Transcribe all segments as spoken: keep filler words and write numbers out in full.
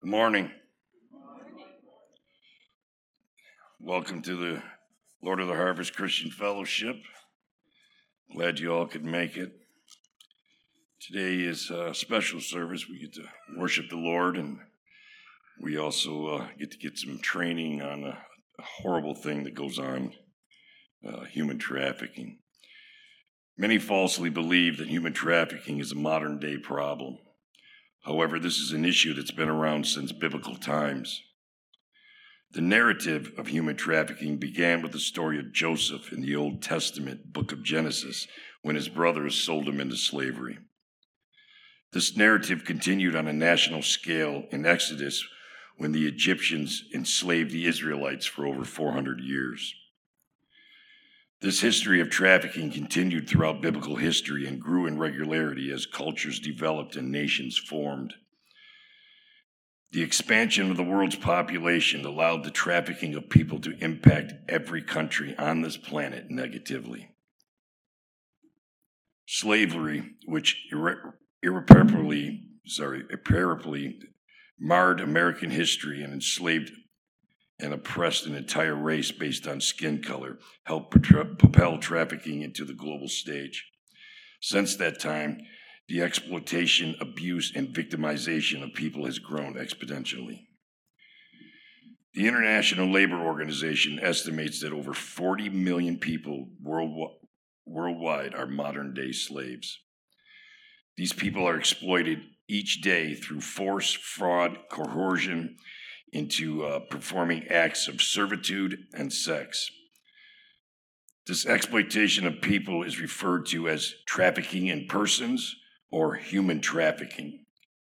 Good morning. Welcome to the Lord of the Harvest Christian Fellowship. Glad you all could make it. Today is a special service. We get to worship the Lord, and we also uh, get to get some training on a, a horrible thing that goes on, uh, human trafficking. Many falsely believe that human trafficking is a modern day problem. However, this is an issue that's been around since biblical times. The narrative of human trafficking began with the story of Joseph in the Old Testament book of Genesis, when his brothers sold him into slavery. This narrative continued on a national scale in Exodus when the Egyptians enslaved the Israelites for over four hundred years. This history of trafficking continued throughout biblical history and grew in regularity as cultures developed and nations formed. The expansion of the world's population allowed the trafficking of people to impact every country on this planet negatively. Slavery, which irre- irreparably, sorry, irreparably marred American history and enslaved and oppressed an entire race based on skin color, helped propel trafficking into the global stage. Since that time, the exploitation, abuse, and victimization of people has grown exponentially. The International Labor Organization estimates that over forty million people worldwide, worldwide are modern-day slaves. These people are exploited each day through force, fraud, coercion, into uh, performing acts of servitude and sex. This exploitation of people is referred to as trafficking in persons or human trafficking.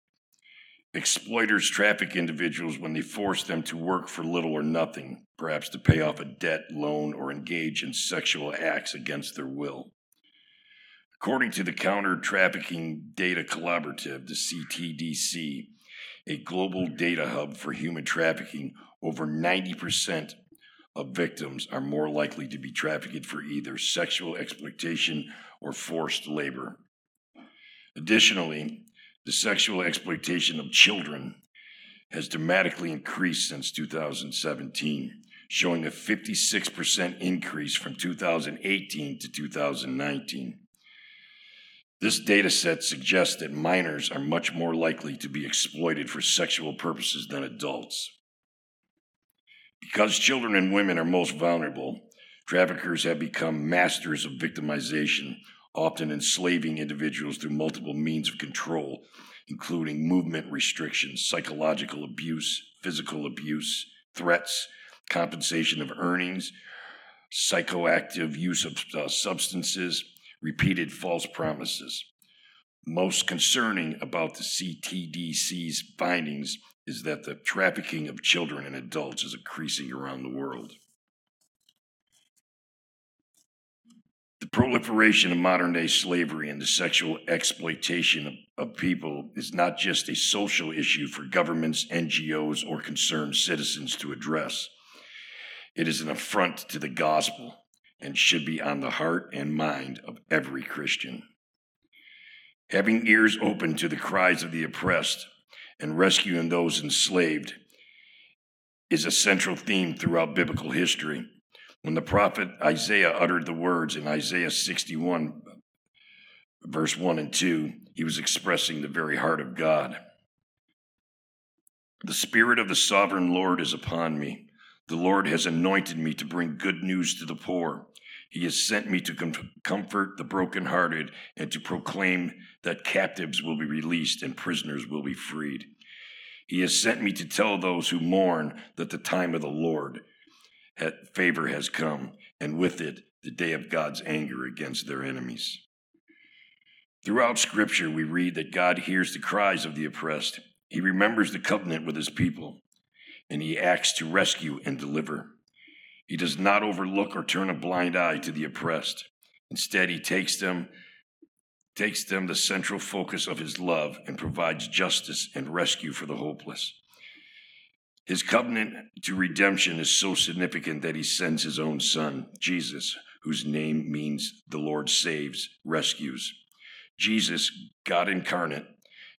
Exploiters traffic individuals when they force them to work for little or nothing, perhaps to pay off a debt, loan, or engage in sexual acts against their will. According to the Counter Trafficking Data Collaborative, the C T D C, a global data hub for human trafficking, over ninety percent of victims are more likely to be trafficked for either sexual exploitation or forced labor. Additionally, the sexual exploitation of children has dramatically increased since two thousand seventeen, showing a fifty-six percent increase from two thousand eighteen to two thousand nineteen. This data set suggests that minors are much more likely to be exploited for sexual purposes than adults. Because children and women are most vulnerable, traffickers have become masters of victimization, often enslaving individuals through multiple means of control, including movement restrictions, psychological abuse, physical abuse, threats, compensation of earnings, psychoactive use of uh, substances, repeated false promises. Most concerning about the C T D C's findings is that the trafficking of children and adults is increasing around the world. The proliferation of modern-day slavery and the sexual exploitation of, of people is not just a social issue for governments, N G Os, or concerned citizens to address. It is an affront to the gospel and should be on the heart and mind of every Christian. Having ears open to the cries of the oppressed and rescuing those enslaved is a central theme throughout biblical history. When the prophet Isaiah uttered the words in Isaiah sixty-one, verse one and two, he was expressing the very heart of God. The Spirit of the Sovereign Lord is upon me. The Lord has anointed me to bring good news to the poor. He has sent me to com- comfort the brokenhearted and to proclaim that captives will be released and prisoners will be freed. He has sent me to tell those who mourn that the time of the Lord favor has come, and with it, the day of God's anger against their enemies. Throughout Scripture, we read that God hears the cries of the oppressed. He remembers the covenant with his people, and he acts to rescue and deliver. He does not overlook or turn a blind eye to the oppressed. Instead, he takes them, takes them the central focus of his love and provides justice and rescue for the hopeless. His covenant to redemption is so significant that he sends his own son, Jesus, whose name means the Lord saves, rescues. Jesus, God incarnate,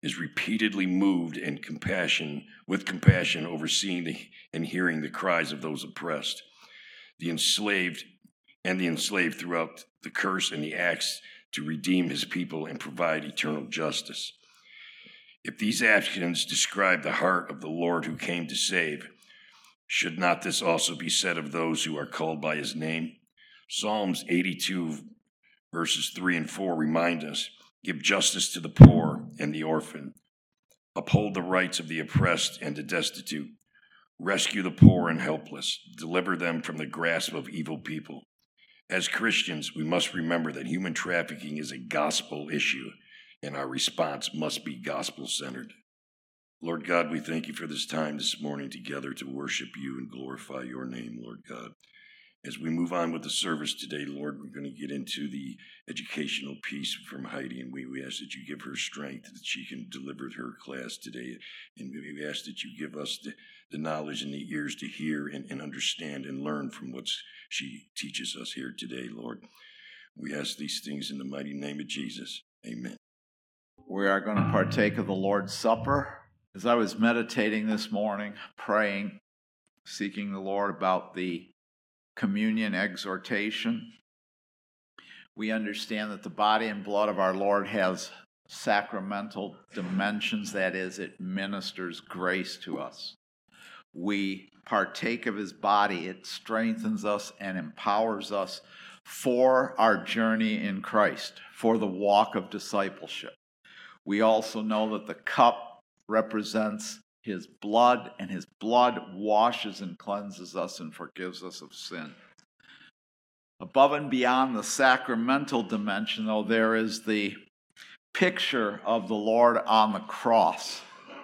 is repeatedly moved and compassion with compassion overseeing the, and hearing the cries of those oppressed, the enslaved and the enslaved throughout the curse, and he acts to redeem his people and provide eternal justice. If these actions describe the heart of the Lord who came to save, should not this also be said of those who are called by his name? Psalms eighty-two, verses three and four remind us, give justice to the poor and the orphan, uphold the rights of the oppressed and the destitute, rescue the poor and helpless, deliver them from the grasp of evil people. As Christians, we must remember that human trafficking is a gospel issue, and our response must be gospel-centered. Lord God, we thank you for this time this morning together to worship you and glorify your name, Lord God. As we move on with the service today, Lord, we're going to get into the educational piece from Heidi, and we, we ask that you give her strength that she can deliver her class today. And we ask that you give us the, the knowledge and the ears to hear and, and understand and learn from what she teaches us here today, Lord. We ask these things in the mighty name of Jesus. Amen. We are going to partake of the Lord's Supper. As I was meditating this morning, praying, seeking the Lord about the communion exhortation, we understand that the body and blood of our Lord has sacramental dimensions. That is, it ministers grace to us. We partake of his body. It strengthens us and empowers us for our journey in Christ, for the walk of discipleship. We also know that the cup represents his blood, and his blood washes and cleanses us and forgives us of sin. Above and beyond the sacramental dimension, though, there is the picture of the Lord on the cross.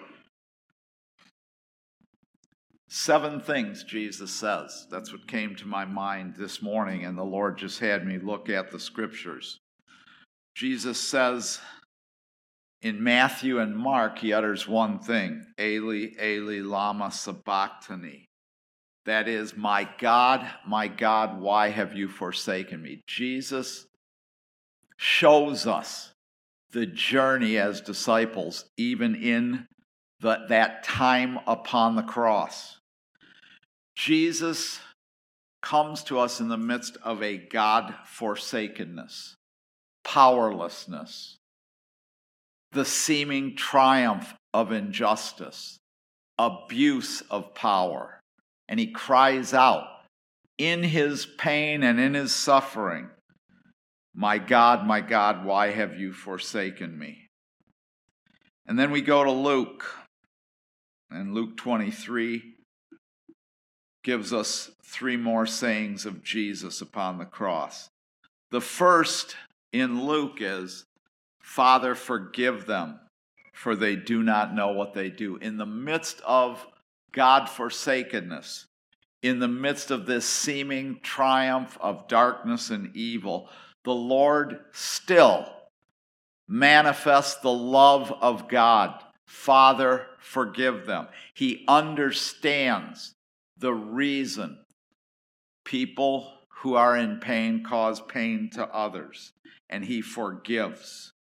Seven things Jesus says. That's what came to my mind this morning, and the Lord just had me look at the scriptures. Jesus says, in Matthew and Mark, he utters one thing, Eli, Eli, lama sabachthani. That is, my God, my God, why have you forsaken me? Jesus shows us the journey as disciples, even in the, that time upon the cross. Jesus comes to us in the midst of a God-forsakenness, powerlessness, the seeming triumph of injustice, abuse of power. And he cries out in his pain and in his suffering, my God, my God, why have you forsaken me? And then we go to Luke, and Luke twenty-three gives us three more sayings of Jesus upon the cross. The first in Luke is, Father, forgive them, for they do not know what they do. In the midst of God-forsakenness, in the midst of this seeming triumph of darkness and evil, the Lord still manifests the love of God. Father, forgive them. He understands the reason people who are in pain cause pain to others, and he forgives.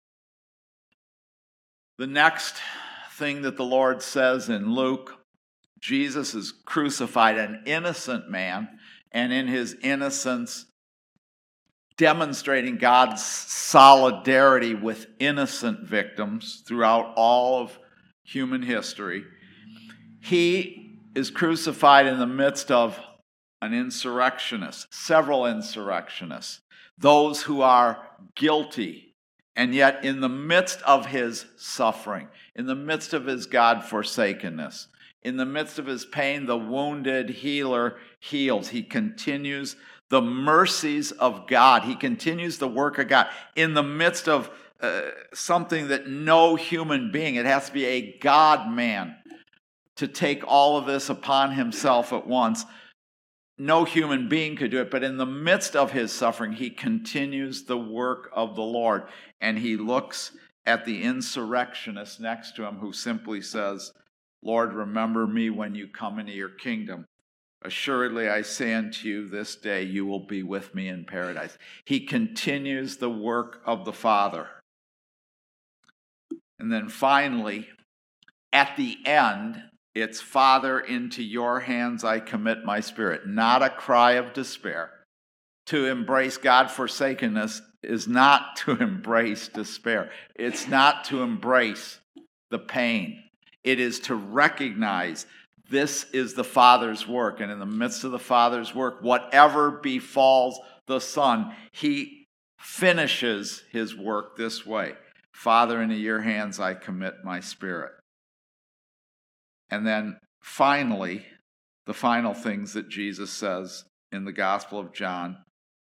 The next thing that the Lord says in Luke, Jesus is crucified, an innocent man, and in his innocence, demonstrating God's solidarity with innocent victims throughout all of human history. He is crucified in the midst of an insurrectionist, several insurrectionists, those who are guilty. And yet, in the midst of his suffering, in the midst of his God-forsakenness, in the midst of his pain, the wounded healer heals. He continues the mercies of God. He continues the work of God. In the midst of uh, something that no human being, it has to be a God-man to take all of this upon himself at once. No human being could do it, but in the midst of his suffering, he continues the work of the Lord. And he looks at the insurrectionist next to him who simply says, Lord, remember me when you come into your kingdom. Assuredly, I say unto you, this day you will be with me in paradise. He continues the work of the Father. And then finally, at the end, it's, Father, into your hands I commit my spirit. Not a cry of despair. To embrace God-forsakenness is not to embrace despair. It's not to embrace the pain. It is to recognize this is the Father's work. And in the midst of the Father's work, whatever befalls the Son, he finishes his work this way. Father, into your hands I commit my spirit. And then finally, the final things that Jesus says in the Gospel of John,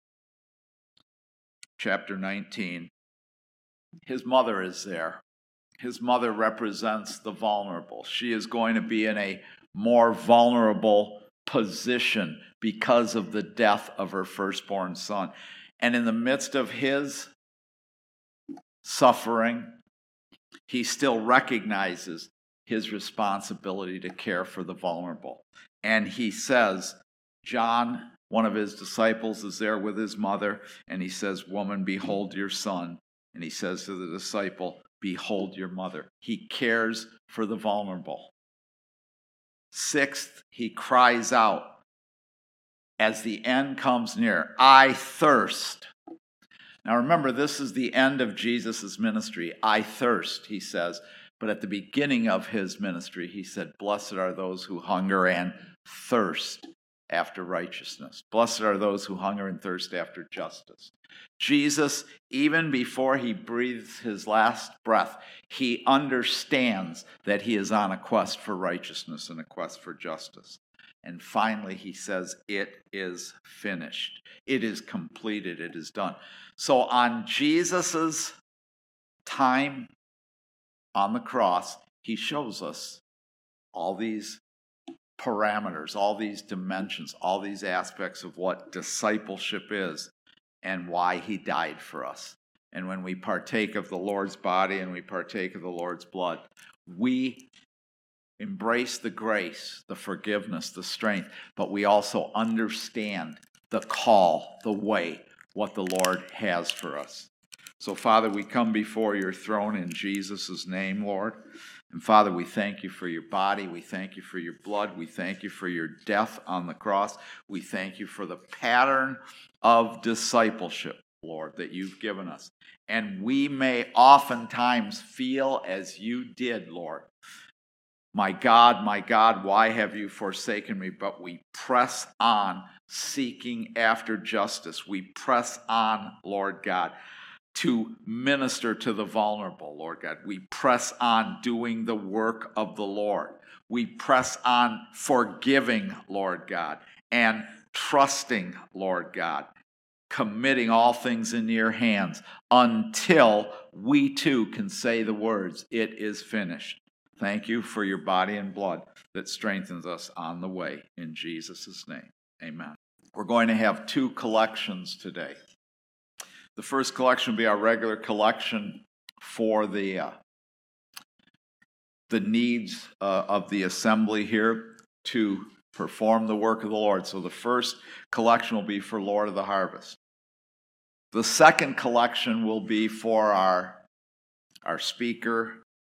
chapter nineteen. His mother is there. His mother represents the vulnerable. She is going to be in a more vulnerable position because of the death of her firstborn son. And in the midst of his suffering, he still recognizes his responsibility to care for the vulnerable. And he says, John, one of his disciples, is there with his mother, and he says, woman, behold your son. And he says to the disciple, behold your mother. He cares for the vulnerable. Sixth, he cries out as the end comes near, I thirst. Now remember, this is the end of Jesus' ministry. I thirst, he says. But at the beginning of his ministry, he said, blessed are those who hunger and thirst after righteousness. Blessed are those who hunger and thirst after justice. Jesus, even before he breathes his last breath, he understands that he is on a quest for righteousness and a quest for justice. And finally, he says, it is finished. It is completed. It is done. So on Jesus' time on the cross, he shows us all these parameters, all these dimensions, all these aspects of what discipleship is and why he died for us. And when we partake of the Lord's body and we partake of the Lord's blood, we embrace the grace, the forgiveness, the strength, but we also understand the call, the way, what the Lord has for us. So, Father, we come before your throne in Jesus' name, Lord. And, Father, we thank you for your body. We thank you for your blood. We thank you for your death on the cross. We thank you for the pattern of discipleship, Lord, that you've given us. And we may oftentimes feel as you did, Lord. My God, my God, why have you forsaken me? But we press on seeking after justice. We press on, Lord God, to minister to the vulnerable, Lord God. We press on doing the work of the Lord. We press on forgiving, Lord God, and trusting, Lord God, committing all things into your hands until we too can say the words, it is finished. Thank you for your body and blood that strengthens us on the way. In Jesus' name, amen. We're going to have two collections today. The first collection will be our regular collection for the, uh, the needs uh, of the assembly here to perform the work of the Lord. So the first collection will be for Lord of the Harvest. The second collection will be for our, our speaker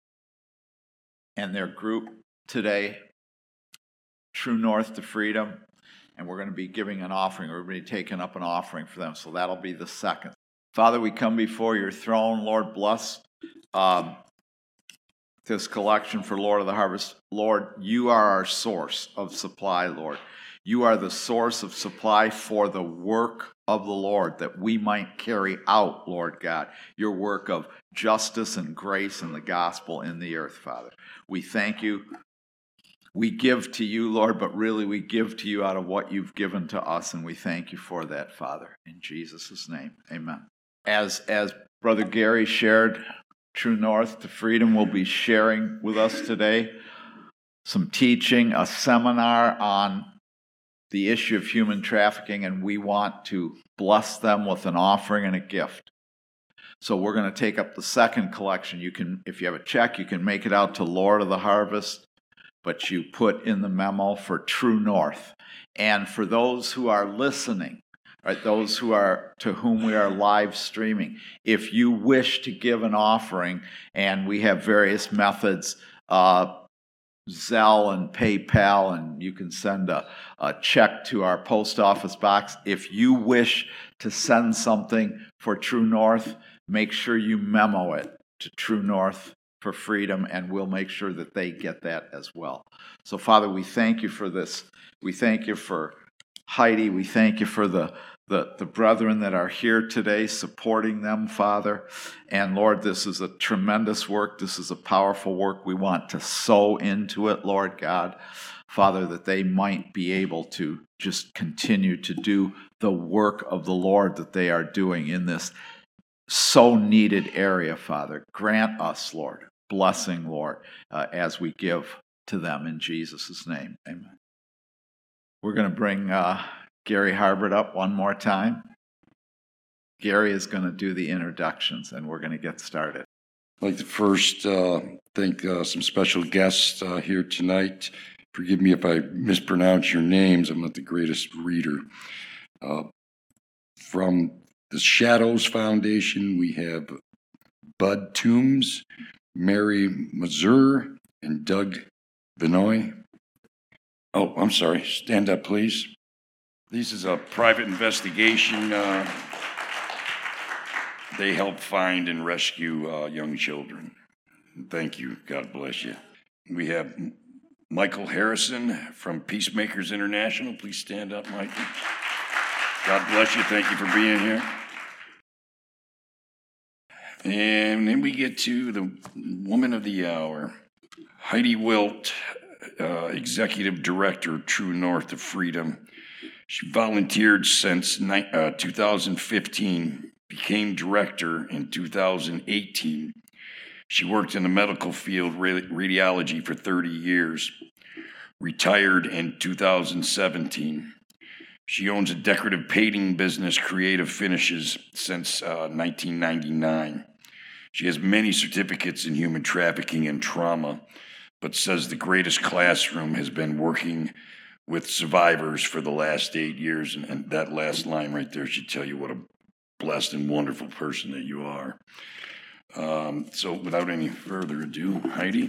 and their group today, True North to Freedom, and we're going to be giving an offering. We're going to be taking up an offering for them, so that'll be the second. Father, we come before your throne. Lord, bless um, this collection for Lord of the Harvest. Lord, you are our source of supply, Lord. You are the source of supply for the work of the Lord, that we might carry out, Lord God, your work of justice and grace and the gospel in the earth, Father. We thank you. We give to you, Lord, but really we give to you out of what you've given to us, and we thank you for that, Father. In Jesus' name, amen. As, as Brother Gary shared, True North to Freedom will be sharing with us today some teaching, a seminar on the issue of human trafficking, and we want to bless them with an offering and a gift. So we're going to take up the second collection. You can, if you have a check, you can make it out to Lord of the Harvest, but you put in the memo for True North. And for those who are listening, right, those who are to whom we are live streaming. If you wish to give an offering, and we have various methods, uh, Zelle and PayPal, and you can send a, a check to our post office box. If you wish to send something for True North, make sure you memo it to True North for Freedom, and we'll make sure that they get that as well. So, Father, we thank you for this. We thank you for Heidi. We thank you for the The, the brethren that are here today, supporting them, Father. And Lord, this is a tremendous work. This is a powerful work. We want to sow into it, Lord God, Father, that they might be able to just continue to do the work of the Lord that they are doing in this so needed area, Father. Grant us, Lord, blessing, Lord, uh, as we give to them in Jesus' name. Amen. We're going to bring Uh, Gary Harbert up one more time. Gary is going to do the introductions, and we're going to get started. I'd like to first uh, thank uh, some special guests uh, here tonight. Forgive me if I mispronounce your names. I'm not the greatest reader. Uh, from the Shadows Foundation, we have Bud Toombs, Mary Mazur, and Doug Vinoy. Oh, I'm sorry. Stand up, please. This is a private investigation. Uh, they help find and rescue uh, young children. Thank you. God bless you. We have Michael Harrison from Peacemakers International. Please stand up, Michael. God bless you. Thank you for being here. And then we get to the woman of the hour, Heidi Wilt, uh, Executive Director, True North of Freedom. She volunteered since uh, two thousand fifteen, became director in two thousand eighteen. She worked in the medical field, radiology, for thirty years, retired in two thousand seventeen. She owns a decorative painting business, Creative Finishes, since uh, nineteen ninety-nine. She has many certificates in human trafficking and trauma, but says the greatest classroom has been working with survivors for the last eight years. And, and that last line right there should tell you what a blessed and wonderful person that you are. Um, so without any further ado, Heidi.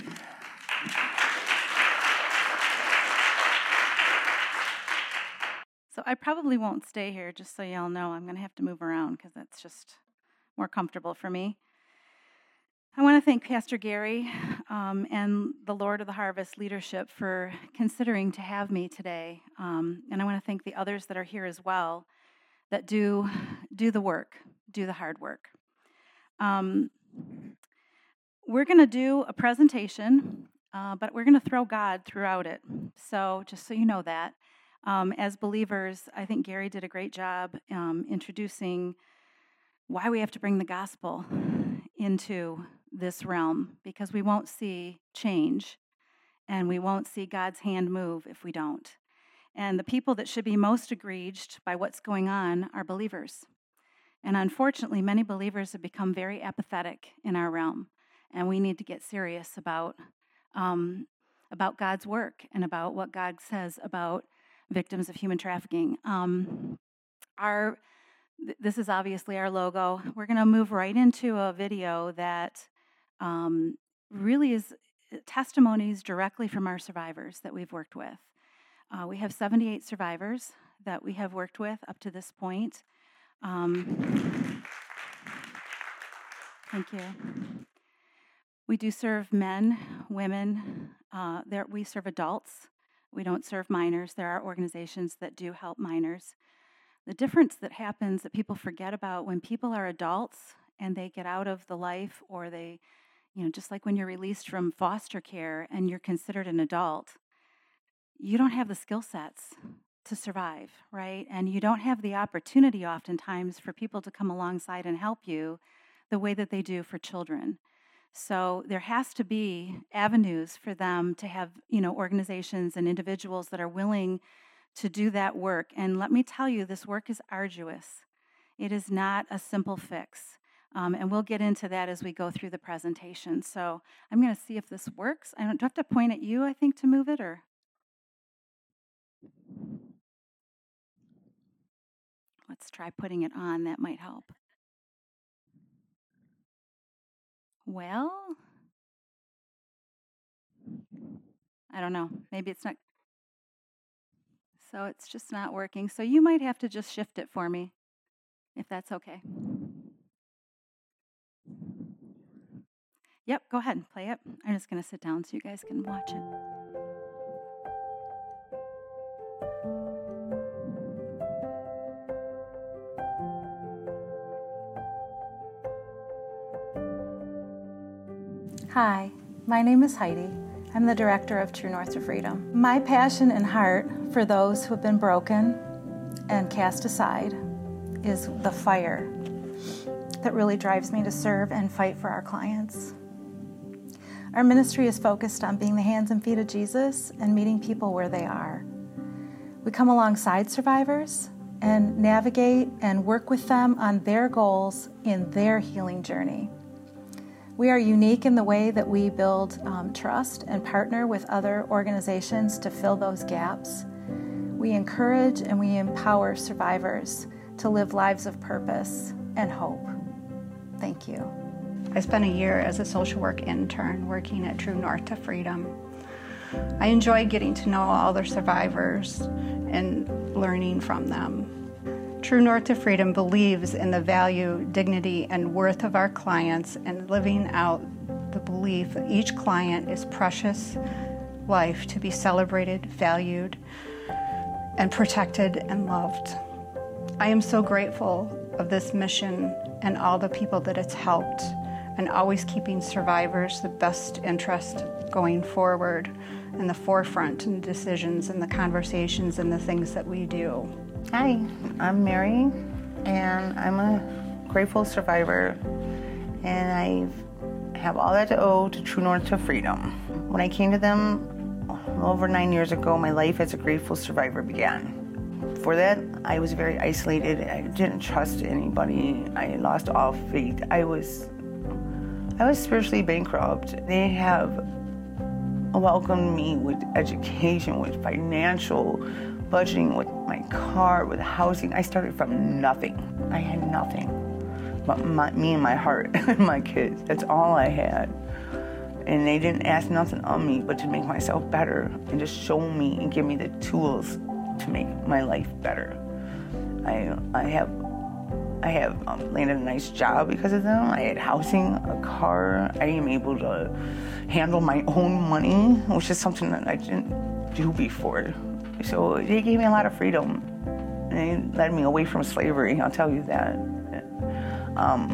So I probably won't stay here, just so y'all know. I'm going to have to move around because that's just more comfortable for me. I want to thank Pastor Gary um, and the Lord of the Harvest leadership for considering to have me today. Um, and I want to thank the others that are here as well that do, do the work, do the hard work. Um, we're going to do a presentation, uh, but we're going to throw God throughout it. So just so you know that. Um, as believers, I think Gary did a great job um, introducing why we have to bring the gospel into this realm, because we won't see change and we won't see God's hand move if we don't. And the people that should be most aggrieved by what's going on are believers. And unfortunately, many believers have become very apathetic in our realm, and we need to get serious about, um, about God's work and about what God says about victims of human trafficking. Um, our th- this is obviously our logo. We're going to move right into a video that um, really is testimonies directly from our survivors that we've worked with. Uh, we have seventy-eight survivors that we have worked with up to this point. Um, thank you. We do serve men, women. Uh, there, we serve adults. We don't serve minors. There are organizations that do help minors. The difference that happens that people forget about when people are adults and they get out of the life, or they, you know, just like when you're released from foster care and you're considered an adult, you don't have the skill sets to survive, right? And you don't have the opportunity oftentimes for people to come alongside and help you the way that they do for children. So there has to be avenues for them to have, you know, organizations and individuals that are willing to do that work. And let me tell you, this work is arduous. It is not a simple fix. Um, and we'll get into that as we go through the presentation. So I'm going to see if this works. I don't, do I have to point at you, I think, to move it, or? Let's try putting it on. That might help. Well, I don't know. Maybe it's not. So it's just not working. So you might have to just shift it for me, if that's okay. Yep, go ahead and play it. I'm just going to sit down so you guys can watch it. Hi, my name is Heidi. I'm the director of True North to Freedom. My passion and heart for those who have been broken and cast aside is the fire that really drives me to serve and fight for our clients. Our ministry is focused on being the hands and feet of Jesus and meeting people where they are. We come alongside survivors and navigate and work with them on their goals in their healing journey. We are unique in the way that we build um, trust and partner with other organizations to fill those gaps. We encourage and we empower survivors to live lives of purpose and hope. Thank you. I spent a year as a social work intern working at True North to Freedom. I enjoy getting to know all the survivors and learning from them. True North to Freedom believes in the value, dignity, and worth of our clients and living out the belief that each client is precious life to be celebrated, valued, and protected and loved. I am so grateful of this mission and all the people that it's helped, and always keeping survivors the best interest going forward in the forefront in decisions and the conversations and the things that we do. Hi, I'm Mary, and I'm a grateful survivor, and I have all that to owe to True North to Freedom. When I came to them over nine years ago, my life as a grateful survivor began. Before that, I was very isolated. I didn't trust anybody. I lost all faith. I was, I was spiritually bankrupt. They have welcomed me with education, with financial budgeting, with my car, with housing. I started from nothing. I had nothing but my, me and my heart and my kids. That's all I had. And they didn't ask nothing of me but to make myself better and just show me and give me the tools to make my life better. I I have I have um, landed a nice job because of them. I had housing, a car. I am able to handle my own money, which is something that I didn't do before. So they gave me a lot of freedom, and they led me away from slavery, I'll tell you that. Um,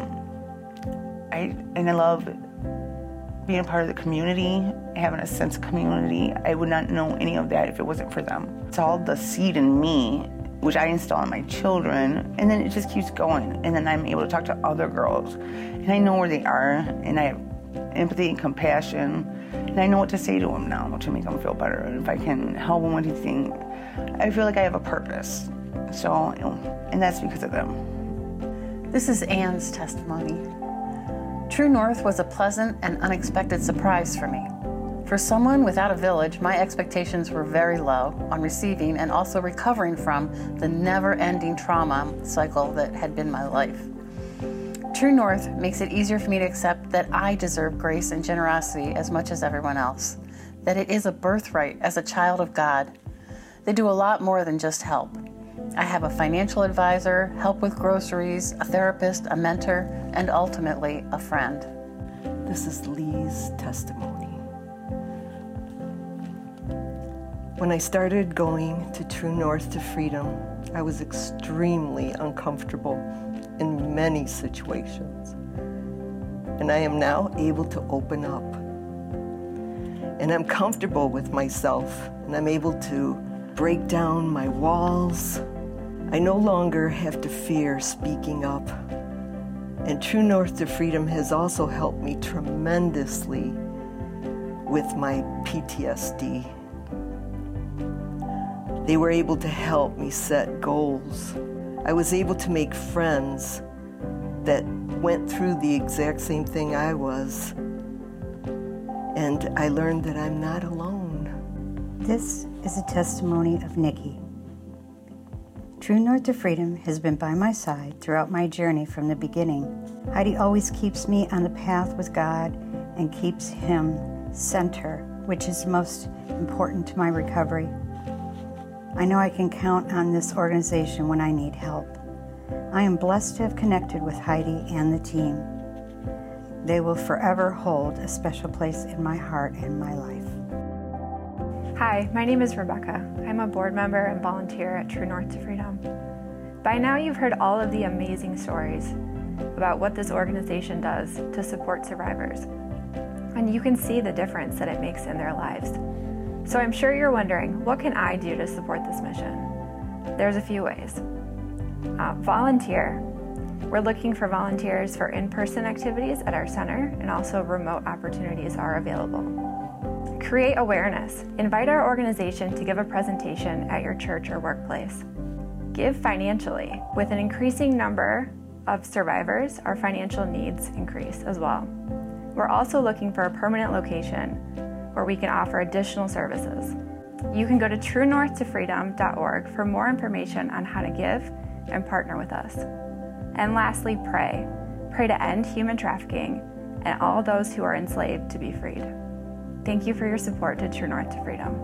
I and I love being a part of the community, having a sense of community. I would not know any of that if it wasn't for them. It's all the seed in me, which I install in my children, and then it just keeps going. And then I'm able to talk to other girls, and I know where they are, and I have empathy and compassion, and I know what to say to them now to make them feel better. And if I can help them with anything, I feel like I have a purpose. So, you know, and that's because of them. This is Anne's testimony. True North was a pleasant and unexpected surprise for me. For someone without a village, my expectations were very low on receiving and also recovering from the never-ending trauma cycle that had been my life. True North makes it easier for me to accept that I deserve grace and generosity as much as everyone else, that it is a birthright as a child of God. They do a lot more than just help. I have a financial advisor, help with groceries, a therapist, a mentor, and ultimately a friend. This is Lee's testimony. When I started going to True North to Freedom, I was extremely uncomfortable in many situations. And I am now able to open up. And I'm comfortable with myself, and I'm able to break down my walls. I no longer have to fear speaking up. And True North to Freedom has also helped me tremendously with my P T S D. They were able to help me set goals. I was able to make friends that went through the exact same thing I was. And I learned that I'm not alone. This is a testimony of Nikki. True North to Freedom has been by my side throughout my journey from the beginning. Heidi always keeps me on the path with God and keeps Him center, which is most important to my recovery. I know I can count on this organization when I need help. I am blessed to have connected with Heidi and the team. They will forever hold a special place in my heart and my life. Hi, my name is Rebecca. I'm a board member and volunteer at True North to Freedom. By now you've heard all of the amazing stories about what this organization does to support survivors. And you can see the difference that it makes in their lives. So I'm sure you're wondering, what can I do to support this mission? There's a few ways. Uh, volunteer. We're looking for volunteers for in-person activities at our center, and also remote opportunities are available. Create awareness. Invite our organization to give a presentation at your church or workplace. Give financially. With an increasing number of survivors, our financial needs increase as well. We're also looking for a permanent location where we can offer additional services. You can go to true north to freedom dot org for more information on how to give and partner with us. And lastly, pray. Pray to end human trafficking and all those who are enslaved to be freed. Thank you for your support to True North to Freedom.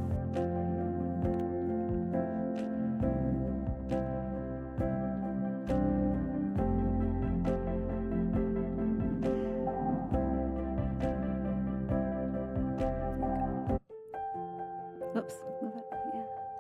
Oops, move it. Yeah.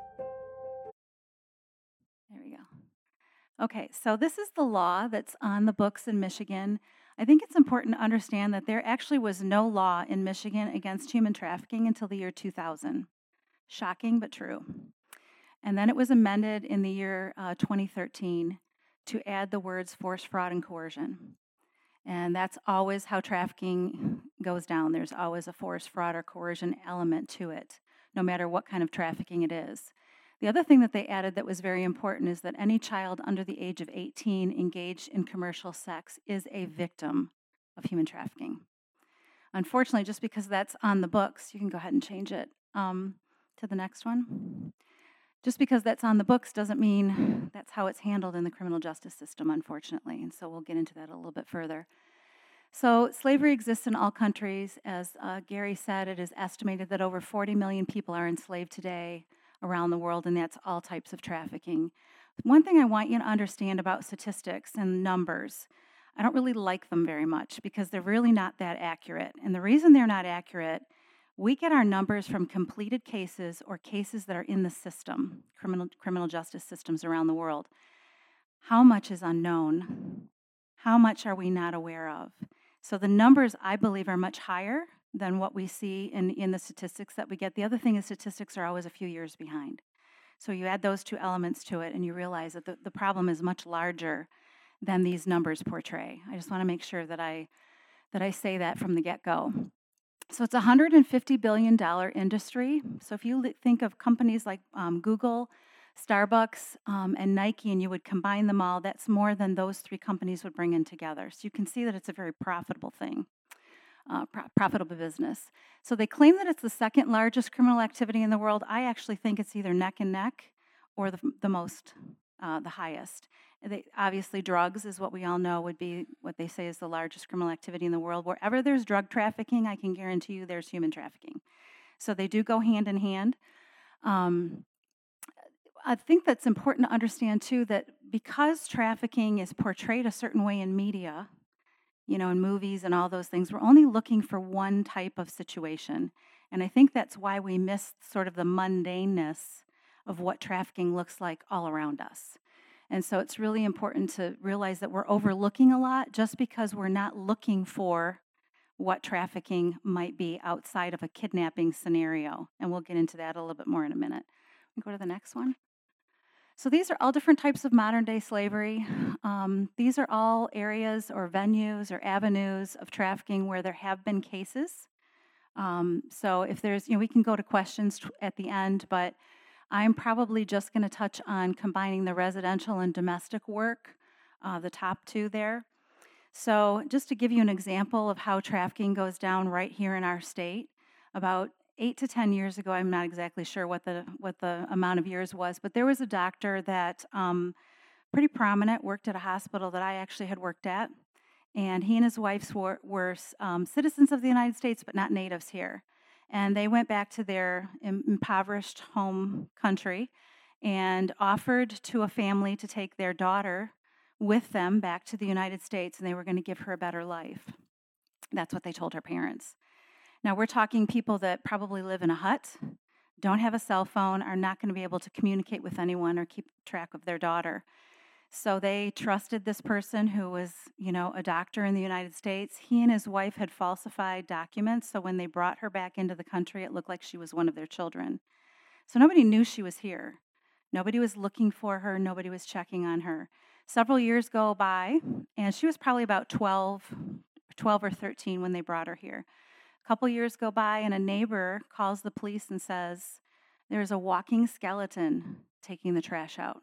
There we go. Okay, so this is the law that's on the books in Michigan. I think it's important to understand that there actually was no law in Michigan against human trafficking until the year two thousand. Shocking, but true. And then it was amended in the year uh, twenty thirteen to add the words force, fraud, and coercion. And that's always how trafficking goes down. There's always a force, fraud, or coercion element to it, no matter what kind of trafficking it is. The other thing that they added that was very important is that any child under the age of eighteen engaged in commercial sex is a victim of human trafficking. Unfortunately, just because that's on the books, you can go ahead and change it um, to the next one. Just because that's on the books doesn't mean that's how it's handled in the criminal justice system, unfortunately, and so we'll get into that a little bit further. So slavery exists in all countries. As uh, Gary said, it is estimated that over forty million people are enslaved today around the world, and that's all types of trafficking. One thing I want you to understand about statistics and numbers, I don't really like them very much because they're really not that accurate. And the reason they're not accurate, we get our numbers from completed cases or cases that are in the system, criminal, criminal justice systems around the world. How much is unknown? How much are we not aware of? So the numbers, I believe, are much higher than what we see in, in the statistics that we get. The other thing is statistics are always a few years behind. So you add those two elements to it and you realize that the, the problem is much larger than these numbers portray. I just want to make sure that I, that I say that from the get-go. So it's a one hundred fifty billion dollars industry. So if you think of companies like um, Google, Starbucks, um, and Nike, and you would combine them all, that's more than those three companies would bring in together. So you can see that it's a very profitable thing, uh, pro- profitable business. So they claim that it's the second largest criminal activity in the world. I actually think it's either neck and neck or the, the most, uh, the highest. They, obviously, drugs is what we all know would be what they say is the largest criminal activity in the world. Wherever there's drug trafficking, I can guarantee you there's human trafficking. So they do go hand in hand. Um, I think that's important to understand, too, that because trafficking is portrayed a certain way in media, you know, in movies and all those things, we're only looking for one type of situation. And I think that's why we miss sort of the mundaneness of what trafficking looks like all around us. And so it's really important to realize that we're overlooking a lot just because we're not looking for what trafficking might be outside of a kidnapping scenario. And we'll get into that a little bit more in a minute. Go to the next one. So these are all different types of modern-day slavery. Um, these are all areas or venues or avenues of trafficking where there have been cases. Um, so if there's, you know, we can go to questions t- at the end, but I'm probably just going to touch on combining the residential and domestic work, uh, the top two there. So just to give you an example of how trafficking goes down right here in our state, about eight to ten years ago, I'm not exactly sure what the what the amount of years was, but there was a doctor that um, pretty prominent, worked at a hospital that I actually had worked at, and he and his wife were, were um, citizens of the United States, but not natives here. And they went back to their im- impoverished home country and offered to a family to take their daughter with them back to the United States, and they were going to give her a better life. That's what they told her parents. Now, we're talking people that probably live in a hut, don't have a cell phone, are not going to be able to communicate with anyone or keep track of their daughter. So they trusted this person who was, you know, a doctor in the United States. He and his wife had falsified documents, so when they brought her back into the country, it looked like she was one of their children. So nobody knew she was here. Nobody was looking for her. Nobody was checking on her. Several years go by, and she was probably about twelve, twelve or thirteen when they brought her here. A couple years go by, and a neighbor calls the police and says, there's a walking skeleton taking the trash out.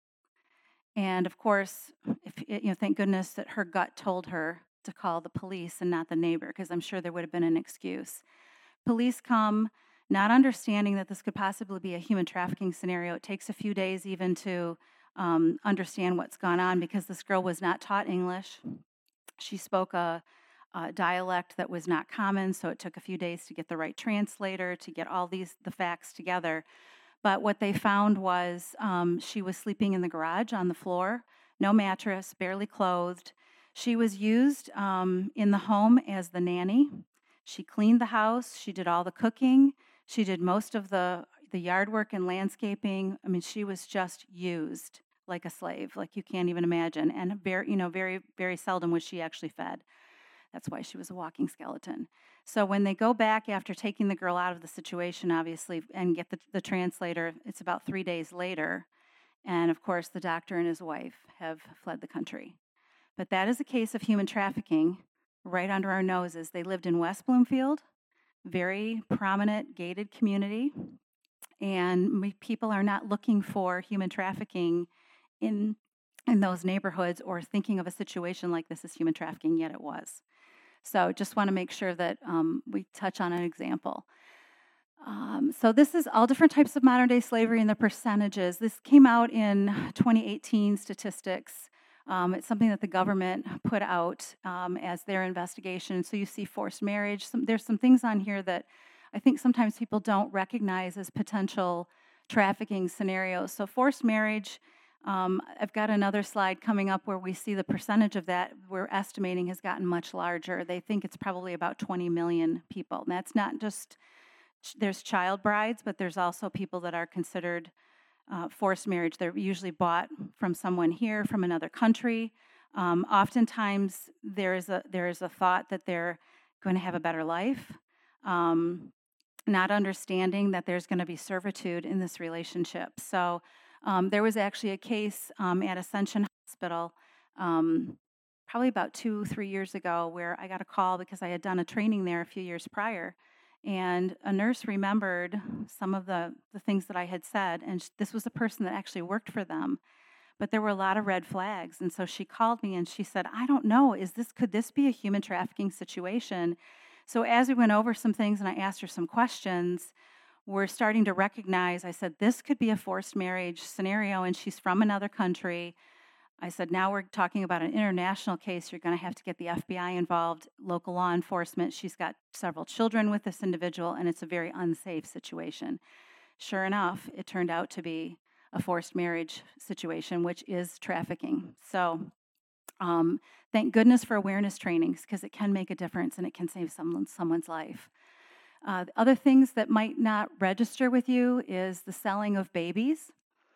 And of course, if, you know, thank goodness that her gut told her to call the police and not the neighbor, because I'm sure there would have been an excuse. Police come, not understanding that this could possibly be a human trafficking scenario. It takes a few days even to um, understand what's gone on, because this girl was not taught English. She spoke a, a dialect that was not common, so it took a few days to get the right translator, to get all these the facts together. But what they found was um, she was sleeping in the garage on the floor, no mattress, barely clothed. She was used um, in the home as the nanny. She cleaned the house. She did all the cooking. She did most of the, the yard work and landscaping. I mean, she was just used like a slave, like you can't even imagine. And very, you know, very, very seldom was she actually fed. That's why she was a walking skeleton. So when they go back after taking the girl out of the situation, obviously, and get the, the translator, it's about three days later. And of course, the doctor and his wife have fled the country. But that is a case of human trafficking right under our noses. They lived in West Bloomfield, very prominent gated community. And we, people are not looking for human trafficking in, in those neighborhoods or thinking of a situation like this as human trafficking, yet it was. So just want to make sure that um, we touch on an example. Um, so this is all different types of modern-day slavery and the percentages. This came out in twenty eighteen statistics. Um, it's something that the government put out um, as their investigation. So you see forced marriage. Some, there's some things on here that I think sometimes people don't recognize as potential trafficking scenarios. So forced marriage, Um, I've got another slide coming up where we see the percentage of that we're estimating has gotten much larger. They think it's probably about twenty million people. And that's not just, there's child brides, but there's also people that are considered uh, forced marriage. They're usually bought from someone here, from another country. Um, oftentimes, there is a there is a thought that they're going to have a better life, um, not understanding that there's going to be servitude in this relationship. So Um, there was actually a case um, at Ascension Hospital um, probably about two, three years ago where I got a call because I had done a training there a few years prior. And a nurse remembered some of the, the things that I had said, and sh- this was a person that actually worked for them. But there were a lot of red flags, and so she called me and she said, I don't know, is this could this be a human trafficking situation? So as we went over some things and I asked her some questions, we're starting to recognize, I said, this could be a forced marriage scenario, and she's from another country. I said, now we're talking about an international case. You're going to have to get the F B I involved, local law enforcement. She's got several children with this individual, and it's a very unsafe situation. Sure enough, it turned out to be a forced marriage situation, which is trafficking. So um, thank goodness for awareness trainings, because it can make a difference and it can save someone, someone's life. Uh, the other things that might not register with you is the selling of babies.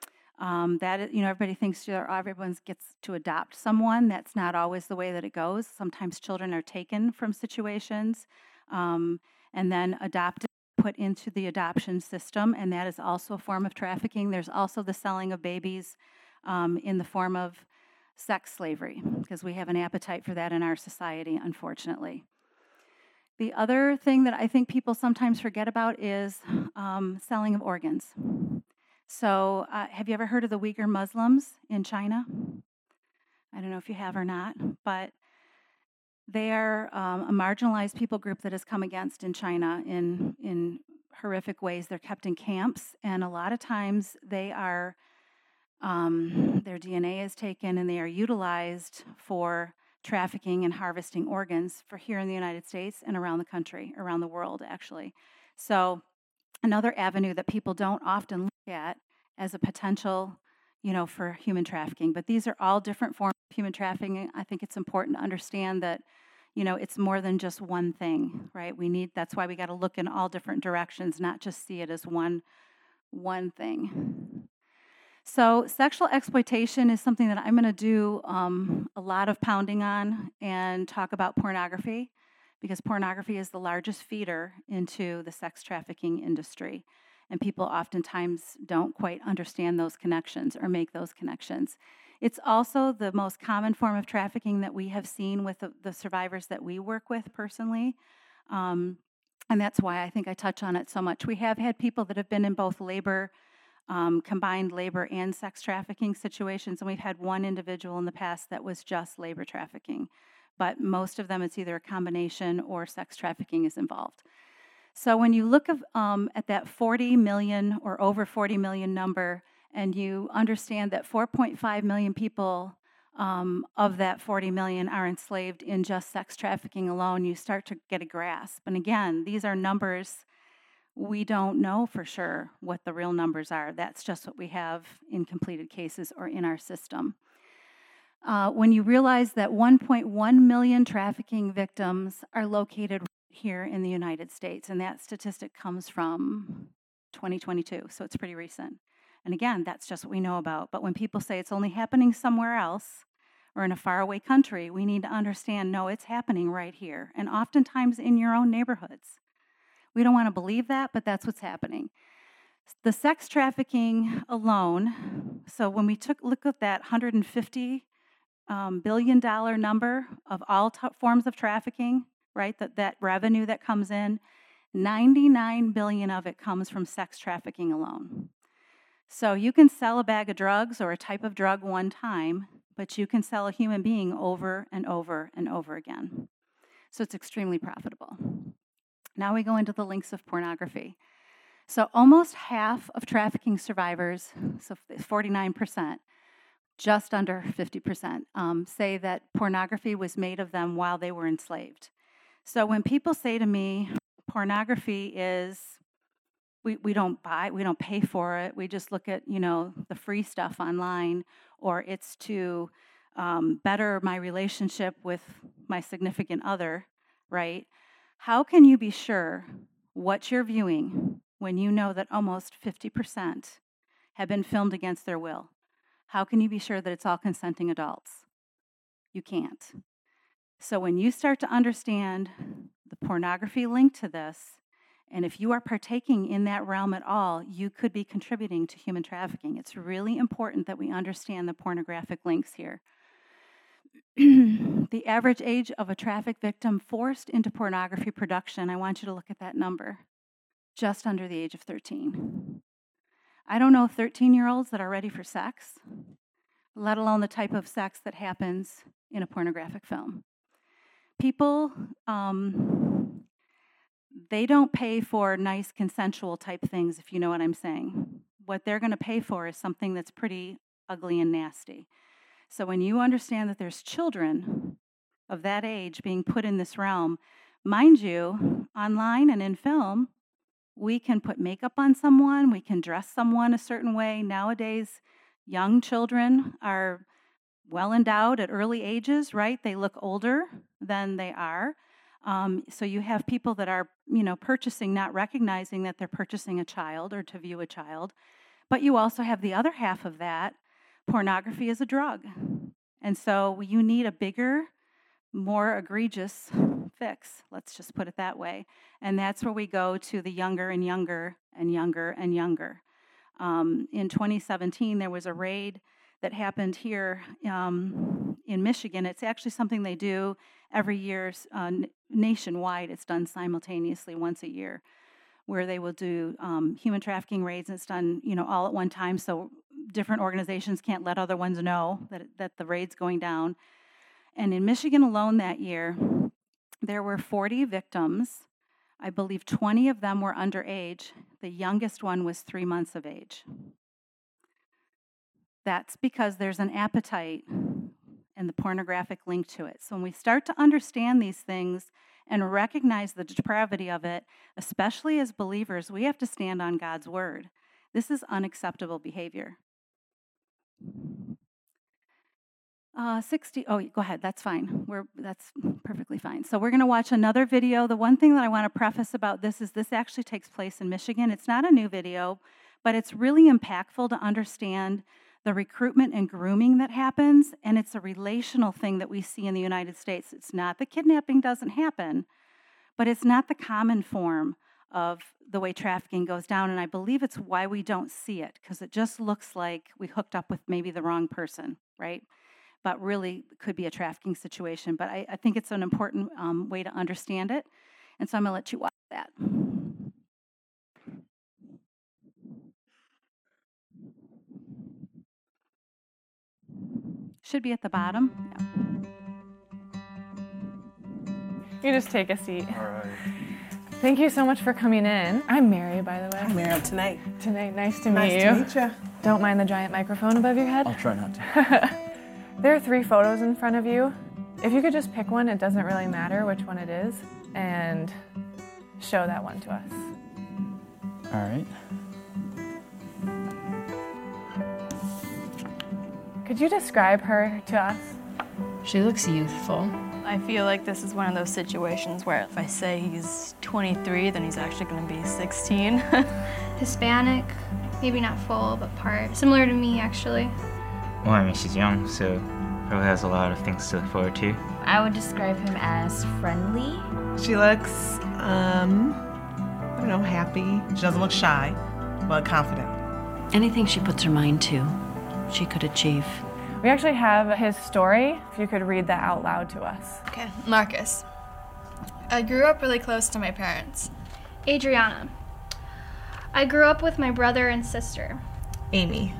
Um, that, you know, everybody thinks you know, everyone gets to adopt someone. That's not always the way that it goes. Sometimes children are taken from situations um, and then adopted, put into the adoption system, and that is also a form of trafficking. There's also the selling of babies um, in the form of sex slavery, because we have an appetite for that in our society, unfortunately. The other thing that I think people sometimes forget about is um, selling of organs. So uh, have you ever heard of the Uyghur Muslims in China? I don't know if you have or not, but they are um, a marginalized people group that has come against in China in, in horrific ways. They're kept in camps, and a lot of times they are, um, their D N A is taken and they are utilized for trafficking and harvesting organs for here in the United States and around the country, around the world, actually. So another avenue that people don't often look at as a potential, you know, for human trafficking. But these are all different forms of human trafficking. I think it's important to understand that, you know, it's more than just one thing, right? We need, that's why we got to look in all different directions, not just see it as one, one thing. So sexual exploitation is something that I'm going to do um, a lot of pounding on and talk about pornography, because pornography is the largest feeder into the sex trafficking industry. And people oftentimes don't quite understand those connections or make those connections. It's also the most common form of trafficking that we have seen with the, the survivors that we work with personally. Um, and that's why I think I touch on it so much. We have had people that have been in both labor, um, combined labor and sex trafficking situations. And we've had one individual in the past that was just labor trafficking. But most of them, it's either a combination or sex trafficking is involved. So when you look of, um, at that forty million or over forty million number, and you understand that four point five million people um, of that forty million are enslaved in just sex trafficking alone, you start to get a grasp. And again, these are numbers. We don't know for sure what the real numbers are. That's just what we have in completed cases or in our system. Uh, when you realize that one point one million trafficking victims are located here in the United States, and that statistic comes from twenty twenty-two, so it's pretty recent. And again, that's just what we know about. But when people say it's only happening somewhere else or in a faraway country, we need to understand, no, it's happening right here, and oftentimes in your own neighborhoods. We don't want to believe that, but that's what's happening. The sex trafficking alone, so when we took look at that one hundred fifty um, billion dollar number of all t- forms of trafficking, right, that, that revenue that comes in, ninety-nine billion of it comes from sex trafficking alone. So you can sell a bag of drugs or a type of drug one time, but you can sell a human being over and over and over again. So it's extremely profitable. Now we go into the links of pornography. So almost half of trafficking survivors, so forty-nine percent, just under fifty percent, um, say that pornography was made of them while they were enslaved. So when people say to me, pornography is, we, we don't buy, we don't pay for it, we just look at, you know, the free stuff online, or it's to um, better my relationship with my significant other, right? How can you be sure what you're viewing when you know that almost fifty percent have been filmed against their will? How can you be sure that it's all consenting adults? You can't. So when you start to understand the pornography linked to this, and if you are partaking in that realm at all, you could be contributing to human trafficking. It's really important that we understand the pornographic links here. The average age of a traffic victim forced into pornography production, I want you to look at that number, just under the age of thirteen. I don't know thirteen-year-olds that are ready for sex, let alone the type of sex that happens in a pornographic film. People, um, they don't pay for nice consensual type things, if you know what I'm saying. What they're going to pay for is something that's pretty ugly and nasty. So when you understand that there's children of that age being put in this realm, mind you, online and in film, we can put makeup on someone, we can dress someone a certain way. Nowadays, young children are well endowed at early ages, right? They look older than they are. Um, so you have people that are, you know, purchasing, not recognizing that they're purchasing a child or to view a child. But you also have the other half of that. Pornography is a drug. And so you need a bigger, more egregious fix, let's just put it that way. And that's where we go to the younger and younger and younger and younger. Um, in twenty seventeen, there was a raid that happened here um, in Michigan. It's actually something they do every year uh, nationwide. It's done simultaneously once a year, where they will do um, human trafficking raids, and it's done, you know, all at one time, so different organizations can't let other ones know that, that the raid's going down. And in Michigan alone that year, there were forty victims I believe twenty of them were underage. The youngest one was three months of age. That's because there's an appetite and the pornographic link to it. So when we start to understand these things and recognize the depravity of it, especially as believers, we have to stand on God's word. This is unacceptable behavior. Uh, sixty, oh, go ahead, that's fine. We're, that's perfectly fine. So we're going to watch another video. The one thing that I want to preface about this is this actually takes place in Michigan. It's not a new video, but it's really impactful to understand the recruitment and grooming that happens, and it's a relational thing that we see in the United States. It's not the kidnapping doesn't happen, but it's not the common form of the way trafficking goes down, and I believe it's why we don't see it, because it just looks like we hooked up with maybe the wrong person, right? But really could be a trafficking situation. But I, I think it's an important um, way to understand it, and so I'm going to let you watch that. Should be at the bottom. Yeah. You just take a seat. All right. Thank you so much for coming in. I'm Mary, by the way. I'm Mary tonight. Tonight, nice to meet nice you. Nice to meet you. Don't mind the giant microphone above your head. I'll try not to. There are three photos in front of you. If you could just pick one, it doesn't really matter which one it is, and show that one to us. All right. Could you describe her to us? She looks youthful. I feel like this is one of those situations where if I say he's twenty-three, then he's actually going to be sixteen. Hispanic, maybe not full, but part. Similar to me, actually. Well, I mean, she's young, so probably has a lot of things to look forward to. I would describe him as friendly. She looks, um, I don't know, happy. She doesn't look shy, but confident. Anything she puts her mind to, she could achieve. We actually have his story, if you could read that out loud to us. Okay, Marcus. I grew up really close to my parents. Adriana. I grew up with my brother and sister. Amy.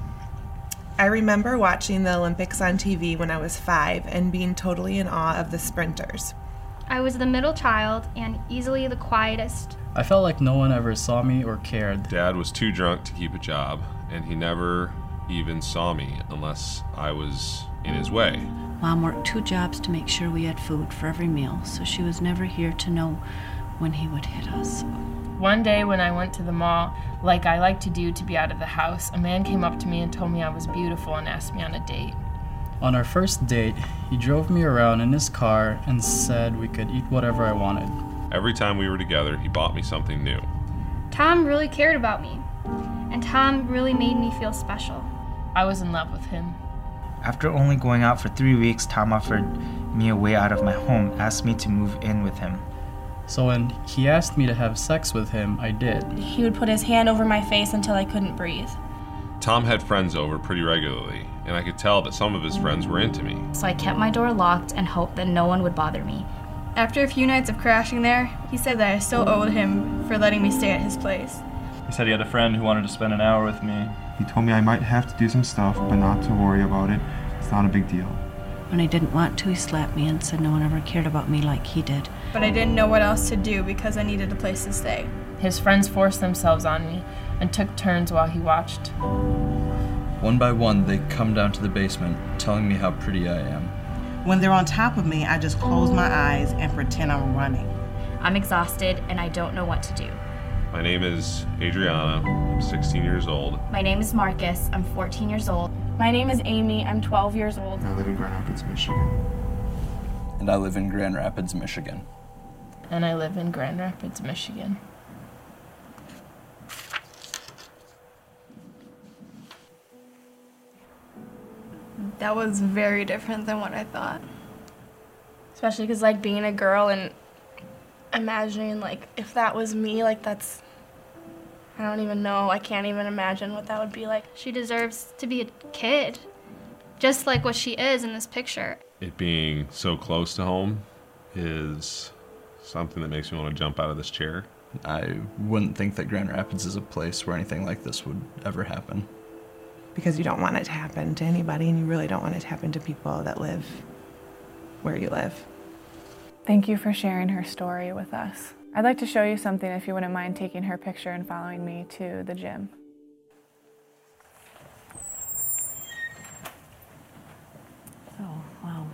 I remember watching the Olympics on T V when I was five and being totally in awe of the sprinters. I was the middle child and easily the quietest. I felt like no one ever saw me or cared. Dad was too drunk to keep a job, and he never even saw me unless I was in his way. Mom worked two jobs to make sure we had food for every meal, so she was never here to know when he would hit us. One day when I went to the mall, like I like to do to be out of the house, a man came up to me and told me I was beautiful and asked me on a date. On our first date, he drove me around in his car and said we could eat whatever I wanted. Every time we were together, he bought me something new. Tom really cared about me, and Tom really made me feel special. I was in love with him. After only going out for three weeks, Tom offered me a way out of my home, asked me to move in with him. So when he asked me to have sex with him, I did. He would put his hand over my face until I couldn't breathe. Tom had friends over pretty regularly, and I could tell that some of his friends were into me. So I kept my door locked and hoped that no one would bother me. After a few nights of crashing there, he said that I still owed him for letting me stay at his place. He said he had a friend who wanted to spend an hour with me. He told me I might have to do some stuff, but not to worry about it. It's not a big deal. When I didn't want to, he slapped me and said no one ever cared about me like he did. But I didn't know what else to do because I needed a place to stay. His friends forced themselves on me and took turns while he watched. One by one, they come down to the basement, telling me how pretty I am. When they're on top of me, I just close my eyes and pretend I'm running. I'm exhausted and I don't know what to do. My name is Adriana. I'm sixteen years old. My name is Marcus. I'm fourteen years old. My name is Amy. I'm twelve years old. I live in Grand Rapids, Michigan. And I live in Grand Rapids, Michigan. And I live in Grand Rapids, Michigan. That was very different than what I thought. Especially because, like, being a girl and imagining, like, if that was me, like, that's, I don't even know. I can't even imagine what that would be like. She deserves to be a kid, just like what she is in this picture. It being so close to home is something that makes me want to jump out of this chair. I wouldn't think that Grand Rapids is a place where anything like this would ever happen. Because you don't want it to happen to anybody, and you really don't want it to happen to people that live where you live. Thank you for sharing her story with us. I'd like to show you something if you wouldn't mind taking her picture and following me to the gym. Oh, wow.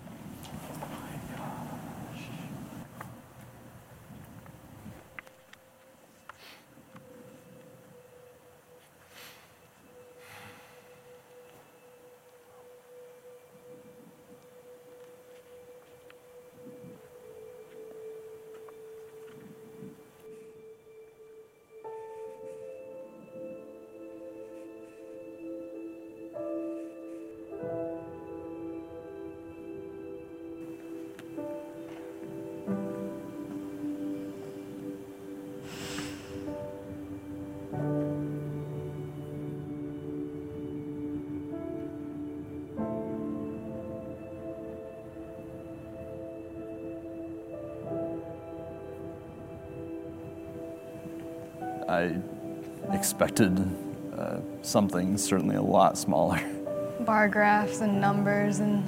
I expected uh, something certainly a lot smaller. Bar graphs and numbers, and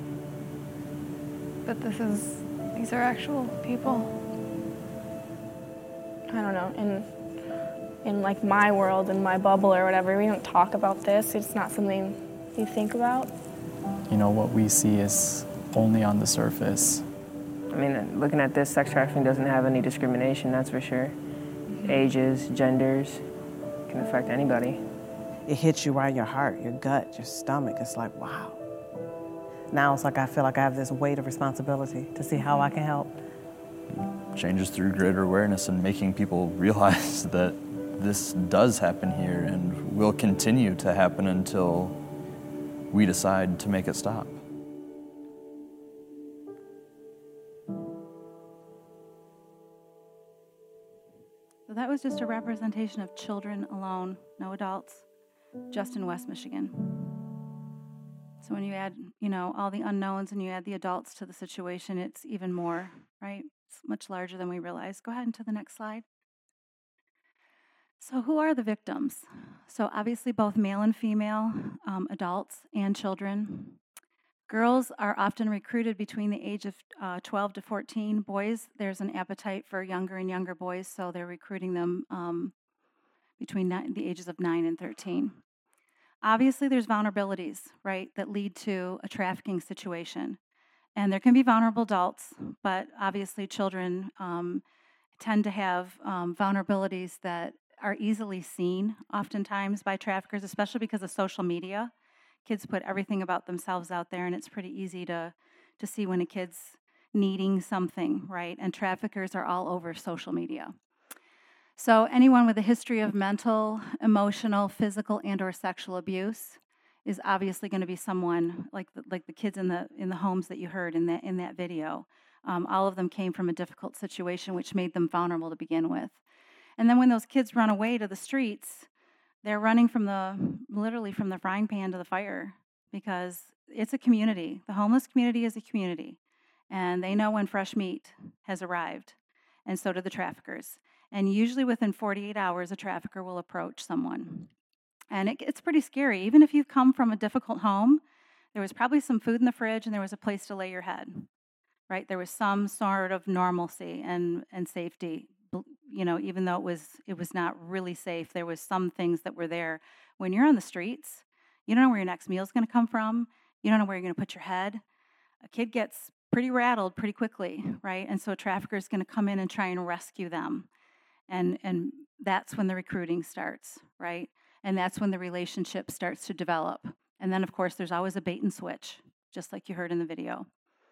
but this is, these are actual people. I don't know, in, in like my world, in my bubble or whatever, we don't talk about this. It's not something you think about. You know, what we see is only on the surface. I mean, looking at this, sex trafficking doesn't have any discrimination, that's for sure. Ages, genders, can affect anybody. It hits you right in your heart, your gut, your stomach. It's like, wow. Now it's like I feel like I have this weight of responsibility to see how I can help. Changes through greater awareness and making people realize that this does happen here and will continue to happen until we decide to make it stop. So that was just a representation of children alone, no adults, just in West Michigan. So when you add, you know, all the unknowns and you add the adults to the situation, it's even more, right? It's much larger than we realize. Go ahead into the next slide. So who are the victims? So obviously both male and female, um, adults and children. Girls are often recruited between the age of uh, twelve to fourteen. Boys, there's an appetite for younger and younger boys, so they're recruiting them um, between nine, the ages of nine and thirteen. Obviously, there's vulnerabilities, right, that lead to a trafficking situation. And there can be vulnerable adults, but obviously children um, tend to have um, vulnerabilities that are easily seen oftentimes by traffickers, especially because of social media. Kids put everything about themselves out there, and it's pretty easy to, to see when a kid's needing something, right? And traffickers are all over social media. So anyone with a history of mental, emotional, physical, and or sexual abuse is obviously going to be someone like the, like the kids in the in the homes that you heard in that in that video. Um, all of them came from a difficult situation, which made them vulnerable to begin with. And then when those kids run away to the streets, they're running from the, literally from the frying pan to the fire, because it's a community. The homeless community is a community, and they know when fresh meat has arrived, and so do the traffickers. And usually within forty-eight hours, a trafficker will approach someone. And it, it's pretty scary. Even if you've come from a difficult home, there was probably some food in the fridge and there was a place to lay your head, right? There was some sort of normalcy and, and safety. You know, even though it was it was not really safe, there was some things that were there. When you're on the streets, you don't know where your next meal is going to come from. You don't know where you're going to put your head. A kid gets pretty rattled pretty quickly, right? And so a trafficker is going to come in and try and rescue them. And and that's when the recruiting starts, right? And that's when the relationship starts to develop. And then, of course, there's always a bait and switch, just like you heard in the video.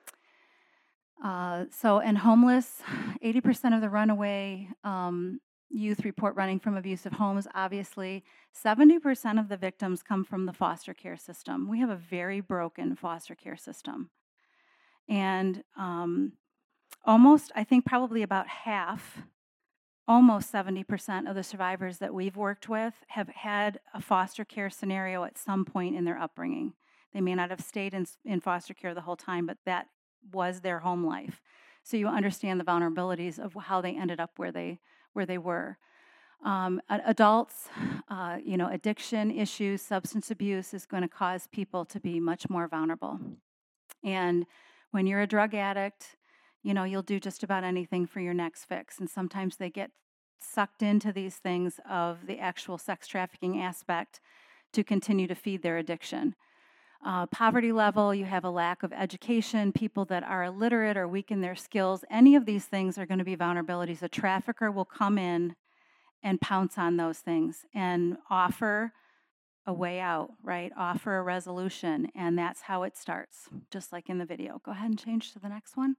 Uh, so, and homeless, eighty percent of the runaway um, youth report running from abusive homes, obviously. seventy percent of the victims come from the foster care system. We have a very broken foster care system. And um, almost, I think probably about half, almost seventy percent of the survivors that we've worked with have had a foster care scenario at some point in their upbringing. They may not have stayed in, in foster care the whole time, but that was their home life. So you understand the vulnerabilities of how they ended up where they where they were. Um, adults, uh, you know, addiction issues, substance abuse is going to cause people to be much more vulnerable. And when you're a drug addict, You know, you'll do just about anything for your next fix. And sometimes they get sucked into these things of the actual sex trafficking aspect to continue to feed their addiction. Uh, poverty level, you have a lack of education, people that are illiterate or weak in their skills. Any of these things are going to be vulnerabilities. A trafficker will come in and pounce on those things and offer a way out, right? Offer a resolution, and that's how it starts, just like in the video. Go ahead and change to the next one.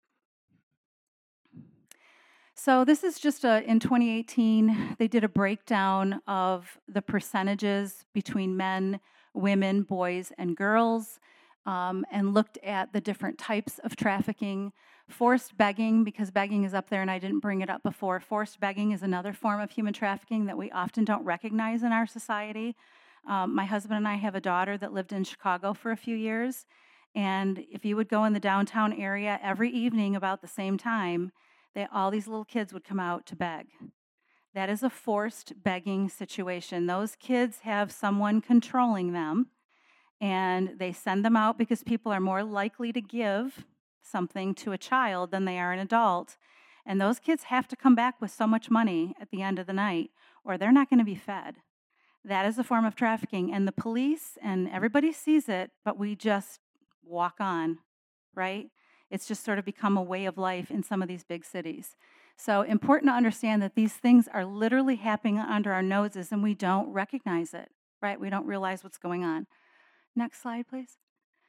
So this is just a, in twenty eighteen, they did a breakdown of the percentages between men, women, boys, and girls, um, and looked at the different types of trafficking. Forced begging, because begging is up there and I didn't bring it up before. Forced begging is another form of human trafficking that we often don't recognize in our society. Um, my husband and I have a daughter that lived in Chicago for a few years, and if you would go in the downtown area every evening about the same time, they, all these little kids would come out to beg. That is a forced begging situation. Those kids have someone controlling them, and they send them out because people are more likely to give something to a child than they are an adult. And those kids have to come back with so much money at the end of the night, or they're not going to be fed. That is a form of trafficking, and the police and everybody sees it, but we just walk on, right? It's just sort of become a way of life in some of these big cities. So important to understand that these things are literally happening under our noses, and we don't recognize it, right? We don't realize what's going on. Next slide, please.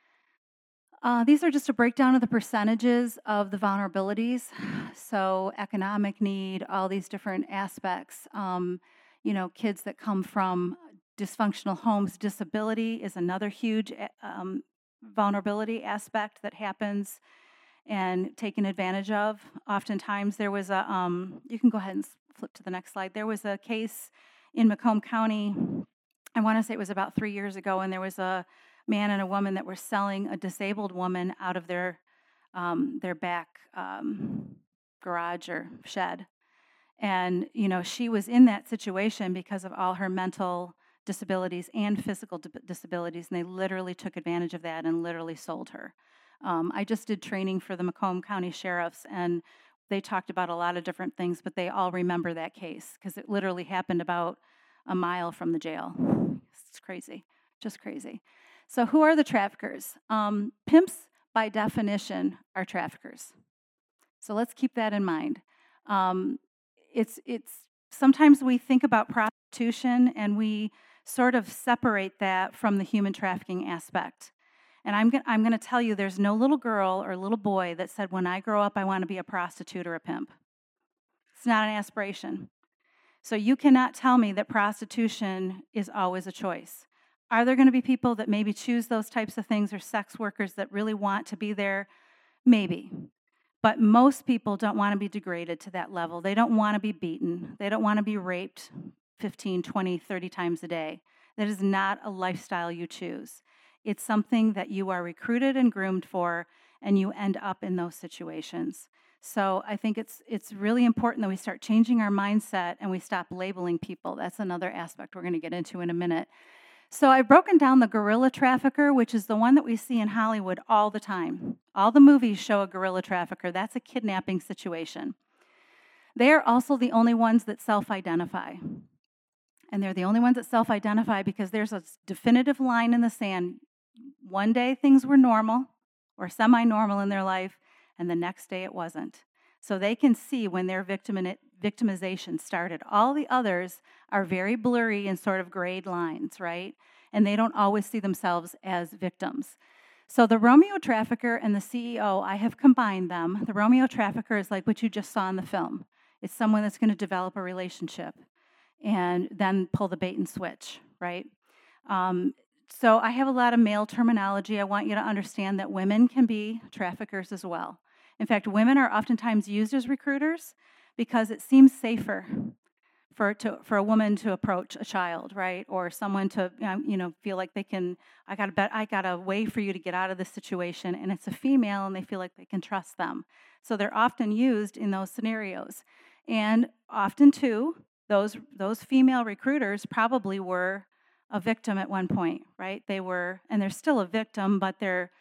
Uh, these are just a breakdown of the percentages of the vulnerabilities. So economic need, all these different aspects. Um, you know, kids that come from dysfunctional homes, disability is another huge um, vulnerability aspect that happens and taken advantage of. Oftentimes there was a, um, you can go ahead and flip to the next slide. There was a case in Macomb County, I want to say it was about three years ago, and there was a man and a woman that were selling a disabled woman out of their um, their back um, garage or shed. And, you know, she was in that situation because of all her mental disabilities and physical di- disabilities, and they literally took advantage of that and literally sold her. Um, I just did training for the Macomb County Sheriffs, and they talked about a lot of different things, but they all remember that case because it literally happened about a mile from the jail. It's crazy, just crazy. So who are the traffickers? Um, pimps, by definition, are traffickers. So let's keep that in mind. Um, it's it's sometimes we think about prostitution and we sort of separate that from the human trafficking aspect. And I'm go- I'm going to tell you, there's no little girl or little boy that said, when I grow up, I want to be a prostitute or a pimp. It's not an aspiration. So you cannot tell me that prostitution is always a choice. Are there going to be people that maybe choose those types of things, or sex workers that really want to be there? Maybe. But most people don't want to be degraded to that level. They don't want to be beaten. They don't want to be raped fifteen, twenty, thirty times a day. That is not a lifestyle you choose. It's something that you are recruited and groomed for, and you end up in those situations. So I think it's it's really important that we start changing our mindset and we stop labeling people. That's another aspect we're going to get into in a minute. So I've broken down the guerrilla trafficker, which is the one that we see in Hollywood all the time. All the movies show a guerrilla trafficker. That's a kidnapping situation. They are also the only ones that self-identify. And they're the only ones that self-identify because there's a definitive line in the sand. One day things were normal or semi-normal in their life, and the next day it wasn't. So they can see when their victim victimization started. All the others are very blurry and sort of grayed lines, right? And they don't always see themselves as victims. So the Romeo trafficker and the C E O, I have combined them. The Romeo trafficker is like what you just saw in the film. It's someone that's going to develop a relationship and then pull the bait and switch, right? Um, so I have a lot of male terminology. I want you to understand that women can be traffickers as well. In fact, women are oftentimes used as recruiters because it seems safer for to, for a woman to approach a child, right, or someone to you know feel like they can. I got a bet. I got a way for you to get out of this situation, and it's a female, and they feel like they can trust them. So they're often used in those scenarios, and often too, those those female recruiters probably were a victim at one point, right? They were, and they're still a victim, but they're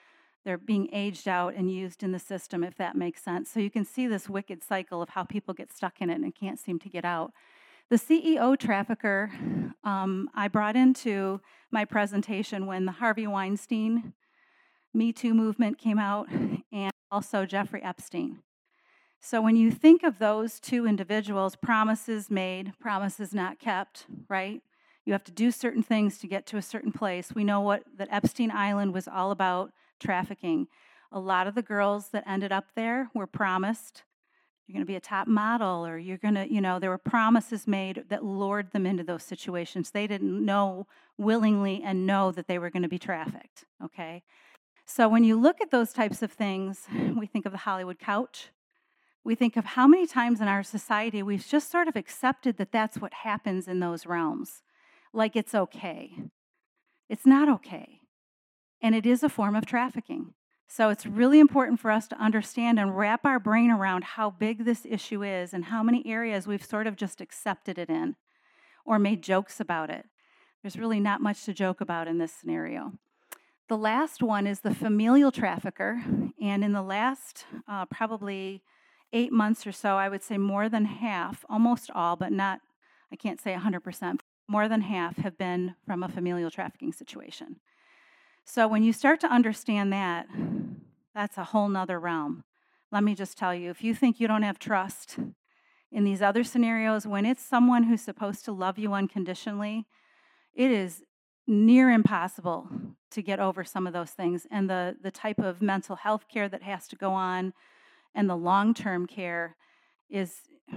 They're being aged out and used in the system, if that makes sense. So you can see this wicked cycle of how people get stuck in it and can't seem to get out. The C E O trafficker, um, I brought into my presentation when the Harvey Weinstein Me Too movement came out, and also Jeffrey Epstein. So when you think of those two individuals, promises made, promises not kept, right? You have to do certain things to get to a certain place. We know what that Epstein Island was all about, trafficking. A lot of the girls that ended up there were promised, you're going to be a top model, or you're going to, you know, there were promises made that lured them into those situations. They didn't know willingly and know that they were going to be trafficked, okay? So when you look at those types of things, we think of the Hollywood couch. We think of how many times in our society we've just sort of accepted that that's what happens in those realms, like it's okay. It's not okay. And it is a form of trafficking. So it's really important for us to understand and wrap our brain around how big this issue is and how many areas we've sort of just accepted it in or made jokes about it. There's really not much to joke about in this scenario. The last one is the familial trafficker. And in the last uh, probably eight months or so, I would say more than half, almost all, but not, I can't say one hundred percent, more than half have been from a familial trafficking situation. So when you start to understand that, that's a whole nother realm. Let me just tell you, if you think you don't have trust in these other scenarios, when it's someone who's supposed to love you unconditionally, it is near impossible to get over some of those things. And the, the type of mental health care that has to go on and the long-term care is,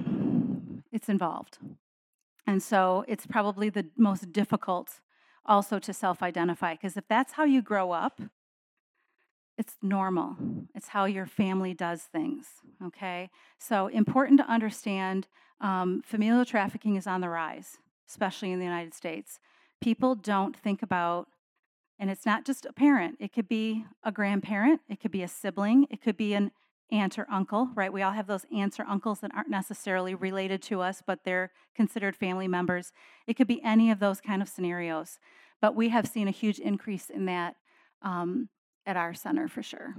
it's involved. And so it's probably the most difficult also to self-identify, because if that's how you grow up, it's normal. It's how your family does things, okay? So important to understand, um, familial trafficking is on the rise, especially in the United States. People don't think about, and it's not just a parent. It could be a grandparent. It could be a sibling. It could be an aunt or uncle, right? We all have those aunts or uncles that aren't necessarily related to us, but they're considered family members. It could be any of those kind of scenarios. But we have seen a huge increase in that um, at our center for sure.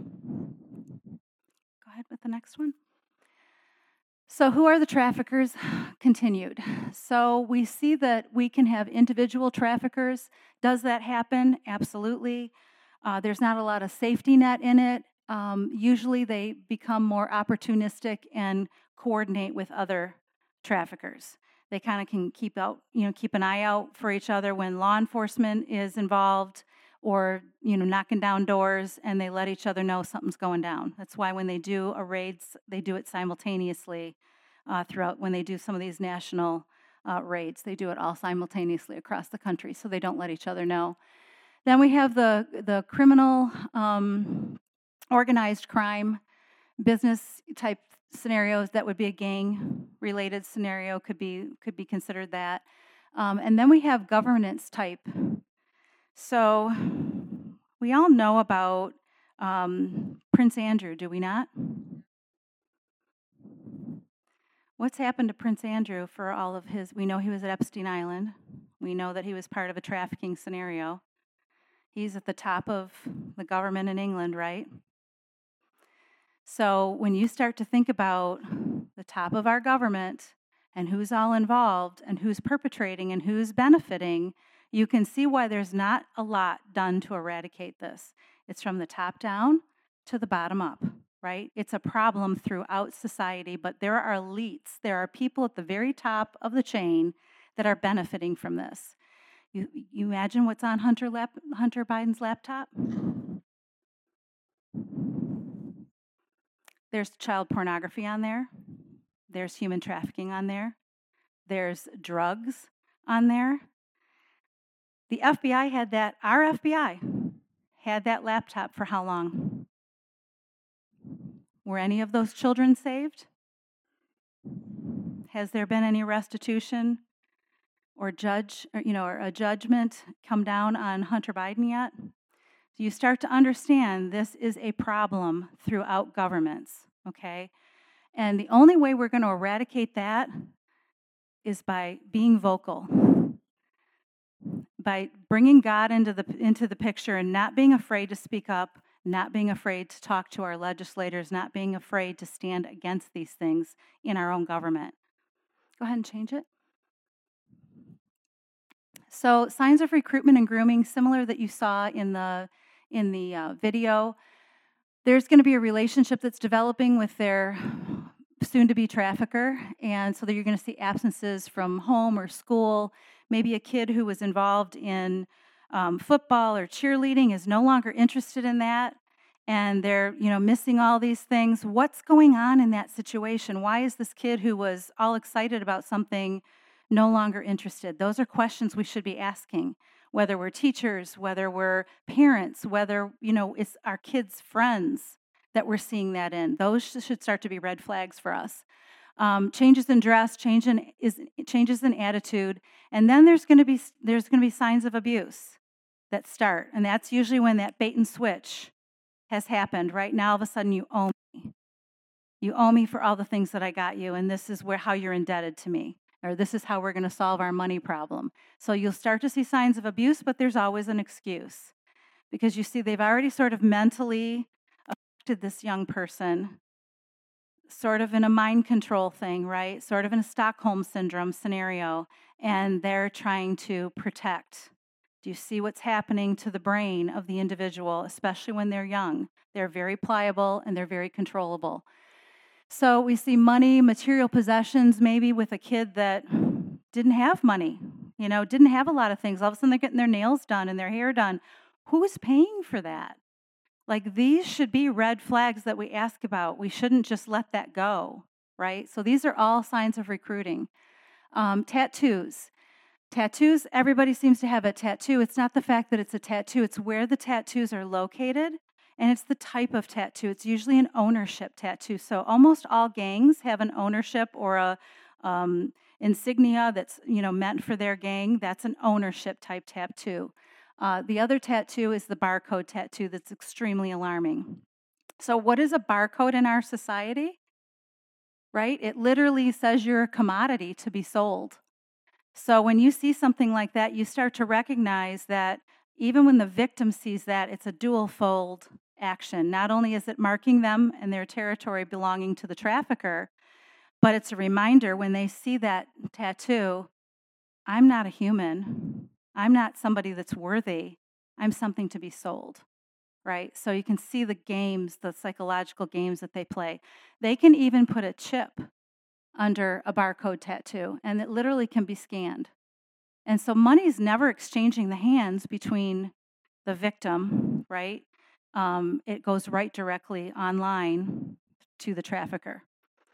Go ahead with the next one. So who are the traffickers? Continued. So we see that we can have individual traffickers. Does that happen? Absolutely. Uh, there's not a lot of safety net in it. Um, usually they become more opportunistic and coordinate with other traffickers. They kind of can keep out, you know, keep an eye out for each other when law enforcement is involved, or, you know, knocking down doors, and they let each other know something's going down. That's why when they do a raid, they do it simultaneously uh, throughout, when they do some of these national uh, raids, they do it all simultaneously across the country, so they don't let each other know. Then we have the, the criminal, um, organized crime, business type scenarios. That would be a gang related scenario, could be could be considered that. Um, and then we have governance type. So we all know about um, Prince Andrew, do we not? What's happened to Prince Andrew for all of his, we know he was at Epstein Island. We know that he was part of a trafficking scenario. He's at the top of the government in England, right? So when you start to think about the top of our government and who's all involved and who's perpetrating and who's benefiting, you can see why there's not a lot done to eradicate this. It's from the top down to the bottom up, right? It's a problem throughout society, but there are elites. There are people at the very top of the chain that are benefiting from this. You, you imagine what's on Hunter, lap, Hunter Biden's laptop? There's child pornography on there. There's human trafficking on there. There's drugs on there. The F B I had that, our F B I had that laptop for how long? Were any of those children saved? Has there been any restitution or judge, or, you know, or a judgment come down on Hunter Biden yet? So you start to understand this is a problem throughout governments, okay? And the only way we're going to eradicate that is by being vocal, by bringing God into the into the picture and not being afraid to speak up not being afraid to talk to our legislators, not being afraid to stand against these things in our own government. Go ahead and change it. So signs of recruitment and grooming, similar that you saw in the, in the uh, video. There's going to be a relationship that's developing with their soon-to-be trafficker, and so that you're going to see absences from home or school. Maybe a kid who was involved in um, football or cheerleading is no longer interested in that, and they're, you know, missing all these things. What's going on in that situation? Why is this kid who was all excited about something no longer interested? Those are questions we should be asking, whether we're teachers, whether we're parents, whether, you know, it's our kids' friends that we're seeing that in. Those should start to be red flags for us. Um, changes in dress, change in, is, changes in attitude, and then there's going to be there's going to be signs of abuse that start, and that's usually when that bait and switch has happened. Right now, all of a sudden, you owe me. You owe me for all the things that I got you, and this is where how you're indebted to me, or this is how we're going to solve our money problem. So you'll start to see signs of abuse, but there's always an excuse, because you see they've already sort of mentally affected this young person, sort of in a mind control thing, right? Sort of in a Stockholm syndrome scenario, and they're trying to protect. Do you see what's happening to the brain of the individual, especially when they're young? They're very pliable and they're very controllable. So we see money, material possessions, maybe with a kid that didn't have money, you know, didn't have a lot of things. All of a sudden they're getting their nails done and their hair done. Who's paying for that? Like, these should be red flags that we ask about. We shouldn't just let that go, right? So these are all signs of recruiting. Um, tattoos. Tattoos, everybody seems to have a tattoo. It's not the fact that it's a tattoo, it's where the tattoos are located, and it's the type of tattoo. It's usually an ownership tattoo. So almost all gangs have an ownership or a um, insignia that's, you know, meant for their gang. That's an ownership type tattoo. Uh, the other tattoo is the barcode tattoo that's extremely alarming. So what is a barcode in our society? Right? It literally says you're a commodity to be sold. So when you see something like that, you start to recognize that even when the victim sees that, it's a dual-fold action. Not only is it marking them and their territory belonging to the trafficker, but it's a reminder when they see that tattoo, I'm not a human. I'm not somebody that's worthy. I'm something to be sold, right? So you can see the games, the psychological games that they play. They can even put a chip under a barcode tattoo, and it literally can be scanned. And so money is never exchanging the hands between the victim, right? Um, it goes right directly online to the trafficker.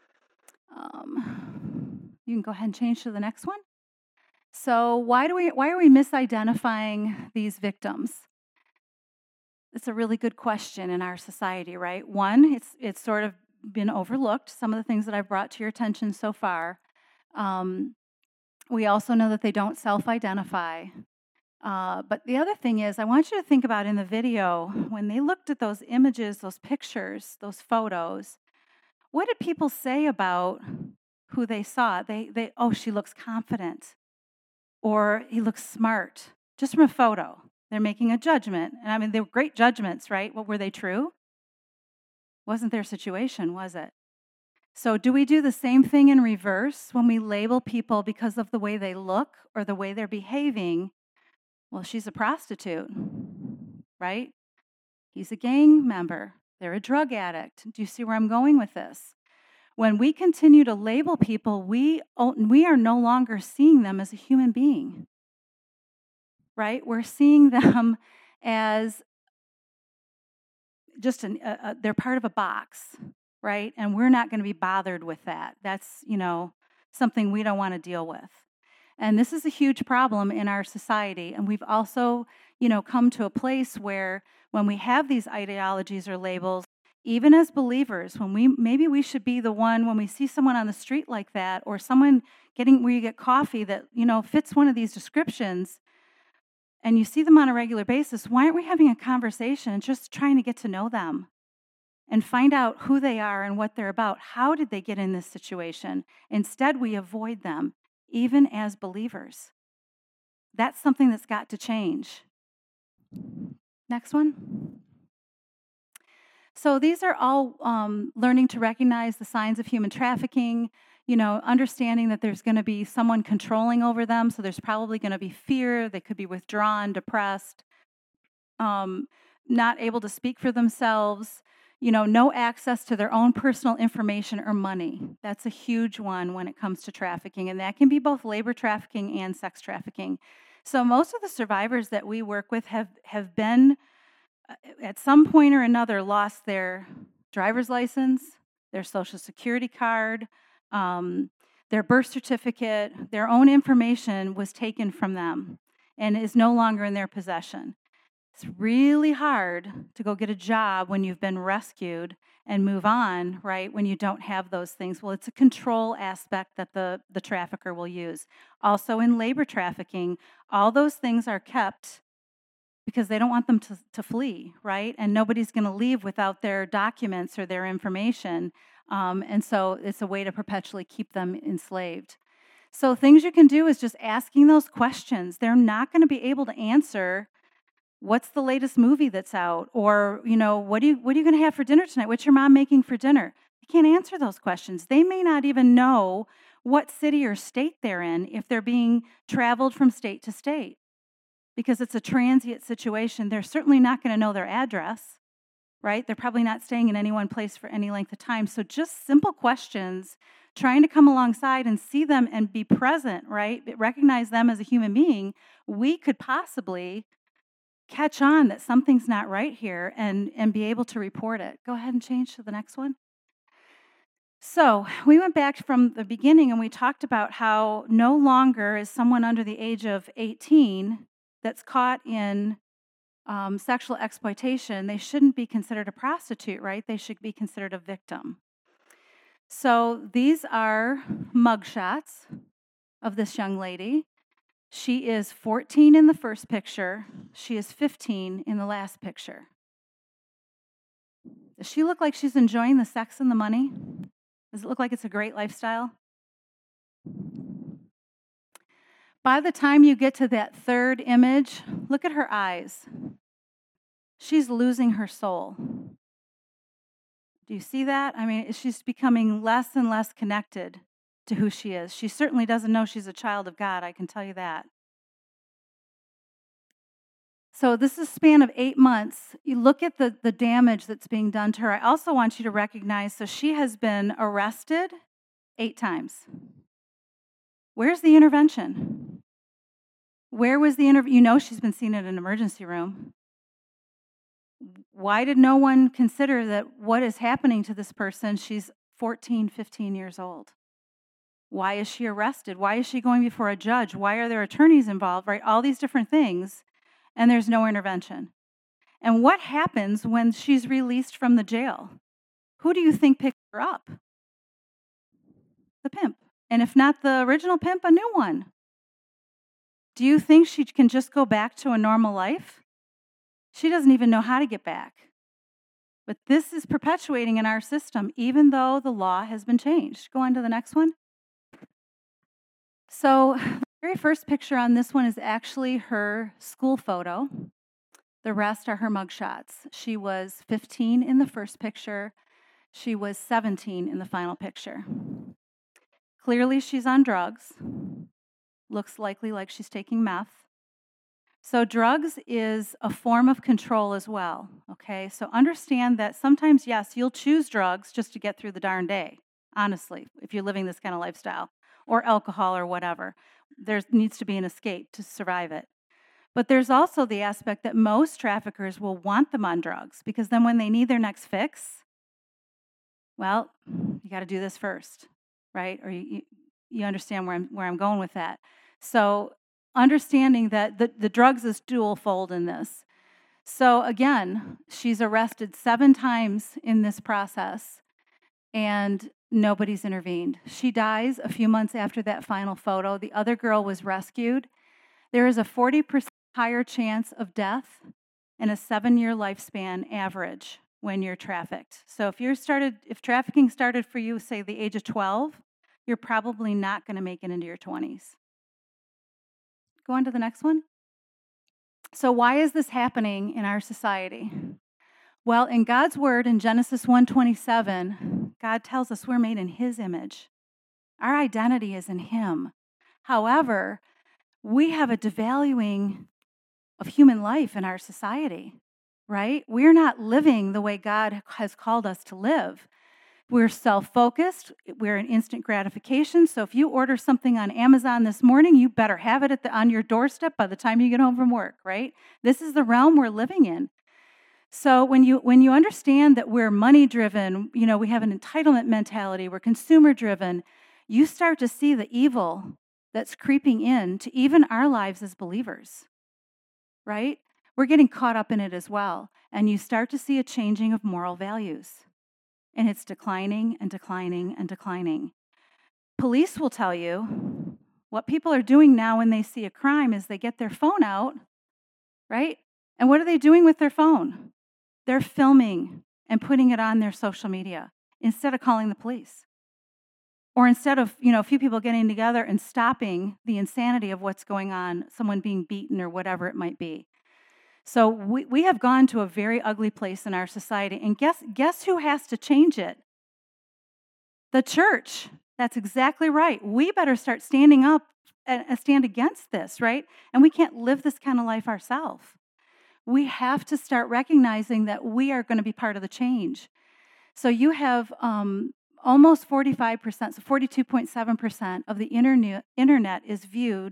Um, you can go ahead and change to the next one. So why do we why are we misidentifying these victims? It's a really good question in our society, right? One, it's it's sort of been overlooked, some of the things that I've brought to your attention so far. Um, we also know that they don't self-identify. Uh, but the other thing is, I want you to think about in the video, when they looked at those images, those pictures, those photos, what did people say about who they saw? They, they, oh, she looks confident. Or he looks smart, just from a photo. They're making a judgment. And I mean, they were great judgments, right? Well, were they true? Wasn't their situation, was it? So do we do the same thing in reverse when we label people because of the way they look or the way they're behaving? Well, she's a prostitute, right? He's a gang member. They're a drug addict. Do you see where I'm going with this? When we continue to label people, we, we are no longer seeing them as a human being, right? We're seeing them as just, an, a, a, they're part of a box, right? And we're not going to be bothered with that. That's, you know, something we don't want to deal with. And this is a huge problem in our society. And we've also, you know, come to a place where when we have these ideologies or labels, even as believers, when we maybe we should be the one when we see someone on the street like that, or someone getting where you get coffee that, you know, fits one of these descriptions, and you see them on a regular basis, why aren't we having a conversation and just trying to get to know them and find out who they are and what they're about? How did they get in this situation? Instead, we avoid them, even as believers. That's something that's got to change. Next one. So these are all um, learning to recognize the signs of human trafficking, you know, understanding that there's going to be someone controlling over them, so there's probably going to be fear. They could be withdrawn, depressed, um, not able to speak for themselves, you know, no access to their own personal information or money. That's a huge one when it comes to trafficking, and that can be both labor trafficking and sex trafficking. So most of the survivors that we work with have, have been, uh, at some point or another, lost their driver's license, their social security card, um, their birth certificate, their own information was taken from them and is no longer in their possession. It's really hard to go get a job when you've been rescued and move on, right, when you don't have those things. Well, it's a control aspect that the, the trafficker will use. Also in labor trafficking, all those things are kept because they don't want them to, to flee, right? And nobody's going to leave without their documents or their information. Um, and so it's a way to perpetually keep them enslaved. So things you can do is just asking those questions. They're not going to be able to answer what's the latest movie that's out, or, you know, what, do you, what are you going to have for dinner tonight? What's your mom making for dinner? You can't answer those questions. They may not even know what city or state they're in if they're being traveled from state to state. Because it's a transient situation, they're certainly not going to know their address, right? They're probably not staying in any one place for any length of time. So just simple questions, trying to come alongside and see them and be present, right? Recognize them as a human being. We could possibly catch on that something's not right here and, and be able to report it. Go ahead and change to the next one. So we went back from the beginning and we talked about how no longer is someone under the age of eighteen that's caught in um, sexual exploitation, they shouldn't be considered a prostitute, right? They should be considered a victim. So these are mugshots of this young lady. She is fourteen in the first picture. She is fifteen in the last picture. Does she look like she's enjoying the sex and the money? Does it look like it's a great lifestyle? By the time you get to that third image, look at her eyes. She's losing her soul. Do you see that? I mean, she's becoming less and less connected to who she is. She certainly doesn't know she's a child of God, I can tell you that. So this is a span of eight months. You look at the, the damage that's being done to her. I also want you to recognize, so she has been arrested eight times. Where's the intervention? Where was the intervention? You know she's been seen in an emergency room. Why did no one consider that what is happening to this person? She's fourteen, fifteen years old. Why is she arrested? Why is she going before a judge? Why are there attorneys involved, right? All these different things, and there's no intervention. And what happens when she's released from the jail? Who do you think picked her up? The pimp. And if not the original pimp, a new one. Do you think she can just go back to a normal life? She doesn't even know how to get back. But this is perpetuating in our system, even though the law has been changed. Go on to the next one. So the very first picture on this one is actually her school photo. The rest are her mugshots. She was fifteen in the first picture. She was seventeen in the final picture. Clearly she's on drugs. Looks likely like she's taking meth. So drugs is a form of control as well, okay? So understand that sometimes, yes, you'll choose drugs just to get through the darn day, honestly, if you're living this kind of lifestyle, or alcohol or whatever. There needs to be an escape to survive it. But there's also the aspect that most traffickers will want them on drugs, because then when they need their next fix, well, you got to do this first, right? Or you, you understand where I'm, where I'm going with that. So understanding that the, the drugs is dual fold in this. So again, she's arrested seven times in this process, and nobody's intervened. She dies a few months after that final photo. The other girl was rescued. There is a forty percent higher chance of death and a seven-year lifespan average when you're trafficked. So if you're started, if trafficking started for you, say the age of twelve, you're probably not going to make it into your twenties. Go on to the next one. So why is this happening in our society? Well, in God's word in Genesis one twenty-seven, God tells us we're made in his image. Our identity is in him. However, we have a devaluing of human life in our society, right? We're not living the way God has called us to live. We're self-focused. We're in instant gratification. So if you order something on Amazon this morning, you better have it at the, on your doorstep by the time you get home from work, right? This is the realm we're living in. So when you when you understand that we're money-driven, you know, we have an entitlement mentality, we're consumer-driven, you start to see the evil that's creeping in to even our lives as believers, right? We're getting caught up in it as well. And you start to see a changing of moral values. And it's declining and declining and declining. Police will tell you what people are doing now when they see a crime is they get their phone out, right? And what are they doing with their phone? They're filming and putting it on their social media instead of calling the police. Or instead of, you know, a few people getting together and stopping the insanity of what's going on, someone being beaten or whatever it might be. So we, we have gone to a very ugly place in our society. And guess, guess who has to change it? The church. That's exactly right. We better start standing up and stand against this, right? And we can't live this kind of life ourselves. We have to start recognizing that we are going to be part of the change. So you have um, almost forty-five percent, so forty-two point seven percent of the internet, internet is viewed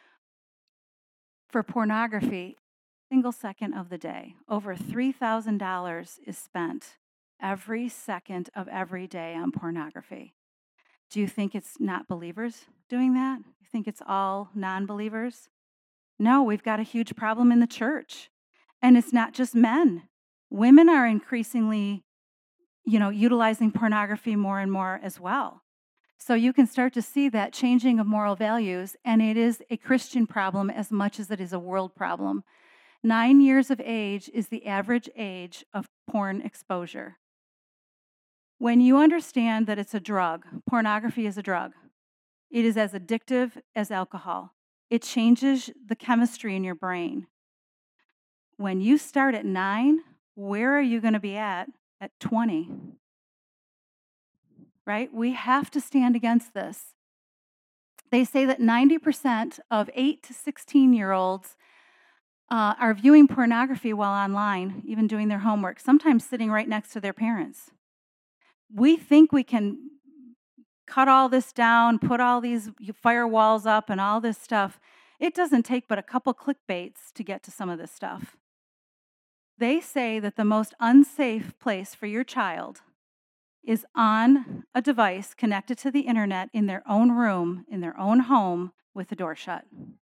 for pornography single second of the day. Over three thousand dollars is spent every second of every day on pornography. Do you think it's not believers doing that? You think it's all non-believers? No, we've got a huge problem in the church. And it's not just men. Women are increasingly, you know, utilizing pornography more and more as well. So you can start to see that changing of moral values, and it is a Christian problem as much as it is a world problem. Nine years of age is the average age of porn exposure. When you understand that it's a drug, pornography is a drug. It is as addictive as alcohol. It changes the chemistry in your brain. When you start at nine, where are you going to be at at twenty? Right? We have to stand against this. They say that ninety percent of eight to sixteen-year-olds uh, are viewing pornography while online, even doing their homework, sometimes sitting right next to their parents. We think we can cut all this down, put all these firewalls up and all this stuff. It doesn't take but a couple clickbaits to get to some of this stuff. They say that the most unsafe place for your child is on a device connected to the internet in their own room, in their own home, with the door shut.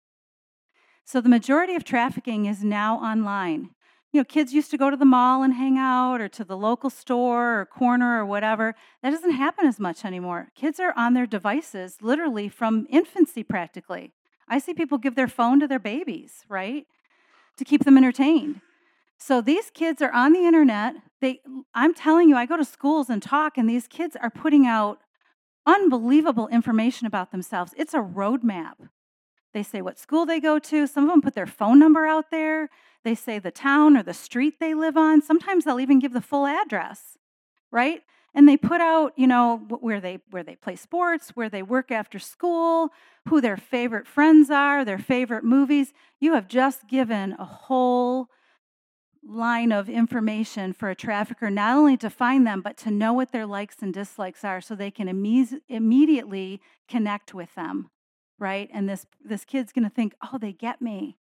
So the majority of trafficking is now online. You know, kids used to go to the mall and hang out, or to the local store or corner or whatever. That doesn't happen as much anymore. Kids are on their devices literally from infancy practically. I see people give their phone to their babies, right, to keep them entertained. So these kids are on the internet. They, I'm telling you, I go to schools and talk, and these kids are putting out unbelievable information about themselves. It's a roadmap. They say what school they go to. Some of them put their phone number out there. They say the town or the street they live on. Sometimes they'll even give the full address, right? And they put out, you know, where they where they play sports, where they work after school, who their favorite friends are, their favorite movies. You have just given a whole line of information for a trafficker, not only to find them, but to know what their likes and dislikes are so they can imme- immediately connect with them, right? And this, this kid's going to think, oh, they get me.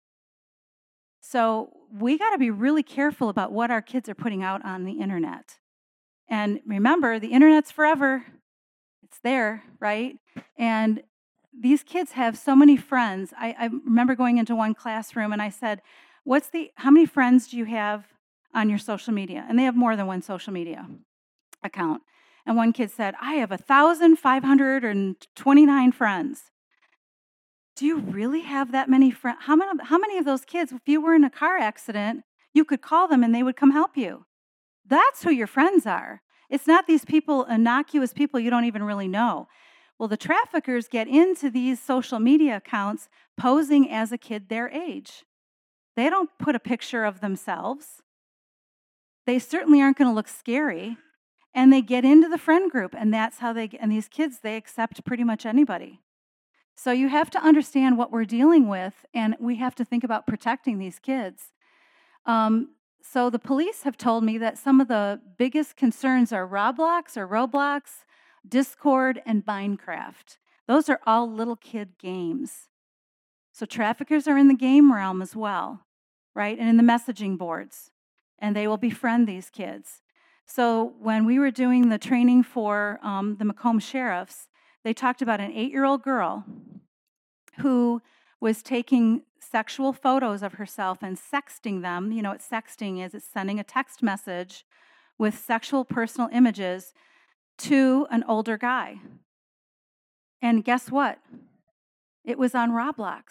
So we got to be really careful about what our kids are putting out on the internet. And remember, the internet's forever. It's there, right? And these kids have so many friends. I, I remember going into one classroom and I said, What's the, how many friends do you have on your social media? And they have more than one social media account. And one kid said, I have one thousand five hundred twenty-nine friends. Do you really have that many friends? How many, how many of those kids, if you were in a car accident, you could call them and they would come help you? That's who your friends are. It's not these people, innocuous people you don't even really know. Well, the traffickers get into these social media accounts posing as a kid their age. They don't put a picture of themselves. they certainly aren't going to look scary. And they get into the friend group, and that's how they get, and these kids, they accept pretty much anybody. So you have to understand what we're dealing with, and we have to think about protecting these kids. Um, so the police have told me that some of the biggest concerns are Roblox or Roblox, Discord, and Minecraft. Those are all little kid games. So traffickers are in the game realm as well, right? And in the messaging boards, and they will befriend these kids. So when we were doing the training for um, the Macomb sheriffs, they talked about an eight-year-old girl who was taking sexual photos of herself and sexting them. You know what sexting is? It's sending a text message with sexual personal images to an older guy. And guess what? It was on Roblox.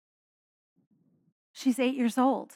She's eight years old.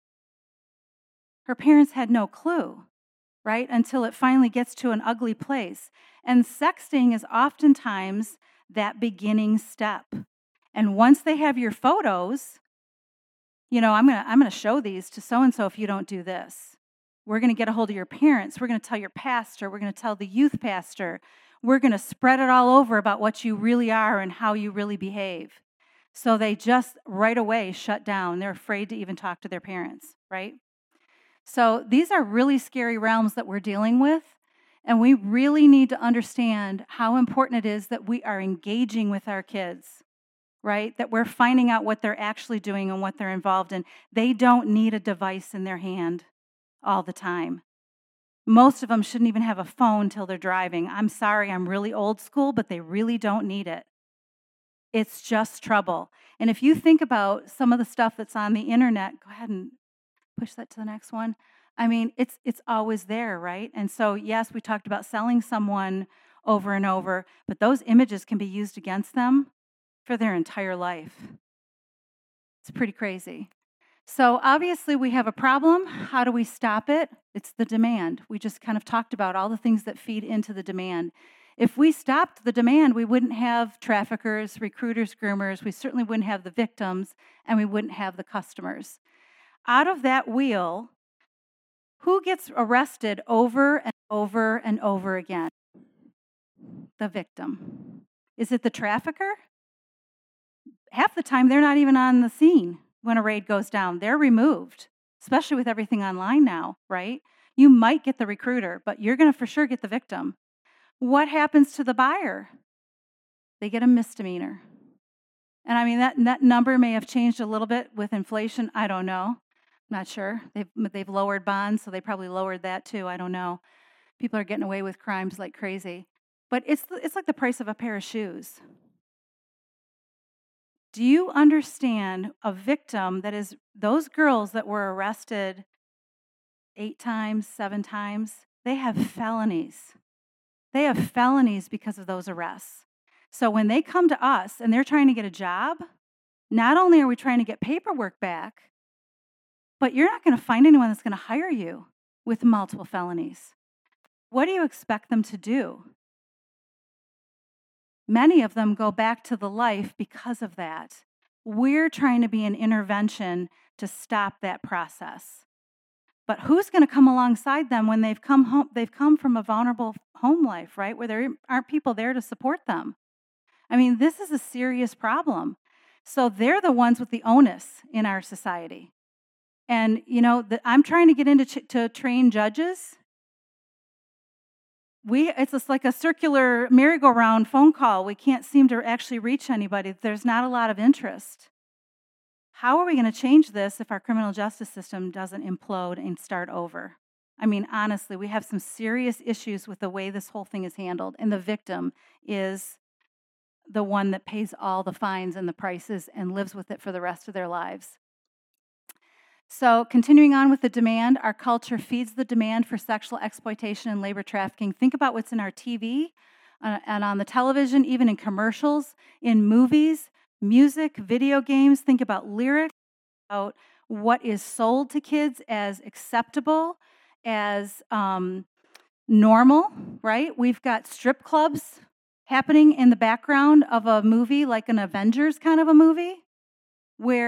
Her parents had no clue, right? Until it finally gets to an ugly place. And sexting is oftentimes that beginning step. And once they have your photos, you know, I'm gonna I'm gonna show these to so-and-so if you don't do this. We're gonna get a hold of your parents. We're gonna tell your pastor. We're gonna tell the youth pastor. We're gonna spread it all over about what you really are and how you really behave. So they just right away shut down. They're afraid to even talk to their parents, right? So these are really scary realms that we're dealing with, and we really need to understand how important it is that we are engaging with our kids, right? That we're finding out what they're actually doing and what they're involved in. They don't need a device in their hand all the time. Most of them shouldn't even have a phone till they're driving. I'm sorry, I'm really old school, but they really don't need it. It's just trouble. And if you think about some of the stuff that's on the internet, go ahead and push that to the next one. I mean, it's it's always there, right? And so, yes, we talked about selling someone over and over, but those images can be used against them for their entire life. It's pretty crazy. So obviously we have a problem. How do we stop it? It's the demand. We just kind of talked about all the things that feed into the demand. If we stopped the demand, we wouldn't have traffickers, recruiters, groomers. We certainly wouldn't have the victims, and we wouldn't have the customers. Out of that wheel, who gets arrested over and over and over again? The victim. Is it the trafficker? Half the time, they're not even on the scene when a raid goes down. They're removed, especially with everything online now, right? You might get the recruiter, but you're going to for sure get the victim. What happens to the buyer? They get a misdemeanor. And I mean, that, that number may have changed a little bit with inflation. I don't know. Not sure. They've, they've lowered bonds, so they probably lowered that too. I don't know. People are getting away with crimes like crazy. But it's, it's like the price of a pair of shoes. Do you understand a victim that is those girls that were arrested eight times, seven times? They have felonies. They have felonies because of those arrests. So when they come to us and they're trying to get a job, not only are we trying to get paperwork back, but you're not going to find anyone that's going to hire you with multiple felonies. What do you expect them to do? Many of them go back to the life because of that. We're trying to be an intervention to stop that process. But who's going to come alongside them when they've come home? They've come from a vulnerable home life, right, where there aren't people there to support them. I mean, this is a serious problem. So they're the ones with the onus in our society. And, you know, the, I'm trying to get into ch- to train judges. We It's just like a circular merry-go-round phone call. We can't seem to actually reach anybody. There's not a lot of interest. How are we going to change this if our criminal justice system doesn't implode and start over? I mean, honestly, we have some serious issues with the way this whole thing is handled, and the victim is the one that pays all the fines and the prices and lives with it for the rest of their lives. So continuing on with the demand, our culture feeds the demand for sexual exploitation and labor trafficking. Think about what's in our T V uh, and on the television, even in commercials, in movies, music, video games. Think about lyrics, about what is sold to kids as acceptable, as um, normal, right? We've got strip clubs happening in the background of a movie, like an Avengers kind of a movie, where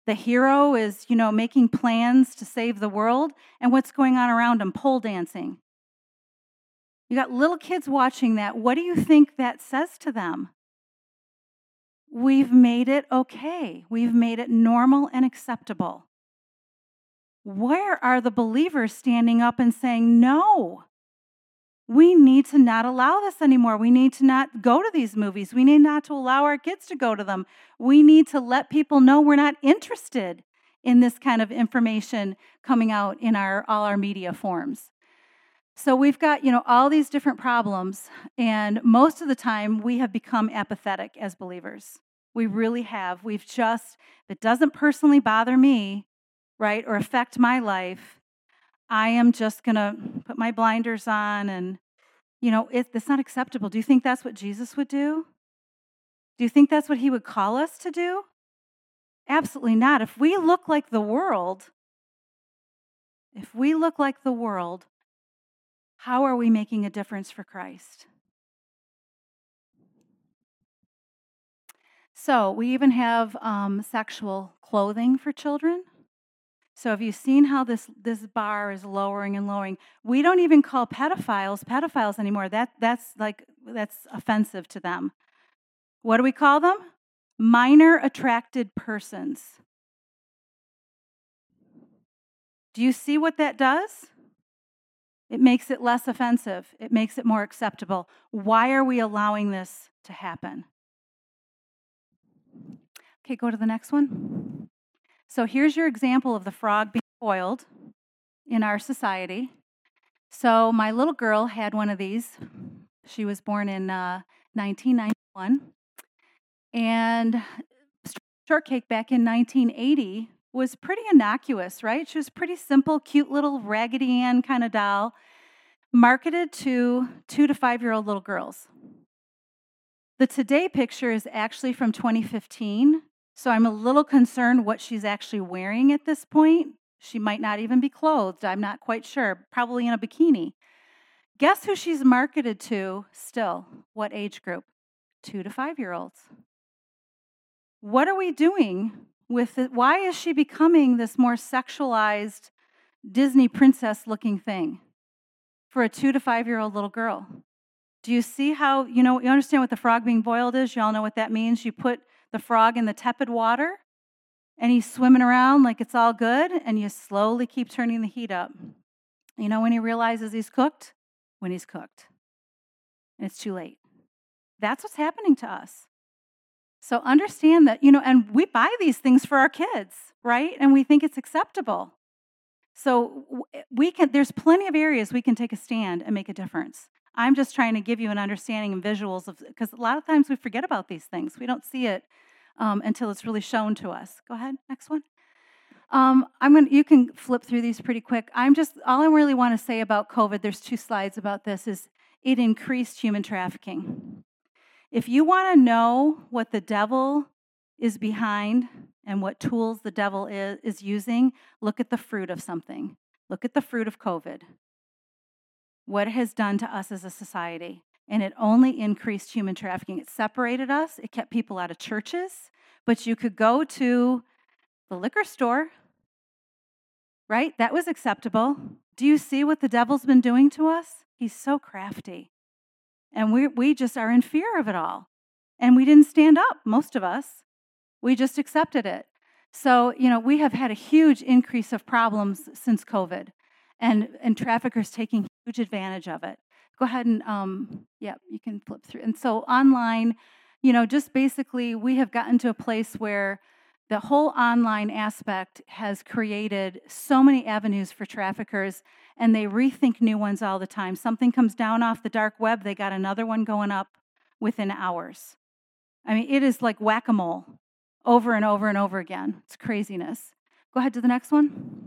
The hero is, you know, making plans to save the world, and what's going on around him? Pole dancing. You got little kids watching that. What do you think that says to them? We've made it okay. We've made it normal and acceptable. Where are the believers standing up and saying, no, we need to not allow this anymore. We need to not go to these movies. We need not to allow our kids to go to them. We need to let people know we're not interested in this kind of information coming out in our all our media forms. So we've got, you know, all these different problems, and most of the time we have become apathetic as believers. We really have. We've just, if it doesn't personally bother me, right, or affect my life, I am just going to put my blinders on and, you know, it, it's not acceptable. Do you think that's what Jesus would do? Do you think that's what he would call us to do? Absolutely not. If we look like the world, if we look like the world, how are we making a difference for Christ? So we even have um, sexual clothing for children. So have you seen how this, this bar is lowering and lowering? We don't even call pedophiles pedophiles anymore. That, that's like, that's offensive to them. What do we call them? Minor attracted persons. Do you see what that does? It makes it less offensive. It makes it more acceptable. Why are we allowing this to happen? Okay, go to the next one. So here's your example of the frog being boiled in our society. So my little girl had one of these. She was born in uh, nineteen ninety-one. And shortcake back in nineteen eighty was pretty innocuous, right? She was pretty simple, cute little Raggedy Ann kind of doll, marketed to two to five-year-old little girls. The Today picture is actually from twenty fifteen, so I'm a little concerned what she's actually wearing at this point. She might not even be clothed, I'm not quite sure, probably in a bikini. Guess who she's marketed to still? What age group? Two to five-year-olds. What are we doing with it? Why is she becoming this more sexualized Disney princess-looking thing for a two to five-year-old little girl? Do you see how, you know, you understand what the frog being boiled is? You all know what that means? You put the frog in the tepid water, and he's swimming around like it's all good, and you slowly keep turning the heat up. You know when he realizes he's cooked? When he's cooked. And it's too late. That's what's happening to us. So understand that, you know, and we buy these things for our kids, right? And we think it's acceptable. So we can, there's plenty of areas we can take a stand and make a difference. I'm just trying to give you an understanding and visuals of, because a lot of times we forget about these things. We don't see it um, until it's really shown to us. Go ahead, next one. Um, I'm going you can flip through these pretty quick. I'm just, all I really want to say about COVID, there's two slides about this, is it increased human trafficking. If you want to know what the devil is behind and what tools the devil is, is using, look at the fruit of something. Look at the fruit of COVID. What it has done to us as a society. And it only increased human trafficking. It separated us. It kept people out of churches. But you could go to the liquor store, right? That was acceptable. Do you see what the devil's been doing to us? He's so crafty. And we we just are in fear of it all. And we didn't stand up, most of us. We just accepted it. So, you know, we have had a huge increase of problems since COVID. And, and traffickers taking huge advantage of it. Go ahead and, um, yeah, you can flip through. And so online, you know, just basically we have gotten to a place where the whole online aspect has created so many avenues for traffickers, and they rethink new ones all the time. Something comes down off the dark web, they got another one going up within hours. I mean, it is like whack-a-mole over and over and over again. It's craziness. Go ahead to the next one.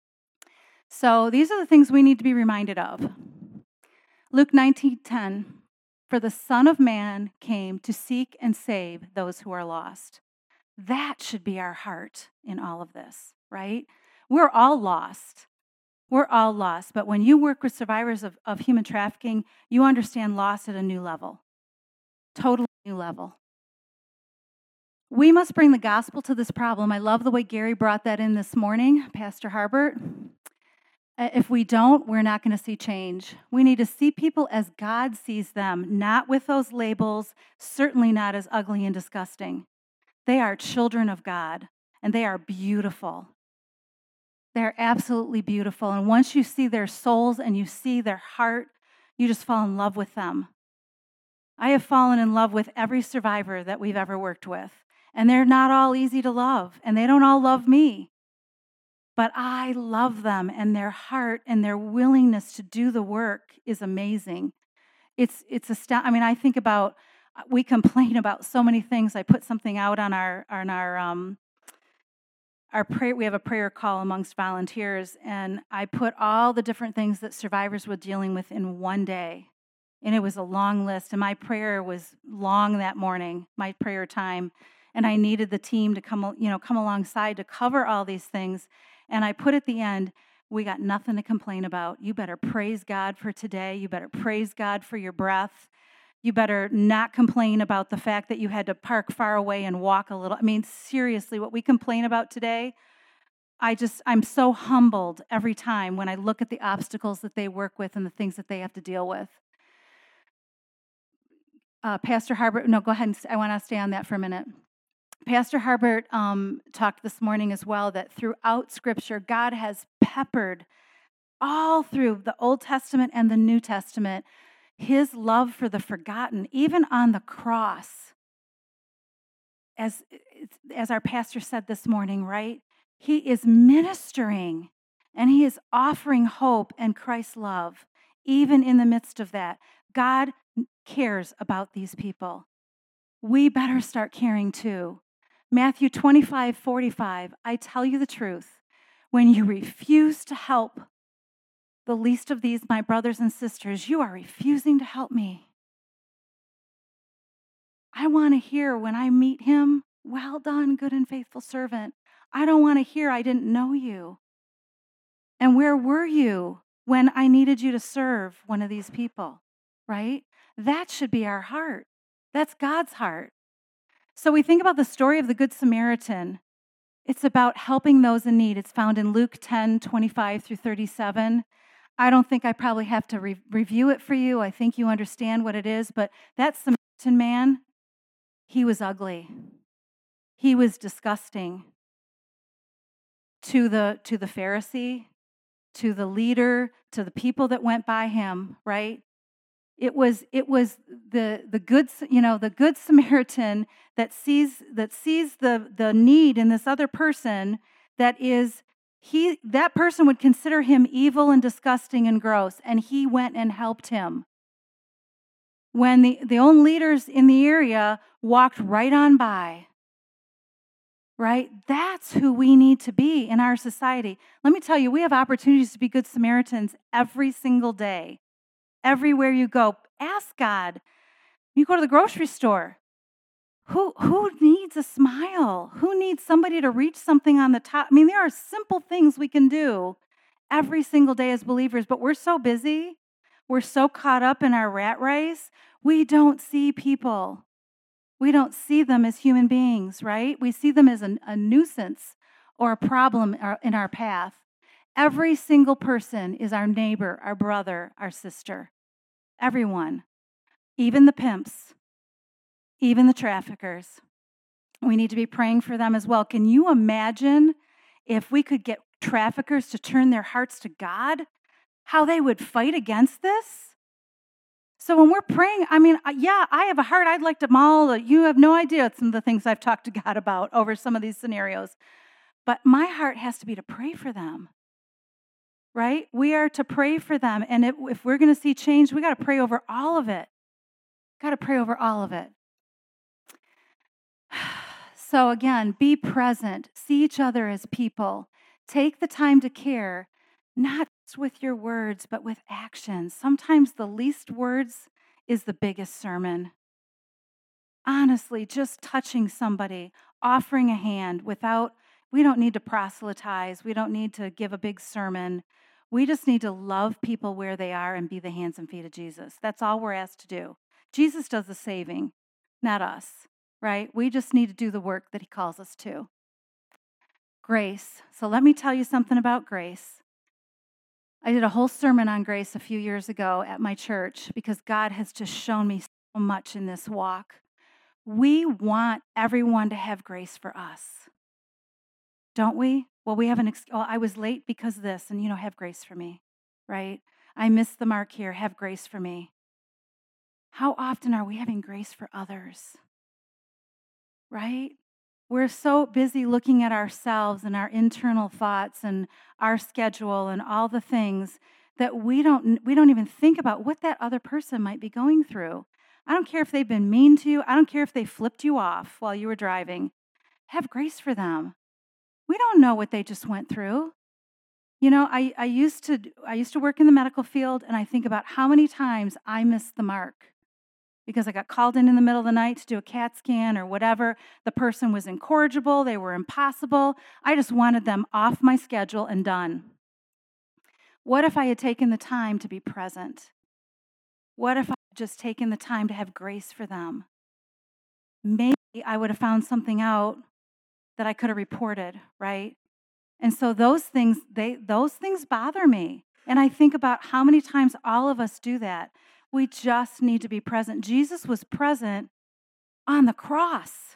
So these are the things we need to be reminded of. Luke nineteen ten, for the Son of Man came to seek and save those who are lost. That should be our heart in all of this, right? We're all lost. We're all lost. But when you work with survivors of, of human trafficking, you understand lost at a new level. Totally new level. We must bring the gospel to this problem. I love the way Gary brought that in this morning, Pastor Harbert. If we don't, we're not going to see change. We need to see people as God sees them, not with those labels, certainly not as ugly and disgusting. They are children of God, and they are beautiful. They're absolutely beautiful. And once you see their souls and you see their heart, you just fall in love with them. I have fallen in love with every survivor that we've ever worked with. And they're not all easy to love, and they don't all love me. But I love them, and their heart and their willingness to do the work is amazing. It's it's astounding. I mean, I think about, we complain about so many things. I put something out on our on our um our prayer. We have a prayer call amongst volunteers, and I put all the different things that survivors were dealing with in one day. And it was a long list, and my prayer was long that morning, my prayer time. And I needed the team to come, you know, come alongside to cover all these things. And I put at the end, we got nothing to complain about. You better praise God for today. You better praise God for your breath. You better not complain about the fact that you had to park far away and walk a little. I mean, seriously, what we complain about today, I just, I'm so humbled every time when I look at the obstacles that they work with and the things that they have to deal with. Uh, Pastor Harbert, no, go ahead. And I want to stay on that for a minute. Pastor Harbert um, talked this morning as well that throughout Scripture, God has peppered all through the Old Testament and the New Testament his love for the forgotten, even on the cross. As, as our pastor said this morning, right? He is ministering and he is offering hope and Christ's love, even in the midst of that. God cares about these people. We better start caring too. Matthew twenty-five forty-five, I tell you the truth, when you refuse to help the least of these, my brothers and sisters, you are refusing to help me. I want to hear when I meet him, well done, good and faithful servant. I don't want to hear I didn't know you. And where were you when I needed you to serve one of these people, right? That should be our heart. That's God's heart. So we think about the story of the Good Samaritan. It's about helping those in need. It's found in Luke ten twenty-five through thirty-seven. I don't think I probably have to re- review it for you. I think you understand what it is. But that Samaritan man, he was ugly. He was disgusting. To the, to the Pharisee, to the leader, to the people that went by him, right? It was it was the the good you know the good Samaritan that sees that sees the the need in this other person, that is he that person would consider him evil and disgusting and gross, and he went and helped him. When the, the own leaders in the area walked right on by, right? That's who we need to be in our society. Let me tell you, we have opportunities to be good Samaritans every single day. Everywhere you go, ask God. You go to the grocery store. Who, who needs a smile? Who needs somebody to reach something on the top? I mean, there are simple things we can do every single day as believers, but we're so busy. We're so caught up in our rat race. We don't see people. We don't see them as human beings, right? We see them as a, a nuisance or a problem in our path. Every single person is our neighbor, our brother, our sister. Everyone. Even the pimps. Even the traffickers. We need to be praying for them as well. Can you imagine if we could get traffickers to turn their hearts to God? How they would fight against this? So when we're praying, I mean, yeah, I have a heart. I'd like to maul. You have no idea some of the things I've talked to God about over some of these scenarios. But my heart has to be to pray for them. Right? We are to pray for them. And if, if we're going to see change, we got to pray over all of it. Got to pray over all of it. So again, be present. See each other as people. Take the time to care, not just with your words, but with actions. Sometimes the least words is the biggest sermon. Honestly, just touching somebody, offering a hand without, we don't need to proselytize. We don't need to give a big sermon. We just need to love people where they are and be the hands and feet of Jesus. That's all we're asked to do. Jesus does the saving, not us. right? We just need to do the work that he calls us to. Grace. So let me tell you something about grace. I did a whole sermon on grace a few years ago at my church because God has just shown me so much in this walk. We want everyone to have grace for us. Don't we? Well, we have an, ex- oh, I was late because of this, and, you know, have grace for me, right? I missed the mark here, have grace for me. How often are we having grace for others, right? We're so busy looking at ourselves and our internal thoughts and our schedule and all the things that we don't, we don't even think about what that other person might be going through. I don't care if they've been mean to you. I don't care if they flipped you off while you were driving. Have grace for them. We don't know what they just went through. You know, I, I used to I used to work in the medical field, and I think about how many times I missed the mark because I got called in in the middle of the night to do a CAT scan or whatever. The person was incorrigible. They were impossible. I just wanted them off my schedule and done. What if I had taken the time to be present? What if I had just taken the time to have grace for them? Maybe I would have found something out that I could have reported, right? And so those things, they those things bother me. And I think about how many times all of us do that. We just need to be present. Jesus was present on the cross.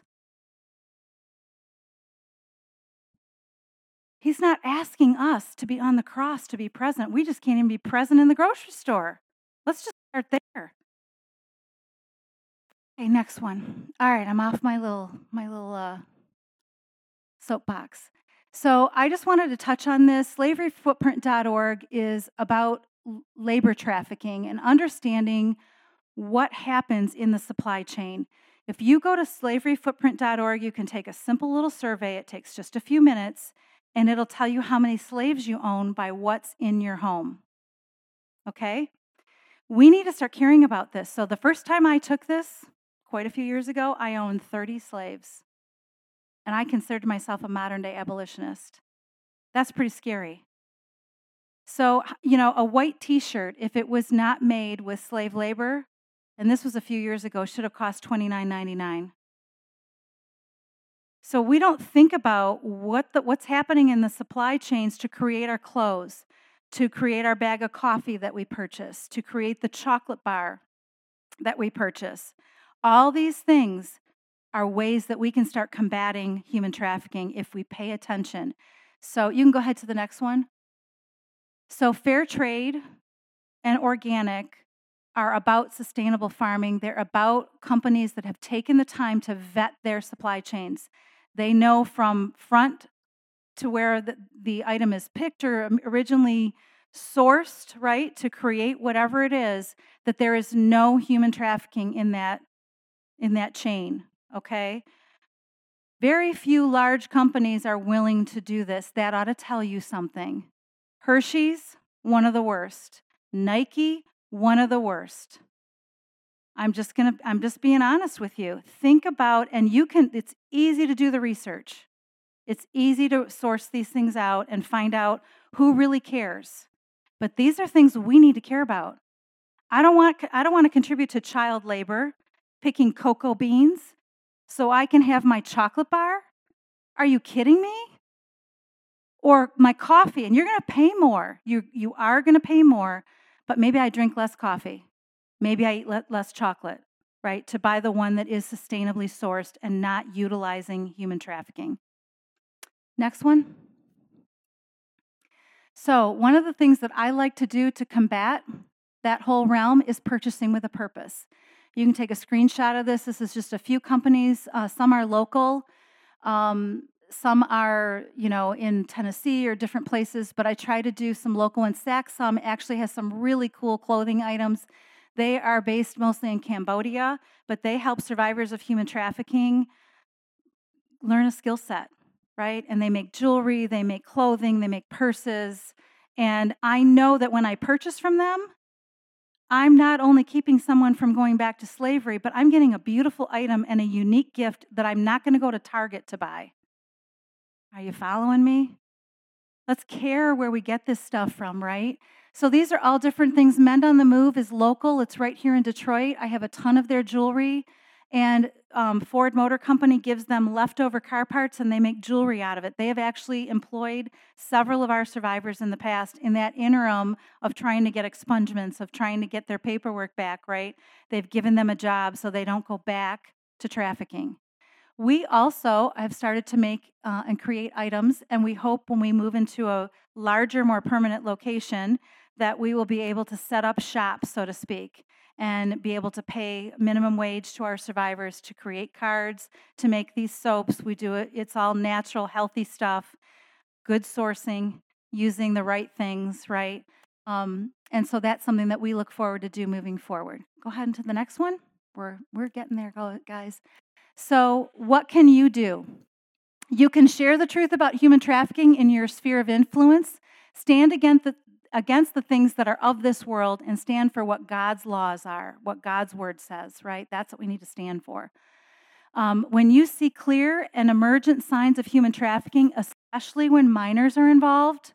He's not asking us to be on the cross to be present. We just can't even be present in the grocery store. Let's just start there. Okay, next one. All right, I'm off my little my little uh, soapbox. So I just wanted to touch on this. slavery footprint dot org is about labor trafficking and understanding what happens in the supply chain. If you go to slavery footprint dot org, you can take a simple little survey. It takes just a few minutes, and it'll tell you how many slaves you own by what's in your home. Okay? We need to start caring about this. So the first time I took this, quite a few years ago, I owned thirty slaves. And I considered myself a modern-day abolitionist. That's pretty scary. So, you know, a white T-shirt, if it was not made with slave labor, and this was a few years ago, should have cost twenty-nine ninety-nine. So we don't think about what the, what's happening in the supply chains to create our clothes, to create our bag of coffee that we purchase, to create the chocolate bar that we purchase. All these things are ways that we can start combating human trafficking if we pay attention. So you can go ahead to the next one. So fair trade and organic are about sustainable farming. They're about companies that have taken the time to vet their supply chains. They know from front to where the, the item is picked or originally sourced, right, to create whatever it is, that there is no human trafficking in that, in that chain. Okay? Very few large companies are willing to do this. That ought to tell you something. Hershey's, one of the worst. Nike, one of the worst. I'm just gonna, I'm just being honest with you. Think about, and you can, it's easy to do the research. It's easy to source these things out and find out who really cares. But these are things we need to care about. I don't want, I don't want to contribute to child labor, picking cocoa beans, so I can have my chocolate bar? Are you kidding me? Or my coffee, and you're going to pay more. You, you are going to pay more, but maybe I drink less coffee. Maybe I eat le- less chocolate, right, to buy the one that is sustainably sourced and not utilizing human trafficking. Next one. So one of the things that I like to do to combat that whole realm is purchasing with a purpose. You can take a screenshot of this. This is just a few companies. Uh, some are local. Um, some are, you know, in Tennessee or different places, but I try to do some local. And Saxum actually has some really cool clothing items. They are based mostly in Cambodia, but they help survivors of human trafficking learn a skill set, right? And they make jewelry, they make clothing, they make purses. And I know that when I purchase from them, I'm not only keeping someone from going back to slavery, but I'm getting a beautiful item and a unique gift that I'm not going to go to Target to buy. Are you following me? Let's care where we get this stuff from, right? So these are all different things. Mend on the Move is local. It's right here in Detroit. I have a ton of their jewelry, And um, Ford Motor Company gives them leftover car parts and they make jewelry out of it. They have actually employed several of our survivors in the past in that interim of trying to get expungements, of trying to get their paperwork back, right? They've given them a job so they don't go back to trafficking. We also have started to make uh, and create items, and we hope when we move into a larger, more permanent location that we will be able to set up shop, so to speak, and be able to pay minimum wage to our survivors to create cards, to make these soaps. We do it, it's all natural, healthy stuff, good sourcing, using the right things, right? Um, and so that's something that we look forward to do moving forward. Go ahead into the next one. We're, we're getting there, guys. So what can you do? You can share the truth about human trafficking in your sphere of influence, stand against the against the things that are of this world, and stand for what God's laws are, what God's word says, right? That's what we need to stand for. Um, when you see clear and emergent signs of human trafficking, especially when minors are involved,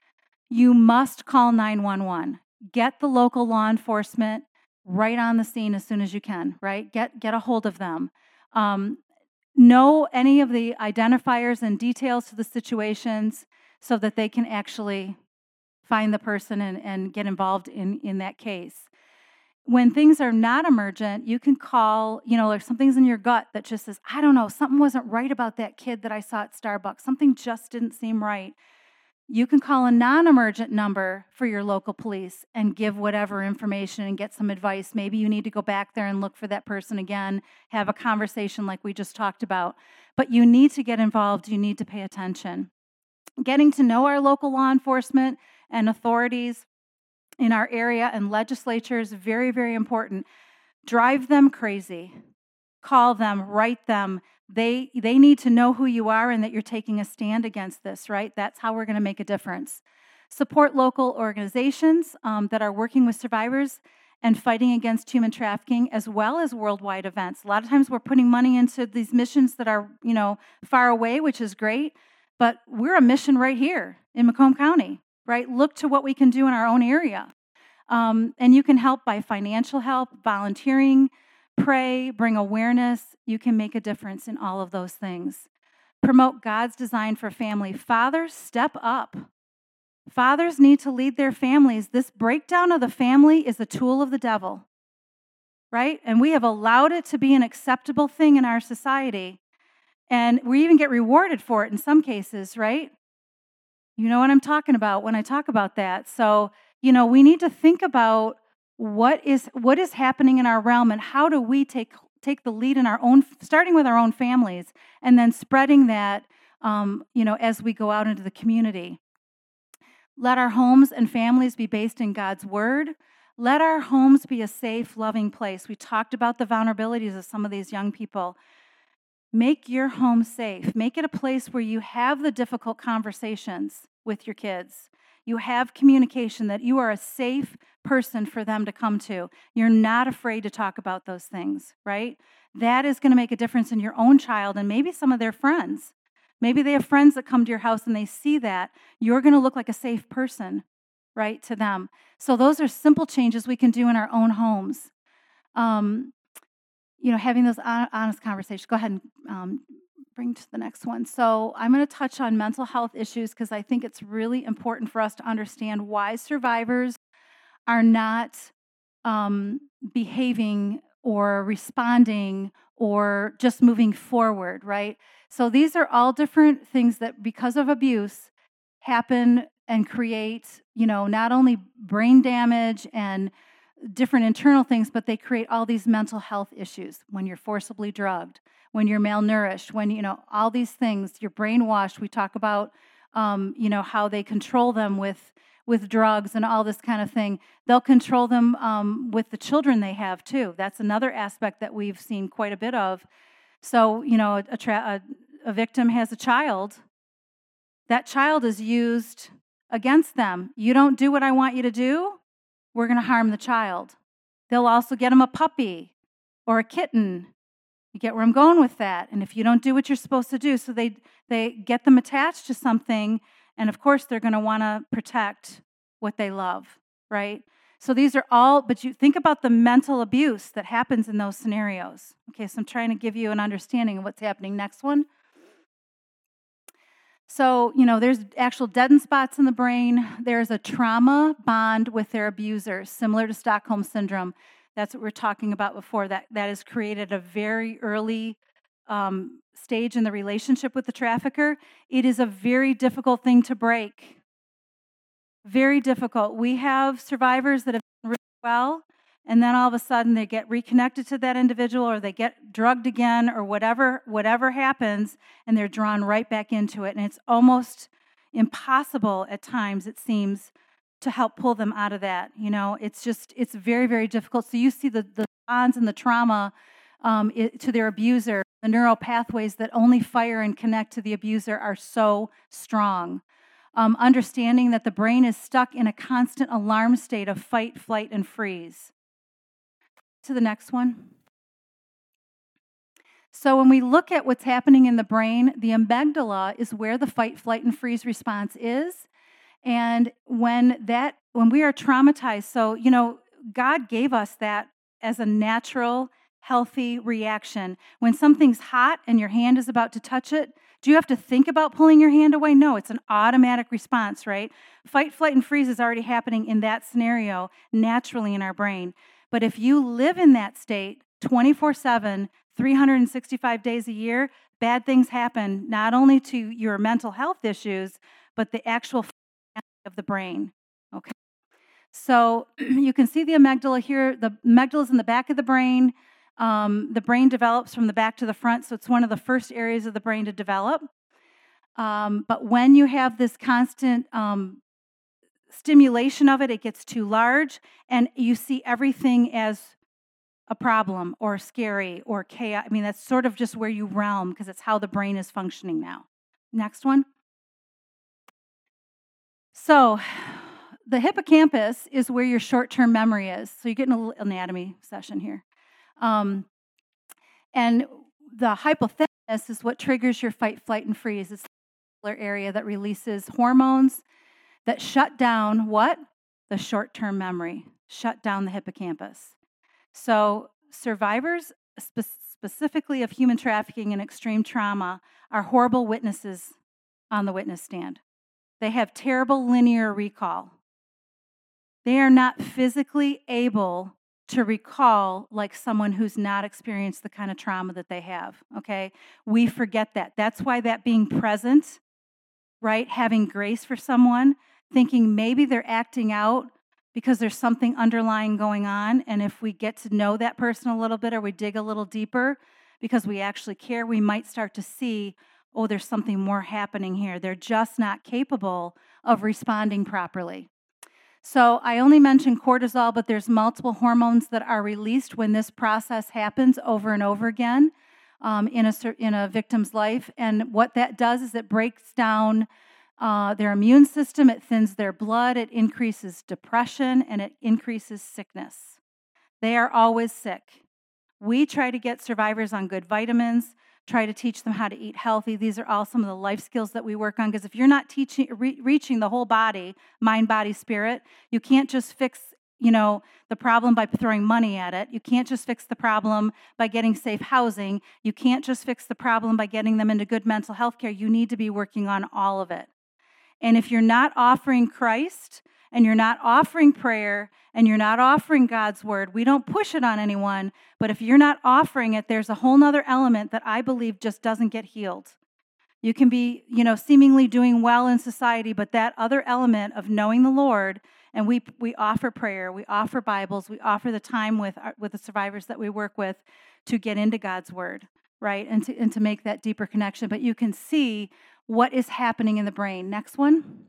you must call nine one one. Get the local law enforcement right on the scene as soon as you can, right? Get, get a hold of them. Um, know any of the identifiers and details to the situations so that they can actually find the person and, and get involved in, in that case. When things are not emergent, you can call, you know, like something's in your gut that just says, I don't know, something wasn't right about that kid that I saw at Starbucks. Something just didn't seem right. You can call a non-emergent number for your local police and give whatever information and get some advice. Maybe you need to go back there and look for that person again, have a conversation like we just talked about. But you need to get involved. You need to pay attention. Getting to know our local law enforcement and authorities in our area and legislature is very, very important. Drive them crazy. Call them, write them. They, they need to know who you are and that you're taking a stand against this, right? That's how we're going to make a difference. Support local organizations um, that are working with survivors and fighting against human trafficking, as well as worldwide events. A lot of times we're putting money into these missions that are, you know, far away, which is great, but we're a mission right here in Macomb County, right? Look to what we can do in our own area. Um, and you can help by financial help, volunteering, pray, bring awareness. You can make a difference in all of those things. Promote God's design for family. Fathers, step up. Fathers need to lead their families. This breakdown of the family is a tool of the devil, right? And we have allowed it to be an acceptable thing in our society. And we even get rewarded for it in some cases, right? You know what I'm talking about when I talk about that. So, you know, we need to think about what is what is happening in our realm and how do we take take the lead in our own, starting with our own families, and then spreading that, um, you know, as we go out into the community. Let our homes and families be based in God's word. Let our homes be a safe, loving place. We talked about the vulnerabilities of some of these young people. Make your home safe. Make it a place where you have the difficult conversations with your kids. You have communication, that you are a safe person for them to come to. You're not afraid to talk about those things, right? That is going to make a difference in your own child and maybe some of their friends. Maybe they have friends that come to your house and they see that. You're going to look like a safe person, right, to them. So those are simple changes we can do in our own homes. Um, you know, having those honest conversations. Go ahead and um, bring to the next one. So I'm going to touch on mental health issues because I think it's really important for us to understand why survivors are not um, behaving or responding or just moving forward, right? So these are all different things that, because of abuse, happen and create, you know, not only brain damage and different internal things, but they create all these mental health issues. When you're forcibly drugged, when you're malnourished, when, you know, all these things, you're brainwashed. We talk about, um, you know, how they control them with with drugs and all this kind of thing. They'll control them um, with the children they have too. That's another aspect that we've seen quite a bit of. So, you know, a, tra- a, a victim has a child. That child is used against them. You don't do what I want you to do, we're going to harm the child. They'll also get them a puppy or a kitten. You get where I'm going with that. And if you don't do what you're supposed to do, so they they get them attached to something, and of course they're going to want to protect what they love, right? So these are all, but you think about the mental abuse that happens in those scenarios. Okay, so I'm trying to give you an understanding of what's happening. Next one. So, you know, there's actual deadened spots in the brain. There's a trauma bond with their abuser, similar to Stockholm Syndrome. That's what we were talking about before. That, that is created a very early um, stage in the relationship with the trafficker. It is a very difficult thing to break. Very difficult. We have survivors that have done really well, and then all of a sudden they get reconnected to that individual, or they get drugged again, or whatever whatever happens, and they're drawn right back into it. And it's almost impossible at times, it seems, to help pull them out of that. You know, it's just, it's very, very difficult. So you see the, the bonds and the trauma um, it, to their abuser, the neural pathways that only fire and connect to the abuser are so strong. Um, understanding that the brain is stuck in a constant alarm state of fight, flight, and freeze. To the next one. So when we look at what's happening in the brain, the amygdala is where the fight, flight, and freeze response is. And when that, when we are traumatized, so, you know, God gave us that as a natural, healthy reaction. When something's hot and your hand is about to touch it, do you have to think about pulling your hand away? No, it's an automatic response, right? Fight, flight, and freeze is already happening in that scenario naturally in our brain. But if you live in that state twenty-four seven, three hundred sixty-five days a year, bad things happen not only to your mental health issues, but the actual of the brain, okay? So you can see the amygdala here. The amygdala is in the back of the brain. Um, the brain develops from the back to the front, so it's one of the first areas of the brain to develop. Um, but when you have this constant um, stimulation of it, it gets too large, and you see everything as a problem or scary or chaos. I mean, that's sort of just where you realm, because it's how the brain is functioning now. Next one. So the hippocampus is where your short-term memory is. So you're getting a little anatomy session here. Um, and the hypothalamus is what triggers your fight, flight, and freeze. It's the area that releases hormones that shut down what? The short-term memory, shut down the hippocampus. So survivors, spe- specifically of human trafficking and extreme trauma, are horrible witnesses on the witness stand. They have terrible linear recall. They are not physically able to recall like someone who's not experienced the kind of trauma that they have, okay? We forget that. That's why that being present, right, having grace for someone, thinking maybe they're acting out because there's something underlying going on, and if we get to know that person a little bit or we dig a little deeper because we actually care, we might start to see, oh, there's something more happening here. They're just not capable of responding properly. So I only mentioned cortisol, but there's multiple hormones that are released when this process happens over and over again um, in a in a victim's life. And what that does is it breaks down uh, their immune system, it thins their blood, it increases depression, and it increases sickness. They are always sick. We try to get survivors on good vitamins, try to teach them how to eat healthy. These are all some of the life skills that we work on, because if you're not teaching, re- reaching the whole body, mind, body, spirit, you can't just fix, you know, the problem by throwing money at it. You can't just fix the problem by getting safe housing. You can't just fix the problem by getting them into good mental health care. You need to be working on all of it. And if you're not offering Christ, and you're not offering prayer, and you're not offering God's word, we don't push it on anyone, but if you're not offering it, there's a whole nother element that I believe just doesn't get healed. You can be, you know, seemingly doing well in society, but that other element of knowing the Lord, and we we offer prayer, we offer Bibles, we offer the time with our, with the survivors that we work with to get into God's word, right, and to, and to make that deeper connection. But you can see what is happening in the brain. Next one.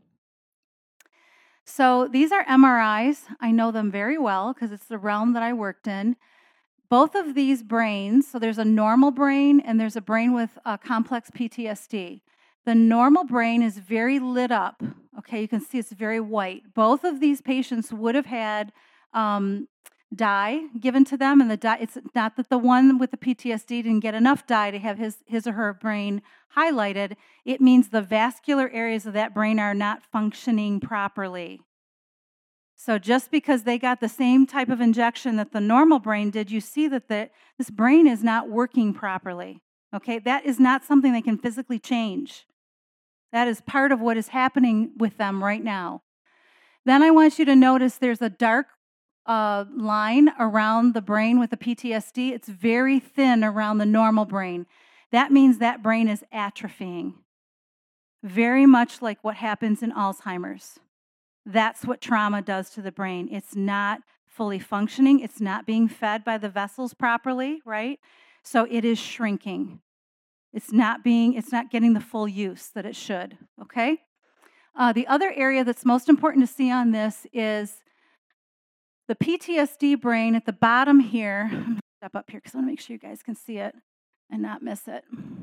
So these are M R Is. I know them very well because it's the realm that I worked in. Both of these brains, so there's a normal brain and there's a brain with a complex P T S D. The normal brain is very lit up. Okay, you can see it's very white. Both of these patients would have had um, dye given to them, and the dye, it's not that the one with the P T S D didn't get enough dye to have his, his or her brain highlighted. It means the vascular areas of that brain are not functioning properly. So just because they got the same type of injection that the normal brain did, you see that the, this brain is not working properly. Okay, that is not something they can physically change. That is part of what is happening with them right now. Then I want you to notice there's a dark uh, line around the brain with the P T S D. It's very thin around the normal brain. That means that brain is atrophying. Very much like what happens in Alzheimer's. That's what trauma does to the brain. It's not fully functioning. It's not being fed by the vessels properly, right? So it is shrinking. It's not being, it's not getting the full use that it should, okay? Uh, the other area that's most important to see on this is the P T S D brain at the bottom here. I'm gonna step up here because I want to make sure you guys can see it and not miss it.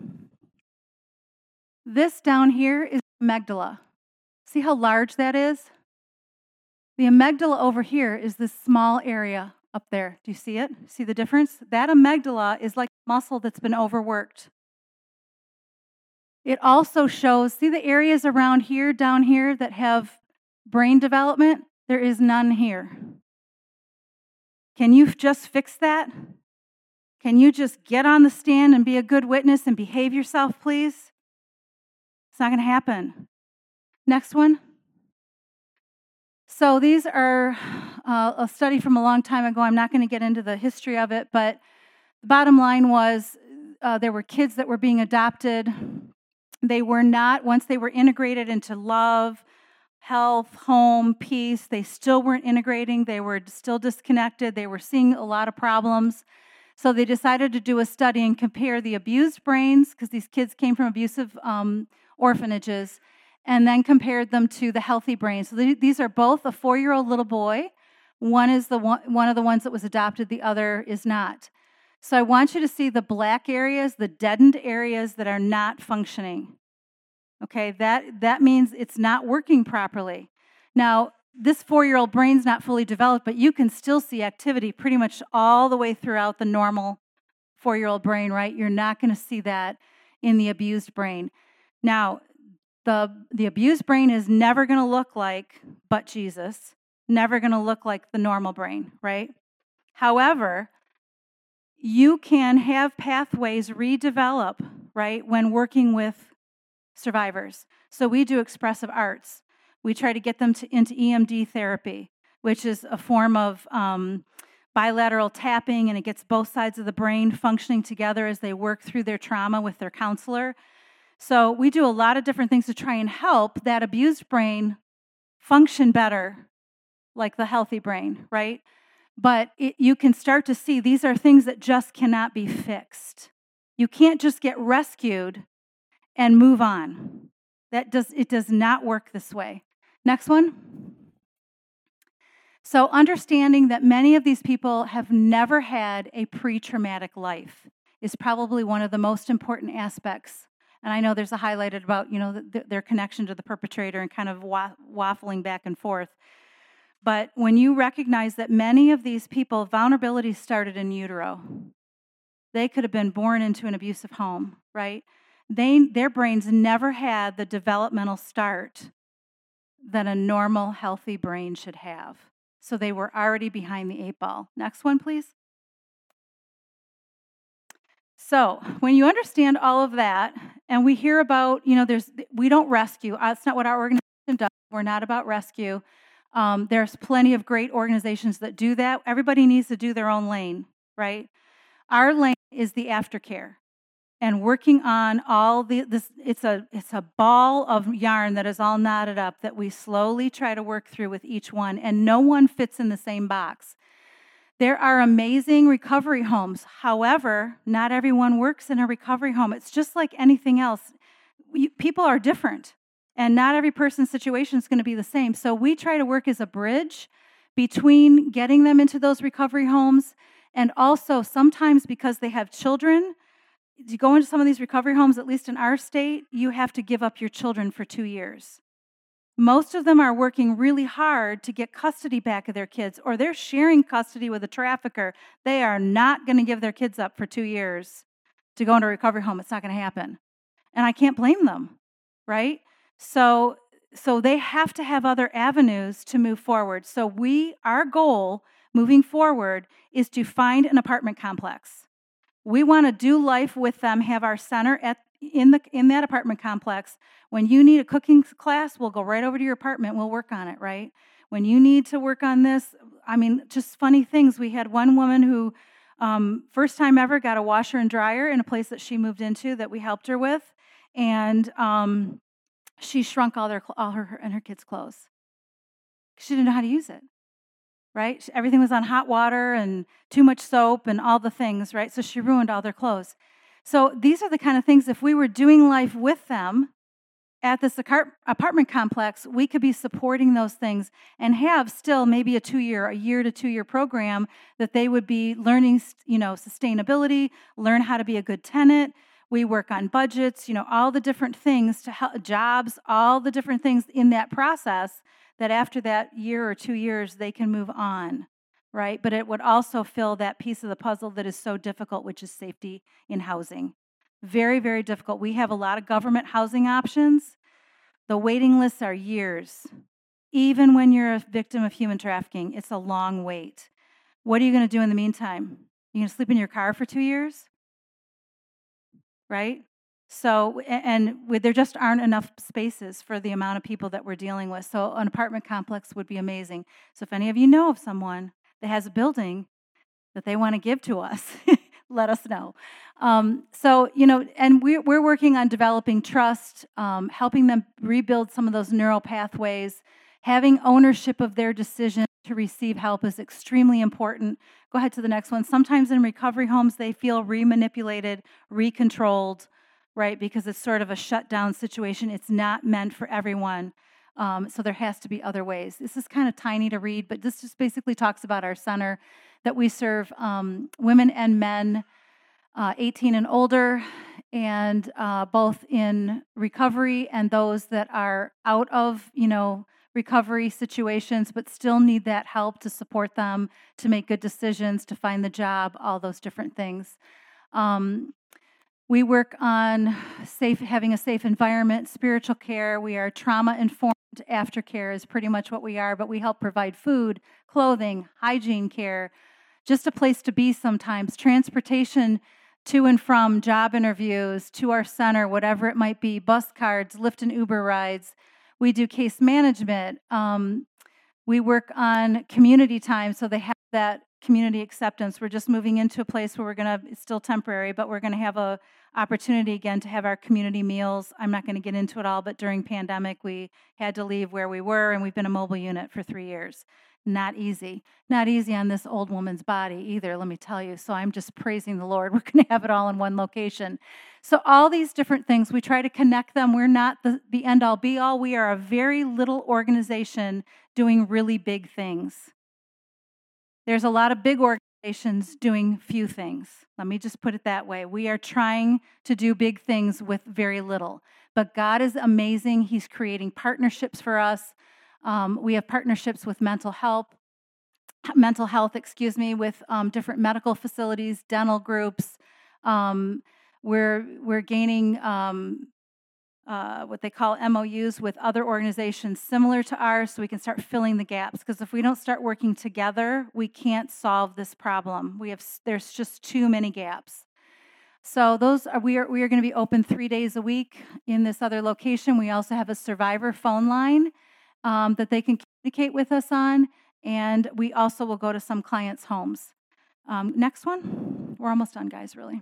This down here is amygdala. See how large that is? The amygdala over here is this small area up there. Do you see it? See the difference? That amygdala is like muscle that's been overworked. It also shows, see the areas around here, down here, that have brain development? There is none here. Can you just fix that? Can you just get on the stand and be a good witness and behave yourself, please? It's not going to happen. Next one. So these are uh, a study from a long time ago. I'm not going to get into the history of it, but the bottom line was uh, there were kids that were being adopted. They were not, once they were integrated into love, health, home, peace, they still weren't integrating. They were still disconnected. They were seeing a lot of problems. So they decided to do a study and compare the abused brains, because these kids came from abusive um, orphanages, and then compared them to the healthy brains. So these are both a four-year-old little boy. One is the one, one of the ones that was adopted, the other is not. So I want you to see the black areas, the deadened areas that are not functioning. Okay, that, that means it's not working properly. Now, this four-year-old brain's not fully developed, but you can still see activity pretty much all the way throughout the normal four-year-old brain, right? You're not going to see that in the abused brain. Now, the, the abused brain is never going to look like but Jesus, never going to look like the normal brain, right? However, you can have pathways redevelop, right, when working with survivors. So we do expressive arts. We try to get them to, into E M D therapy, which is a form of um, bilateral tapping, and it gets both sides of the brain functioning together as they work through their trauma with their counselor. So we do a lot of different things to try and help that abused brain function better, like the healthy brain, right? But it, you can start to see these are things that just cannot be fixed. You can't just get rescued and move on. That does, it does not work this way. Next one. So understanding that many of these people have never had a pre-traumatic life is probably one of the most important aspects. And I know there's a highlighted about, you know, th- their connection to the perpetrator and kind of wa- waffling back and forth. But when you recognize that many of these people, vulnerability started in utero. They could have been born into an abusive home, right? They, their brains never had the developmental start that a normal, healthy brain should have. So they were already behind the eight ball. Next one, please. So when you understand all of that, and we hear about, you know, there's, we don't rescue. That's not what our organization does. We're not about rescue. Um, there's plenty of great organizations that do that. Everybody needs to do their own lane, right? Our lane is the aftercare. And working on all the, this, it's a, it's a ball of yarn that is all knotted up that we slowly try to work through with each one, and no one fits in the same box. There are amazing recovery homes. However, not everyone works in a recovery home. It's just like anything else. We, people are different, and not every person's situation is going to be the same. So we try to work as a bridge between getting them into those recovery homes, and also sometimes because they have children, to go into some of these recovery homes, at least in our state, you have to give up your children for two years. Most of them are working really hard to get custody back of their kids, or they're sharing custody with a trafficker. They are not going to give their kids up for two years to go into a recovery home. It's not going to happen. And I can't blame them, right? So so they have to have other avenues to move forward. So we, our goal moving forward is to find an apartment complex. We want to do life with them, have our center at in the in that apartment complex. When you need a cooking class, we'll go right over to your apartment. We'll work on it, right? When you need to work on this, I mean, just funny things. We had one woman who, um, first time ever, got a washer and dryer in a place that she moved into that we helped her with, and um, she shrunk all their all her and her kids' clothes. She didn't know how to use it, right? Everything was on hot water and too much soap and all the things, right? So she ruined all their clothes. So these are the kind of things, if we were doing life with them at this apartment complex, we could be supporting those things and have still maybe a two-year, a year to two-year program that they would be learning, you know, sustainability, learn how to be a good tenant. We work on budgets, you know, all the different things to help, jobs, all the different things in that process that after that year or two years, they can move on, right? But it would also fill that piece of the puzzle that is so difficult, which is safety in housing. Very, very difficult. We have a lot of government housing options. The waiting lists are years. Even when you're a victim of human trafficking, it's a long wait. What are you going to do in the meantime? You going to sleep in your car for two years? Right? So, and there just aren't enough spaces for the amount of people that we're dealing with. So an apartment complex would be amazing. So if any of you know of someone that has a building that they want to give to us, let us know. Um, so, you know, and we're, we're working on developing trust, um, helping them rebuild some of those neural pathways. Having ownership of their decision to receive help is extremely important. Go ahead to the next one. Sometimes in recovery homes, they feel re-manipulated, re-controlled, right? Because it's sort of a shutdown situation. It's not meant for everyone. Um, so there has to be other ways. This is kind of tiny to read, but this just basically talks about our center that we serve um, women and men, uh, eighteen and older, and uh, both in recovery and those that are out of, you know, recovery situations, but still need that help to support them, to make good decisions, to find the job, all those different things. Um, we work on safe, having a safe environment, spiritual care. We are trauma-informed aftercare is pretty much what we are, but we help provide food, clothing, hygiene care, just a place to be sometimes, transportation to and from job interviews, to our center, whatever it might be, bus cards, Lyft and Uber rides. We do case management. Um, we work on community time, so they have that community acceptance. We're just moving into a place where we're going to, it's still temporary, but we're going to have a opportunity again to have our community meals. I'm not going to get into it all, but during pandemic, we had to leave where we were, and we've been a mobile unit for three years. Not easy. Not easy on this old woman's body either, let me tell you. So I'm just praising the Lord. We're going to have it all in one location. So all these different things, we try to connect them. We're not the, the end-all, be-all. We are a very little organization doing really big things. There's a lot of big organizations doing few things. Let me just put it that way. We are trying to do big things with very little. But God is amazing. He's creating partnerships for us. Um, we have partnerships with mental health, mental health, excuse me, with um, different medical facilities, dental groups. Um, we're we're gaining um, uh, what they call M O Us with other organizations similar to ours, so we can start filling the gaps. Because if we don't start working together, we can't solve this problem. We have there's just too many gaps. So those are we are we are going to be open three days a week in this other location. We also have a survivor phone line Um, that they can communicate with us on, and we also will go to some clients' homes. Um, next one. We're almost done, guys, really.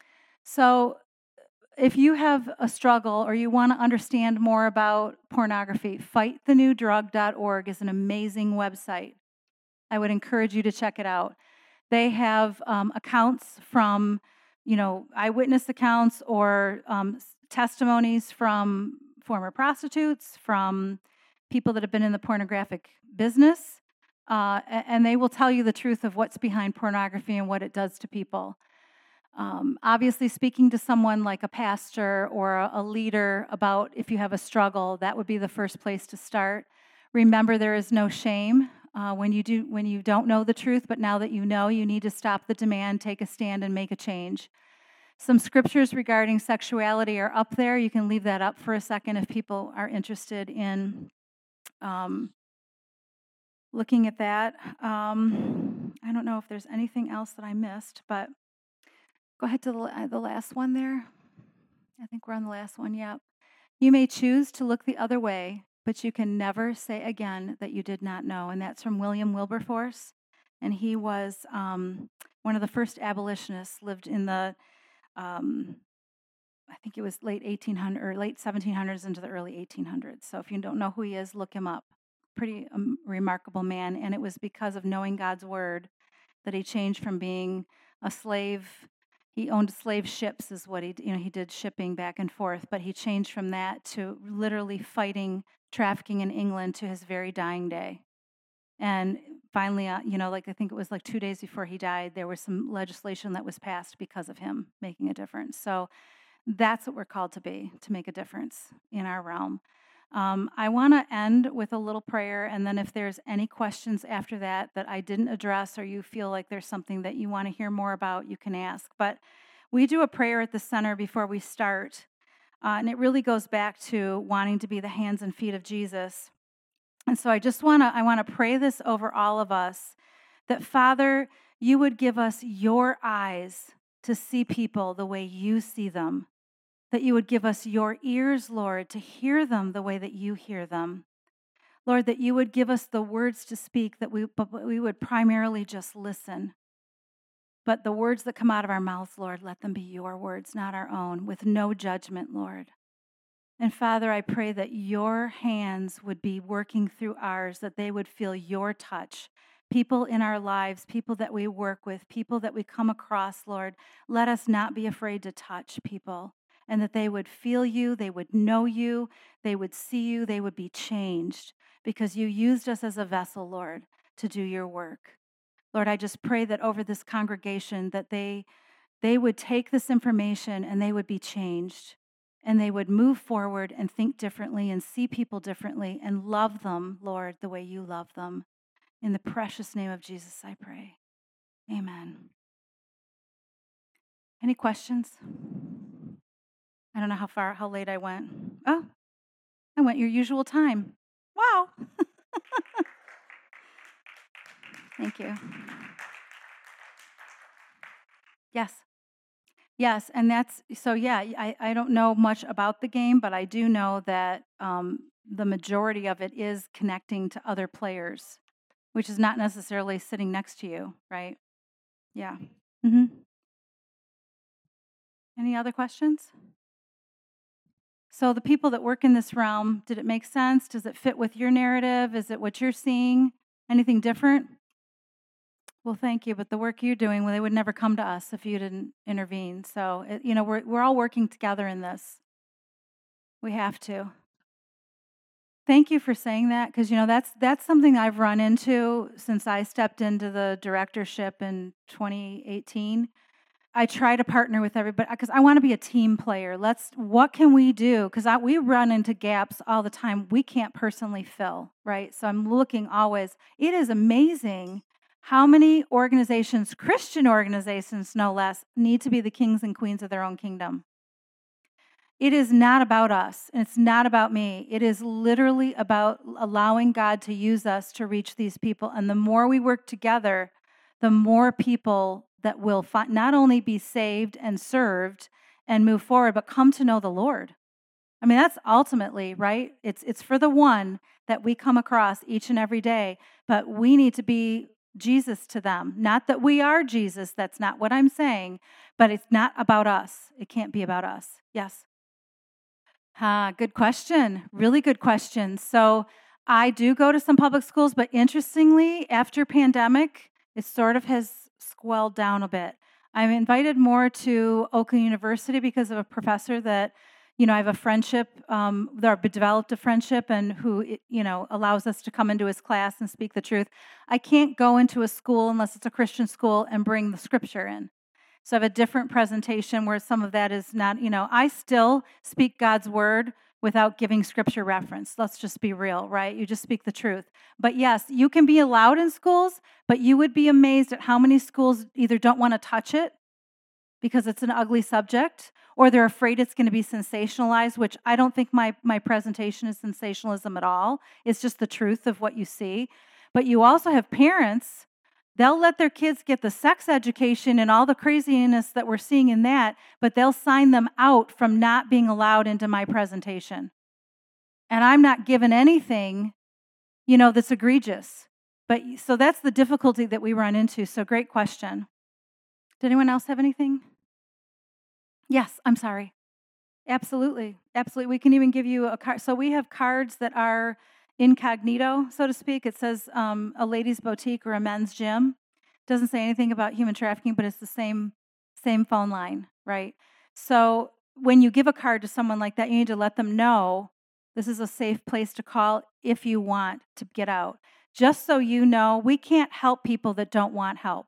So if you have a struggle or you want to understand more about pornography, fight the new drug dot org is an amazing website. I would encourage you to check it out. They have um, accounts from, you know, eyewitness accounts or um, testimonies from former prostitutes, from people that have been in the pornographic business, uh, and they will tell you the truth of what's behind pornography and what it does to people. Um, obviously, speaking to someone like a pastor or a, a leader about if you have a struggle, that would be the first place to start. Remember, there is no shame uh, when you do when you don't know the truth, but now that you know, you need to stop the demand, take a stand, and make a change. Some scriptures regarding sexuality are up there. You can leave that up for a second if people are interested in um, looking at that. Um, I don't know if there's anything else that I missed, but go ahead to the, uh, the last one there. I think we're on the last one, yep. You may choose to look the other way, but you can never say again that you did not know. And that's from William Wilberforce. And he was um, one of the first abolitionists, lived in the Um, I think it was late eighteen hundred or late seventeen hundreds into the early eighteen hundreds. So if you don't know who he is, look him up. Pretty um, remarkable man. And it was because of knowing God's word that he changed from being a slave. He owned slave ships, is what he you know he did shipping back and forth. But he changed from that to literally fighting trafficking in England to his very dying day. And finally, uh, you know, like I think it was like two days before he died, there was some legislation that was passed because of him making a difference. So that's what we're called to be, to make a difference in our realm. Um, I want to end with a little prayer, and then if there's any questions after that that I didn't address or you feel like there's something that you want to hear more about, you can ask. But we do a prayer at the center before we start, uh, and it really goes back to wanting to be the hands and feet of Jesus. And so I just want to I want to pray this over all of us, that Father, you would give us your eyes to see people the way you see them, that you would give us your ears, Lord, to hear them the way that you hear them. Lord, that you would give us the words to speak, that we but we would primarily just listen. But the words that come out of our mouths, Lord, let them be your words, not our own, with no judgment, Lord. And Father, I pray that your hands would be working through ours, that they would feel your touch. People in our lives, people that we work with, people that we come across, Lord, let us not be afraid to touch people, and that they would feel you, they would know you, they would see you, they would be changed, because you used us as a vessel, Lord, to do your work. Lord, I just pray that over this congregation, that they, they would take this information and they would be changed. And they would move forward and think differently and see people differently and love them, Lord, the way you love them. In the precious name of Jesus, I pray. Amen. Any questions? I don't know how far, how late I went. Oh, I went your usual time. Wow. Thank you. Yes. Yes, and that's, so yeah, I, I don't know much about the game, but I do know that um, the majority of it is connecting to other players, which is not necessarily sitting next to you, right? Yeah. Mm-hmm. Any other questions? So the people that work in this realm, did it make sense? Does it fit with your narrative? Is it what you're seeing? Anything different? Well, thank you, but the work you're doing, well, they would never come to us if you didn't intervene. So, it, you know, we're we're all working together in this. We have to. Thank you for saying that, because, you know, that's that's something I've run into since I stepped into the directorship in twenty eighteen. I try to partner with everybody because I want to be a team player. Let's, what can we do? Because we run into gaps all the time we can't personally fill, right? So I'm looking always. It is amazing how many organizations, Christian organizations no less, need to be the kings and queens of their own kingdom. It is not about us, and it's not about me. It is literally about allowing God to use us to reach these people. And the more we work together, the more people that will fi- not only be saved and served and move forward, but come to know the Lord. I mean, that's ultimately, right? It's it's for the one that we come across each and every day, but we need to be Jesus to them. Not that we are Jesus, that's not what I'm saying, but it's not about us. It can't be about us. Yes? Ah, good question. Really good question. So I do go to some public schools, but interestingly, after pandemic, it sort of has squelled down a bit. I'm invited more to Oakland University because of a professor that, you know, I have a friendship, um, that developed a friendship, and who, you know, allows us to come into his class and speak the truth. I can't go into a school unless it's a Christian school and bring the scripture in. So I have a different presentation where some of that is not, you know, I still speak God's word without giving scripture reference. Let's just be real, right? You just speak the truth. But yes, you can be allowed in schools, but you would be amazed at how many schools either don't want to touch it because it's an ugly subject, or they're afraid it's going to be sensationalized, which I don't think my, my presentation is sensationalism at all. It's just the truth of what you see. But you also have parents, they'll let their kids get the sex education and all the craziness that we're seeing in that, but they'll sign them out from not being allowed into my presentation. And I'm not given anything, you know, that's egregious. But so that's the difficulty that we run into. So great question. Did anyone else have anything? Yes, I'm sorry. Absolutely. Absolutely. We can even give you a card. So we have cards that are incognito, so to speak. It says um, a ladies' boutique or a men's gym. It doesn't say anything about human trafficking, but it's the same, same phone line, right? So when you give a card to someone like that, you need to let them know this is a safe place to call if you want to get out. Just so you know, we can't help people that don't want help.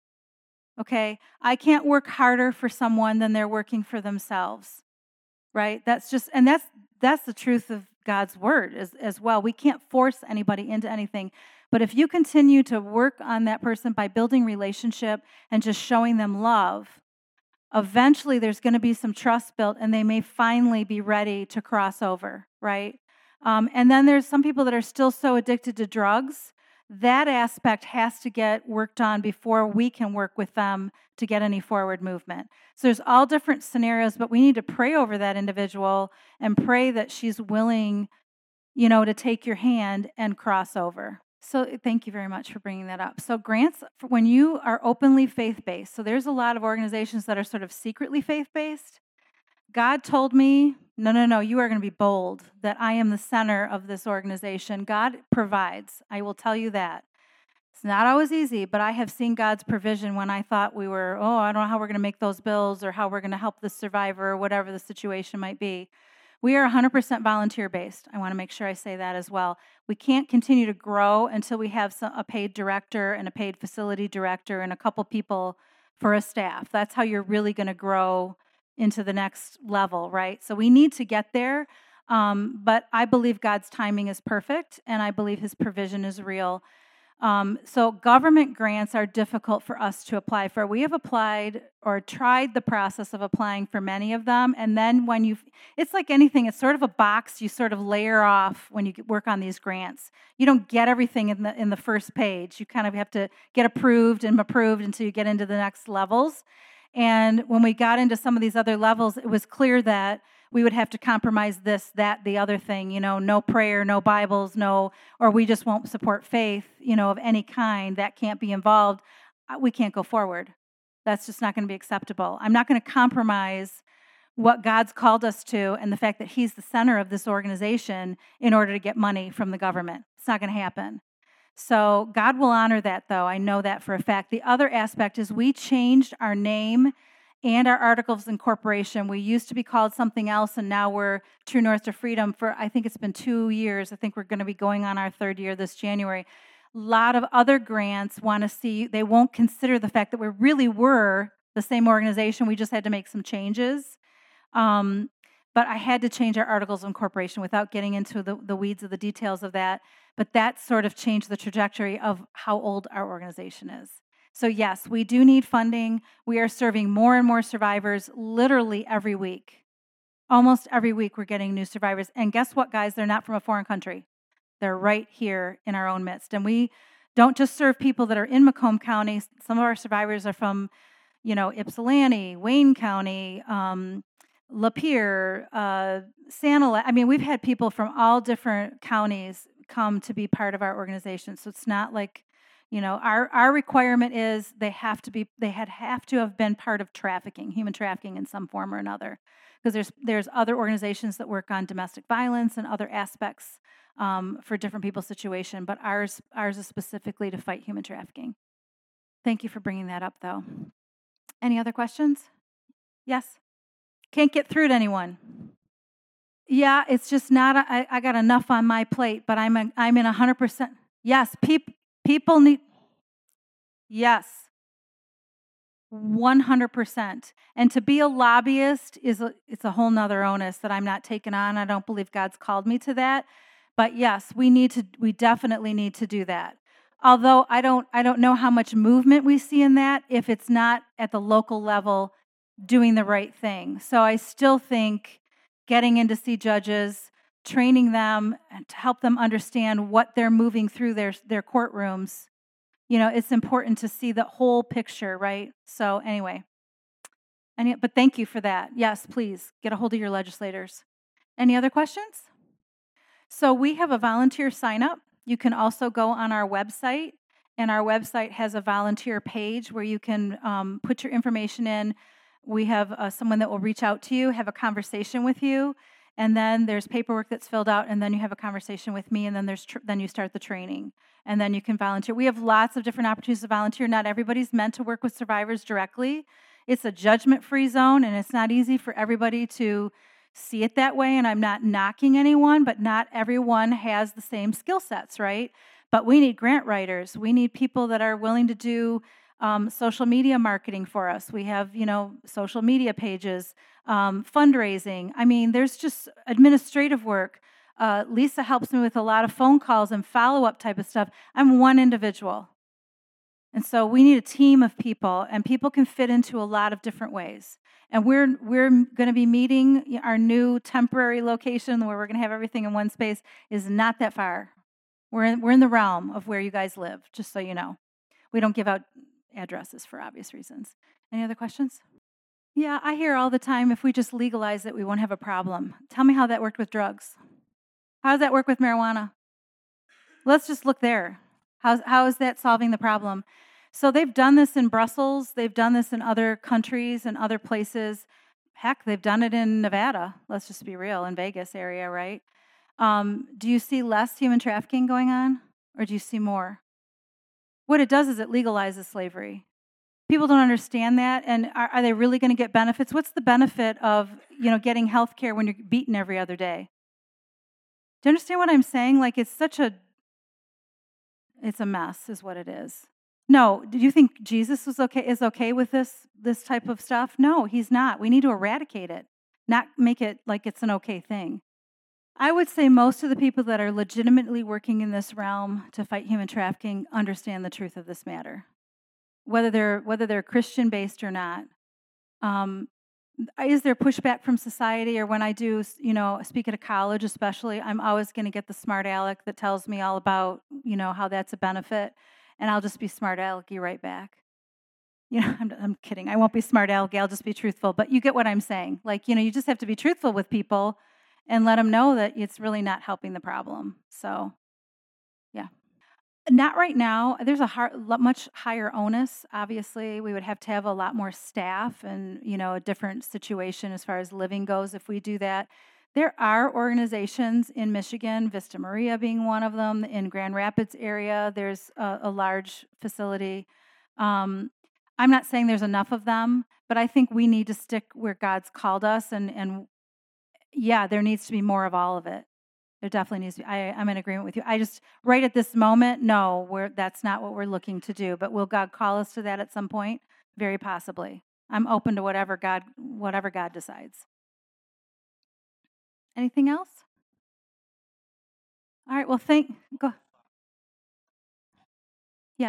Okay? I can't work harder for someone than they're working for themselves. Right? That's just, and that's that's the truth of God's word as, as well. We can't force anybody into anything. But if you continue to work on that person by building relationship and just showing them love, eventually there's going to be some trust built and they may finally be ready to cross over, right? Um, and then there's some people that are still so addicted to drugs. That aspect has to get worked on before we can work with them to get any forward movement. So there's all different scenarios, but we need to pray over that individual and pray that she's willing, you know, to take your hand and cross over. So thank you very much for bringing that up. So grants, when you are openly faith-based, so there's a lot of organizations that are sort of secretly faith-based. God told me, no, no, no, you are going to be bold, that I am the center of this organization. God provides. I will tell you that. It's not always easy, but I have seen God's provision when I thought we were, oh, I don't know how we're going to make those bills or how we're going to help the survivor or whatever the situation might be. We are one hundred percent volunteer-based. I want to make sure I say that as well. We can't continue to grow until we have some, a paid director and a paid facility director and a couple people for a staff. That's how you're really going to grow into the next level, right? So we need to get there, um, but I believe God's timing is perfect, and I believe his provision is real. Um, so government grants are difficult for us to apply for. We have applied or tried the process of applying for many of them, and then when you, it's like anything, it's sort of a box you sort of layer off when you work on these grants. You don't get everything in the in the first page. You kind of have to get approved and approved until you get into the next levels. And when we got into some of these other levels, it was clear that we would have to compromise this, that, the other thing, you know, no prayer, no Bibles, no, or we just won't support faith, you know, of any kind. That can't be involved. We can't go forward. That's just not going to be acceptable. I'm not going to compromise what God's called us to and the fact that he's the center of this organization in order to get money from the government. It's not going to happen. So God will honor that, though. I know that for a fact. The other aspect is we changed our name and our articles of incorporation. We used to be called something else, and now we're True North to Freedom for, I think it's been two years. I think we're going to be going on our third year this January. A lot of other grants want to see, they won't consider the fact that we really were the same organization. We just had to make some changes. Um, but I had to change our articles of incorporation without getting into the, the weeds of the details of that. But that sort of changed the trajectory of how old our organization is. So yes, we do need funding. We are serving more and more survivors literally every week. Almost every week we're getting new survivors. And guess what, guys? They're not from a foreign country. They're right here in our own midst. And we don't just serve people that are in Macomb County. Some of our survivors are from, you know, Ypsilanti, Wayne County, um, Lapeer, uh, Sanilac. I mean, we've had people from all different counties come to be part of our organization. So it's not like, you know, our, our requirement is they have to be, they had have to have been part of trafficking, human trafficking in some form or another. Because there's there's other organizations that work on domestic violence and other aspects um, for different people's situation, but ours ours is specifically to fight human trafficking. Thank you for bringing that up, though. Any other questions? Yes? Can't get through to anyone. Yeah, it's just not, a, I, I got enough on my plate, but I'm a, I'm in one hundred percent. Yes, peop, people need, yes, one hundred percent. And to be a lobbyist is a, it's a whole nother onus that I'm not taking on. I don't believe God's called me to that. But yes, we need to, we definitely need to do that. Although I don't, I don't know how much movement we see in that if it's not at the local level doing the right thing. So I still think getting in to see judges, training them and to help them understand what they're moving through their their courtrooms, you know, it's important to see the whole picture, right? So anyway, any, but thank you for that. Yes, please get a hold of your legislators. Any other questions? So we have a volunteer sign up. You can also go on our website, and our website has a volunteer page where you can um, put your information in. We have uh, someone that will reach out to you, have a conversation with you, and then there's paperwork that's filled out, and then you have a conversation with me, and then there's tr- then you start the training, and then you can volunteer. We have lots of different opportunities to volunteer. Not everybody's meant to work with survivors directly. It's a judgment-free zone, and it's not easy for everybody to see it that way, and I'm not knocking anyone, but not everyone has the same skill sets, right? But we need grant writers. We need people that are willing to do um, social media marketing for us. We have, you know, social media pages, um, fundraising. I mean, there's just administrative work. Uh, Lisa helps me with a lot of phone calls and follow-up type of stuff. I'm one individual. And so we need a team of people, and people can fit into a lot of different ways. And we're we're going to be meeting. Our new temporary location where we're going to have everything in one space is not that far. We're in, we're in the realm of where you guys live, just so you know. We don't give out addresses for obvious reasons. Any other questions? Yeah, I hear all the time, if we just legalize it, we won't have a problem. Tell me how that worked with drugs. How does that work with marijuana? Let's just look there. How's, how is that solving the problem? So they've done this in Brussels. They've done this in other countries and other places. Heck, they've done it in Nevada. Let's just be real, in Vegas area, right? Um, do you see less human trafficking going on, or do you see more? What it does is it legalizes slavery. People don't understand that, and are, are they really going to get benefits? What's the benefit of, you know, getting health care when you're beaten every other day? Do you understand what I'm saying? Like, it's such a, it's a mess is what it is. No, do you think Jesus was okay, is okay with this, this type of stuff? No, he's not. We need to eradicate it, not make it like it's an okay thing. I would say most of the people that are legitimately working in this realm to fight human trafficking understand the truth of this matter, whether they're whether they're Christian-based or not. Um, is there pushback from society? Or when I do, you know, speak at a college especially, I'm always going to get the smart aleck that tells me all about, you know, how that's a benefit, and I'll just be smart alecky right back. You know, I'm, I'm kidding. I won't be smart alecky. I'll just be truthful. But you get what I'm saying. Like, you know, you just have to be truthful with people and let them know that it's really not helping the problem. So, yeah. Not right now. There's a hard, much higher onus, obviously. We would have to have a lot more staff and, you know, a different situation as far as living goes if we do that. There are organizations in Michigan, Vista Maria being one of them. In Grand Rapids area, there's a, a large facility. Um, I'm not saying there's enough of them, but I think we need to stick where God's called us, and, and yeah, there needs to be more of all of it. There definitely needs to be. I, I'm in agreement with you. I just, right at this moment, no, we're, that's not what we're looking to do. But will God call us to that at some point? Very possibly. I'm open to whatever God, whatever God decides. Anything else? All right, well, thank, go. Yeah.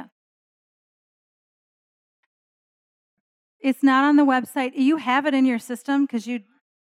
It's not on the website. You have it in your system because you,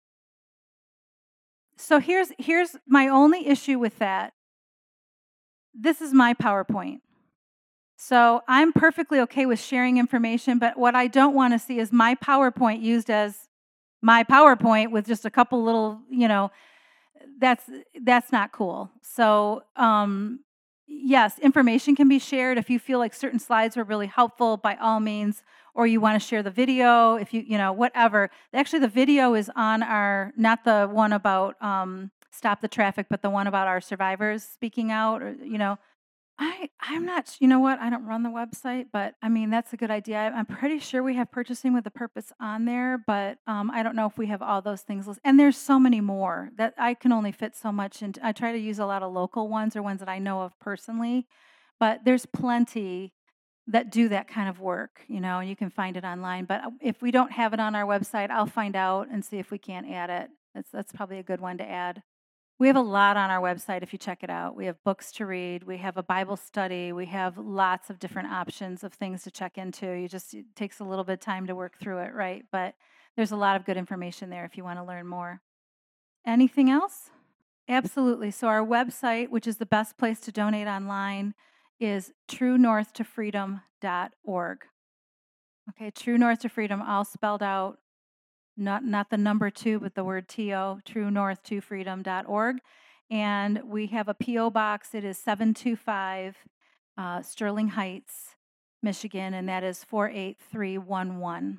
so here's here's my only issue with that. This is my PowerPoint. So I'm perfectly okay with sharing information, but what I don't want to see is my PowerPoint used as my PowerPoint with just a couple little, you know, that's that's not cool. So um, yes, information can be shared. If you feel like certain slides are really helpful, by all means, or you want to share the video, if you, you know, whatever. Actually, the video is on our, not the one about um, Stop the Traffic, but the one about our survivors speaking out, or, you know. I, I'm not, you know what, I don't run the website, but I mean, that's a good idea. I'm pretty sure we have Purchasing with a Purpose on there, but um, I don't know if we have all those things. And there's so many more that I can only fit so much into. I try to use a lot of local ones or ones that I know of personally, but there's plenty that do that kind of work, you know, and you can find it online. But if we don't have it on our website, I'll find out and see if we can't add it. That's, that's probably a good one to add. We have a lot on our website if you check it out. We have books to read. We have a Bible study. We have lots of different options of things to check into. You just, it takes a little bit of time to work through it, right? But there's a lot of good information there if you want to learn more. Anything else? Absolutely. So our website, which is the best place to donate online, is true north to freedom dot org. Okay, True North to Freedom, all spelled out, not not the number two, but the word T O, true north to freedom dot org. And we have a P O box. It is seven two five uh, Sterling Heights, Michigan, and that is four eight three one one.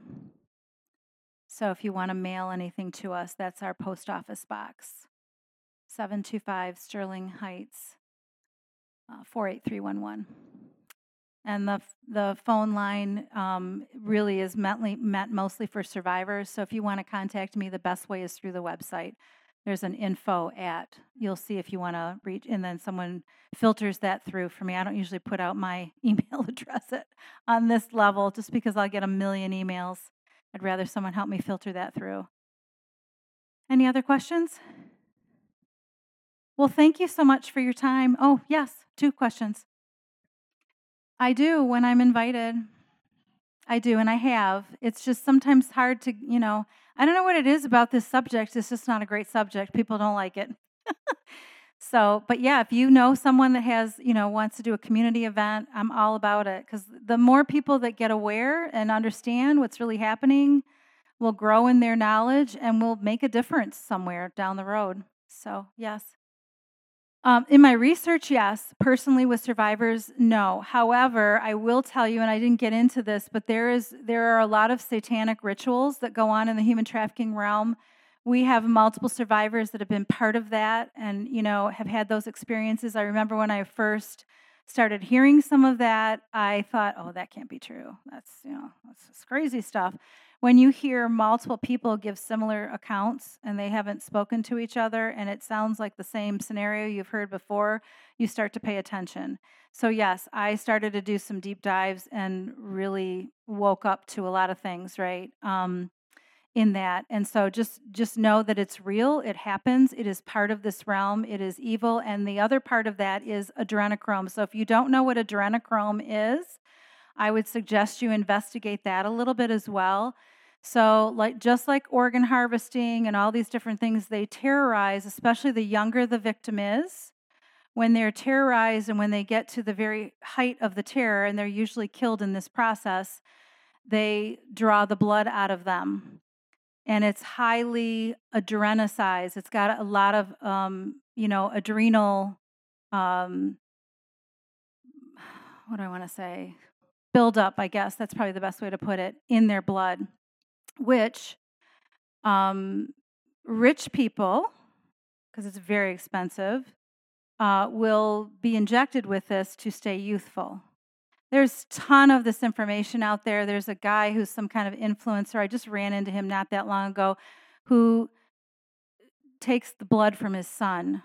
So if you want to mail anything to us, that's our post office box. seven two five Sterling Heights, uh, four eight three one one. And the the phone line um, really is mentally, meant mostly for survivors. So if you want to contact me, the best way is through the website. There's an info at. You'll see if you want to reach, and then someone filters that through for me. I don't usually put out my email address at, on this level just because I'll get a million emails. I'd rather someone help me filter that through. Any other questions? Well, thank you so much for your time. Oh, yes, two questions. I do when I'm invited. I do, and I have. It's just sometimes hard to, you know, I don't know what it is about this subject. It's just not a great subject. People don't like it. So, but yeah, if you know someone that has, you know, wants to do a community event, I'm all about it. Because the more people that get aware and understand what's really happening will grow in their knowledge and will make a difference somewhere down the road. So, yes. Um, in my research, yes. Personally, with survivors, no. However, I will tell you, and I didn't get into this, but there is there are a lot of satanic rituals that go on in the human trafficking realm. We have multiple survivors that have been part of that, and you know have had those experiences. I remember when I first started hearing some of that, I thought, "Oh, that can't be true. That's you know that's just crazy stuff." When you hear multiple people give similar accounts and they haven't spoken to each other and it sounds like the same scenario you've heard before, you start to pay attention. So yes, I started to do some deep dives and really woke up to a lot of things, right, um, in that. And so just, just know that it's real. It happens. It is part of this realm. It is evil. And the other part of that is adrenochrome. So if you don't know what adrenochrome is, I would suggest you investigate that a little bit as well. So like just like organ harvesting and all these different things, they terrorize, especially the younger the victim is. When they're terrorized and when they get to the very height of the terror, and they're usually killed in this process, they draw the blood out of them. And it's highly adrenicized. It's got a lot of, um, you know, adrenal, um, what do I want to say? Buildup, I guess. That's probably the best way to put it, in their blood. Which um, rich people, because it's very expensive, uh, will be injected with this to stay youthful. There's a ton of this information out there. There's a guy who's some kind of influencer. I just ran into him not that long ago, who takes the blood from his son.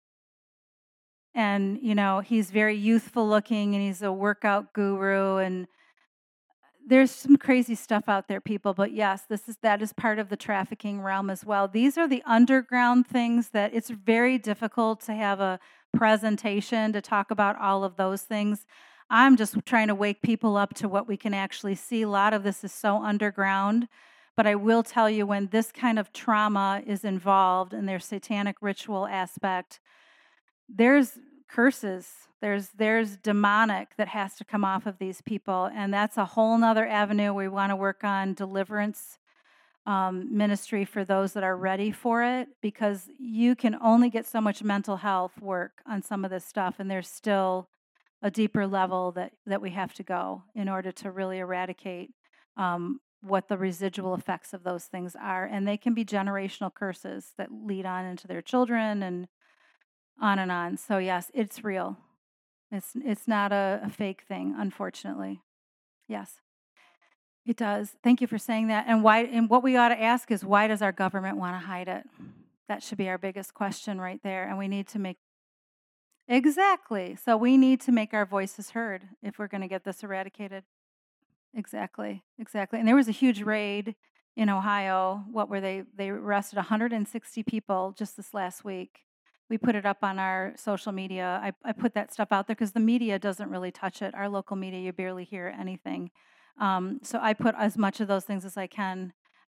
And, you know, he's very youthful looking and he's a workout guru, and there's some crazy stuff out there, people, but yes, this is that is part of the trafficking realm as well. These are the underground things that it's very difficult to have a presentation to talk about all of those things. I'm just trying to wake people up to what we can actually see. A lot of this is so underground, but I will tell you, when this kind of trauma is involved in their satanic ritual aspect, there's curses. There's there's demonic that has to come off of these people, and that's a whole nother avenue. We want to work on deliverance um, ministry for those that are ready for it, because you can only get so much mental health work on some of this stuff, and there's still a deeper level that, that we have to go in order to really eradicate um, what the residual effects of those things are. And they can be generational curses that lead on into their children and on and on. So yes, it's real. It's it's not a, a fake thing, unfortunately. Yes, it does. Thank you for saying that. And why? And what we ought to ask is, why does our government want to hide it? That should be our biggest question right there. And we need to make exactly. So we need to make our voices heard if we're going to get this eradicated. Exactly, exactly. And there was a huge raid in Ohio. What were they? They arrested one hundred sixty people just this last week. We put it up on our social media. I, I put that stuff out there because the media doesn't really touch it. Our local media, you barely hear anything. Um, so I put as much of those things as I can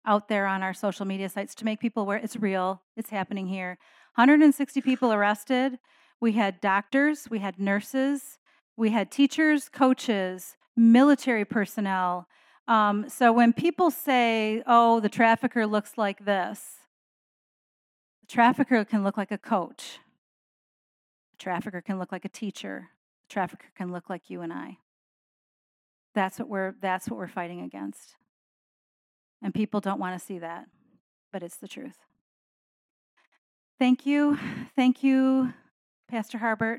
out there on our social media sites to make people aware it's real, it's happening here. one hundred sixty people arrested. We had doctors, we had nurses, we had teachers, coaches, military personnel. Um, so when people say, oh, the trafficker looks like this, the trafficker can look like a coach. The trafficker can look like a teacher. The trafficker can look like you and I. That's what we're that's what we're fighting against. And people don't want to see that, but it's the truth. Thank you. Thank you, Pastor Harbert.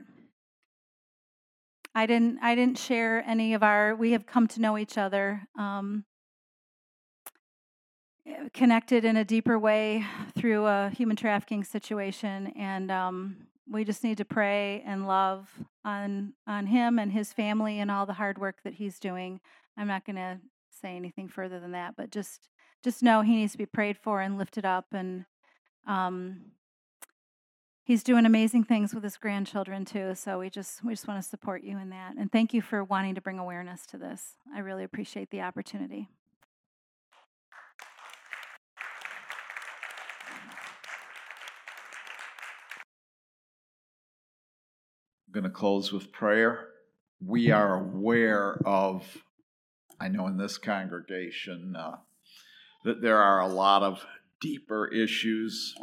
I didn't I didn't share any of our, we have come to know each other, um, connected in a deeper way through a human trafficking situation, and um, we just need to pray and love on on him and his family and all the hard work that he's doing. I'm not going to say anything further than that, but just just know he needs to be prayed for and lifted up, and um, he's doing amazing things with his grandchildren too. So we just we just want to support you in that, and thank you for wanting to bring awareness to this. I really appreciate the opportunity. I'm going to close with prayer. We are aware of, I know in this congregation, uh, that there are a lot of deeper issues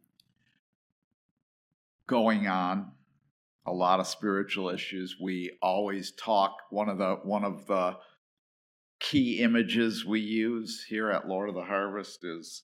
going on, a lot of spiritual issues. We always talk, one of the one of the key images we use here at Lord of the Harvest is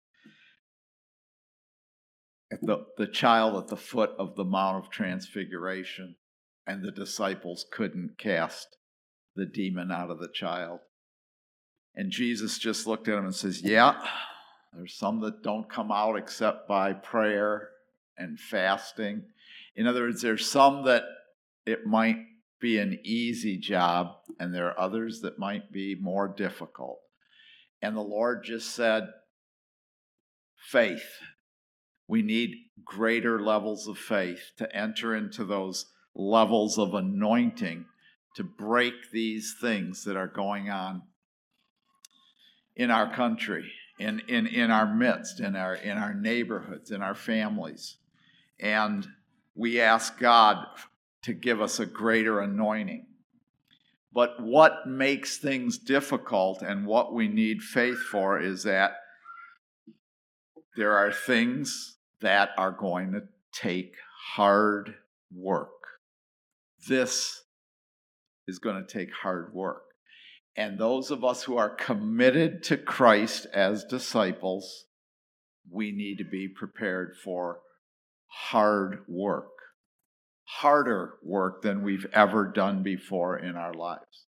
at the, the child at the foot of the Mount of Transfiguration. And the disciples couldn't cast the demon out of the child. And Jesus just looked at him and says, yeah, there's some that don't come out except by prayer and fasting. In other words, there's some that it might be an easy job, and there are others that might be more difficult. And the Lord just said, faith. We need greater levels of faith to enter into those levels of anointing to break these things that are going on in our country, in, in, in our midst, in our, in our neighborhoods, in our families. And we ask God to give us a greater anointing. But what makes things difficult and what we need faith for is that there are things that are going to take hard work. This is going to take hard work. And those of us who are committed to Christ as disciples, we need to be prepared for hard work. Harder work than we've ever done before in our lives.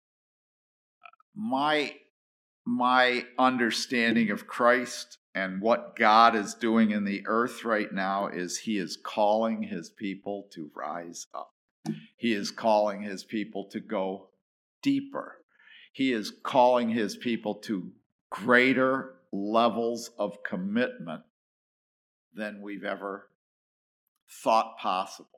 My, my understanding of Christ and what God is doing in the earth right now is He is calling His people to rise up. He is calling His people to go deeper. He is calling His people to greater levels of commitment than we've ever thought possible.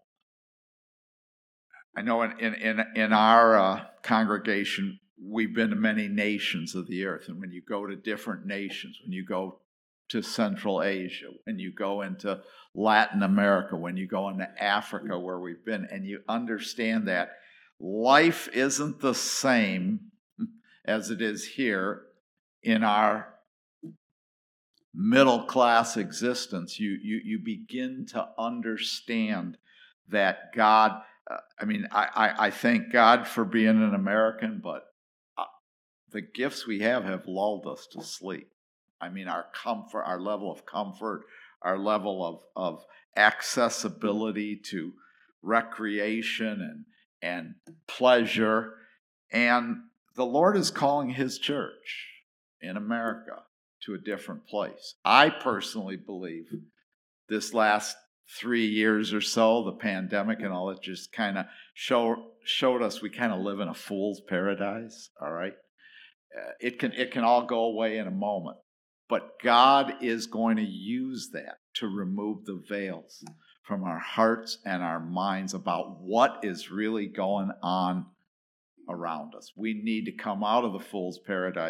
I know in, in, in, in our uh, congregation, we've been to many nations of the earth. And when you go to different nations, when you go to Central Asia, when you go into Latin America, when you go into Africa where we've been, and you understand that life isn't the same as it is here in our middle-class existence, you, you, you begin to understand that God, uh, I mean, I, I, I thank God for being an American, but uh, the gifts we have have lulled us to sleep. I mean, our comfort, our level of comfort, our level of, of accessibility to recreation and, and pleasure. And the Lord is calling His church in America to a different place. I personally believe this last three years or so, the pandemic and all that just kind of show, showed us we kind of live in a fool's paradise, all right? Uh, it can it can all go away in a moment. But God is going to use that to remove the veils from our hearts and our minds about what is really going on around us. We need to come out of the fool's paradise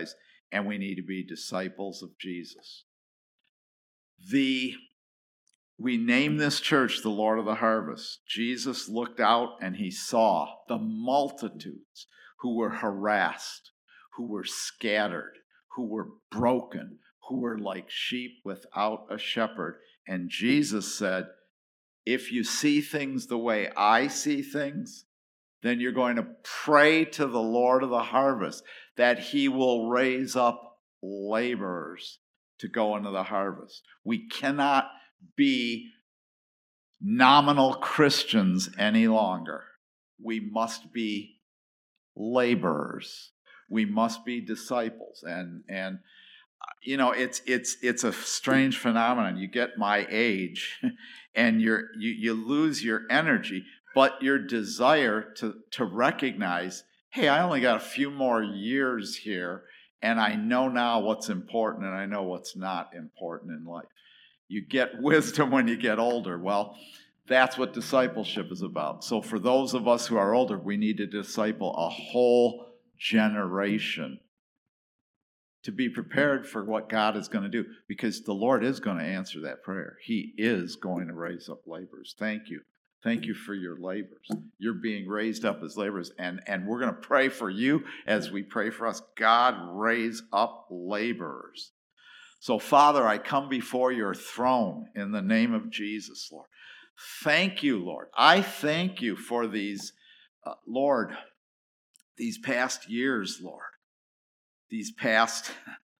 and we need to be disciples of Jesus. The We name this church the Lord of the Harvest. Jesus looked out and he saw the multitudes who were harassed, who were scattered, who were broken, who were like sheep without a shepherd. And Jesus said, if you see things the way I see things, then you're going to pray to the Lord of the harvest that he will raise up laborers to go into the harvest. We cannot be nominal Christians any longer. We must be laborers. We must be disciples. And and you know, it's it's it's a strange phenomenon. You get my age and you're you, you lose your energy, but your desire to to recognize, hey, I only got a few more years here, and I know now what's important and I know what's not important in life. You get wisdom when you get older. Well, that's what discipleship is about. So for those of us who are older, we need to disciple a whole generation to be prepared for what God is going to do, because the Lord is going to answer that prayer. He is going to raise up laborers. Thank you. Thank you for your labors. You're being raised up as laborers, and, and we're going to pray for you as we pray for us. God, raise up laborers. So, Father, I come before your throne in the name of Jesus, Lord. Thank you, Lord. I thank you for these, uh, Lord, these past years, Lord. These past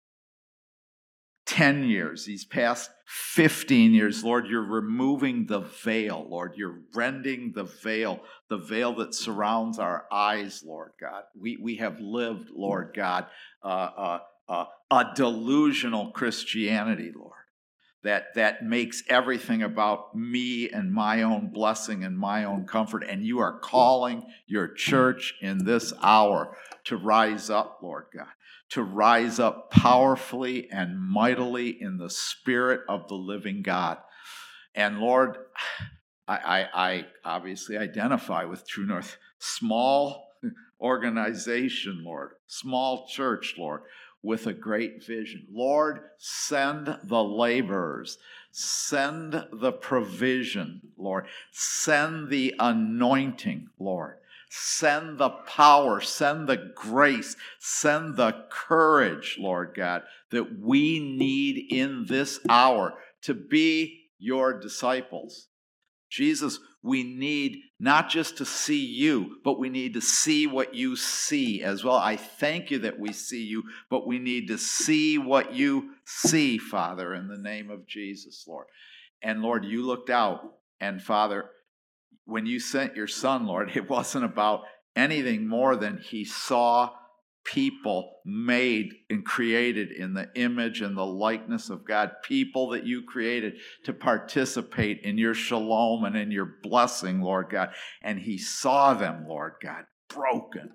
ten years, these past fifteen years, Lord, you're removing the veil, Lord. You're rending the veil, the veil that surrounds our eyes, Lord God. We, we have lived, Lord God, uh, uh, Uh, a delusional Christianity, Lord, that, that makes everything about me and my own blessing and my own comfort. And you are calling your church in this hour to rise up, Lord God, to rise up powerfully and mightily in the Spirit of the living God. And Lord, I, I, I obviously identify with True North. Small organization, Lord, small church, Lord, with a great vision. Lord, send the laborers. Send the provision, Lord. Send the anointing, Lord. Send the power. Send the grace. Send the courage, Lord God, that we need in this hour to be your disciples. Jesus, we need not just to see you, but we need to see what you see as well. I thank you that we see you, but we need to see what you see, Father, in the name of Jesus, Lord. And Lord, you looked out, and Father, when you sent your Son, Lord, it wasn't about anything more than he saw people made and created in the image and the likeness of God, people that you created to participate in your shalom and in your blessing, Lord God. And he saw them, Lord God, broken.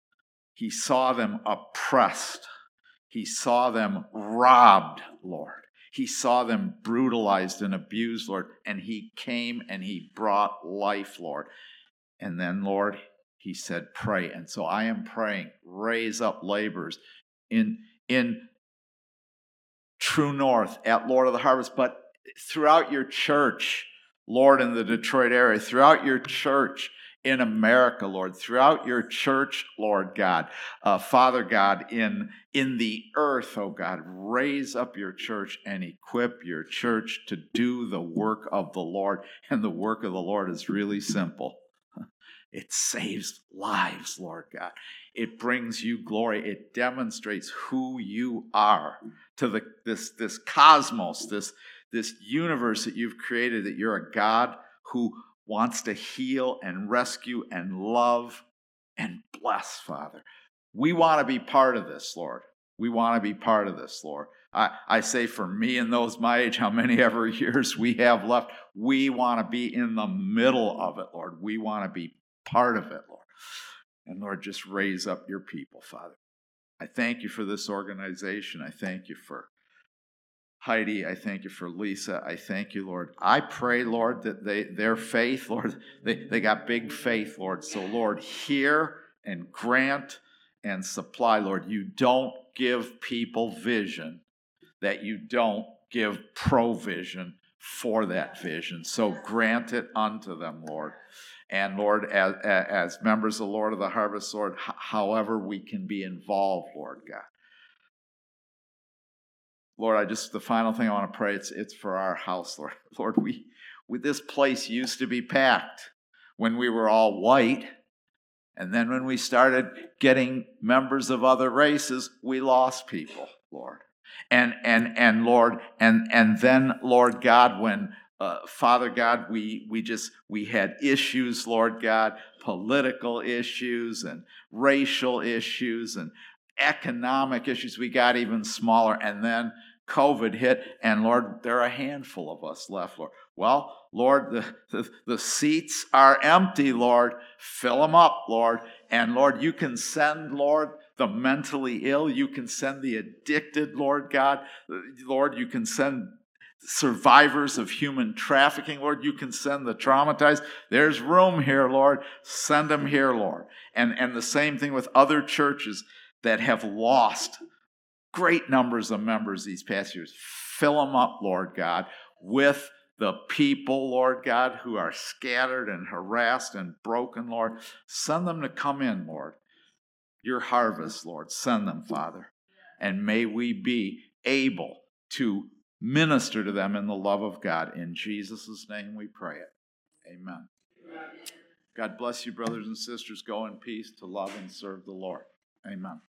He saw them oppressed. He saw them robbed, Lord. He saw them brutalized and abused, Lord. And he came and he brought life, Lord. And then, Lord, he said, pray. And so I am praying, raise up laborers in, in True North, at Lord of the Harvest, but throughout your church, Lord, in the Detroit area, throughout your church in America, Lord, throughout your church, Lord God, uh, Father God, in, in the earth, oh God, raise up your church and equip your church to do the work of the Lord. And the work of the Lord is really simple. It saves lives, Lord God. It brings you glory. It demonstrates who you are to the, this, this cosmos, this, this universe that you've created, that you're a God who wants to heal and rescue and love and bless, Father. We want to be part of this, Lord. We want to be part of this, Lord. I, I say for me and those my age, how many ever years we have left, we want to be in the middle of it, Lord. We want to be part of it, Lord. And Lord, just raise up your people, Father. I thank you for this organization. I thank you for Heidi. I thank you for Lisa. I thank you, Lord. I pray, Lord, that they their faith, Lord, they, they got big faith, Lord. So, Lord, hear and grant and supply, Lord. You don't give people vision, that you don't give provision for that vision. So grant it unto them, Lord. And Lord, as, as members of the Lord of the Harvest, Lord, however we can be involved, Lord God. Lord, I just, the final thing I want to pray, it's, it's for our house, Lord. Lord, we, we, this place used to be packed when we were all white. And then when we started getting members of other races, we lost people, Lord. And, and, and Lord, and, and then, Lord God, when, uh, Father God, we, we just, we had issues, Lord God, political issues and racial issues and economic issues, we got even smaller. And then COVID hit, and Lord, there are a handful of us left, Lord. Well, Lord, the, the, the seats are empty, Lord. Fill them up, Lord. And Lord, you can send, Lord, the mentally ill. You can send the addicted, Lord God. Lord, you can send survivors of human trafficking, Lord. You can send the traumatized. There's room here, Lord. Send them here, Lord. And, and the same thing with other churches that have lost great numbers of members these past years. Fill them up, Lord God, with the people, Lord God, who are scattered and harassed and broken, Lord. Send them to come in, Lord. Your harvest, Lord. Send them, Father. And may we be able to minister to them in the love of God. In Jesus' name we pray it. Amen. God bless you, brothers and sisters. Go in peace to love and serve the Lord. Amen.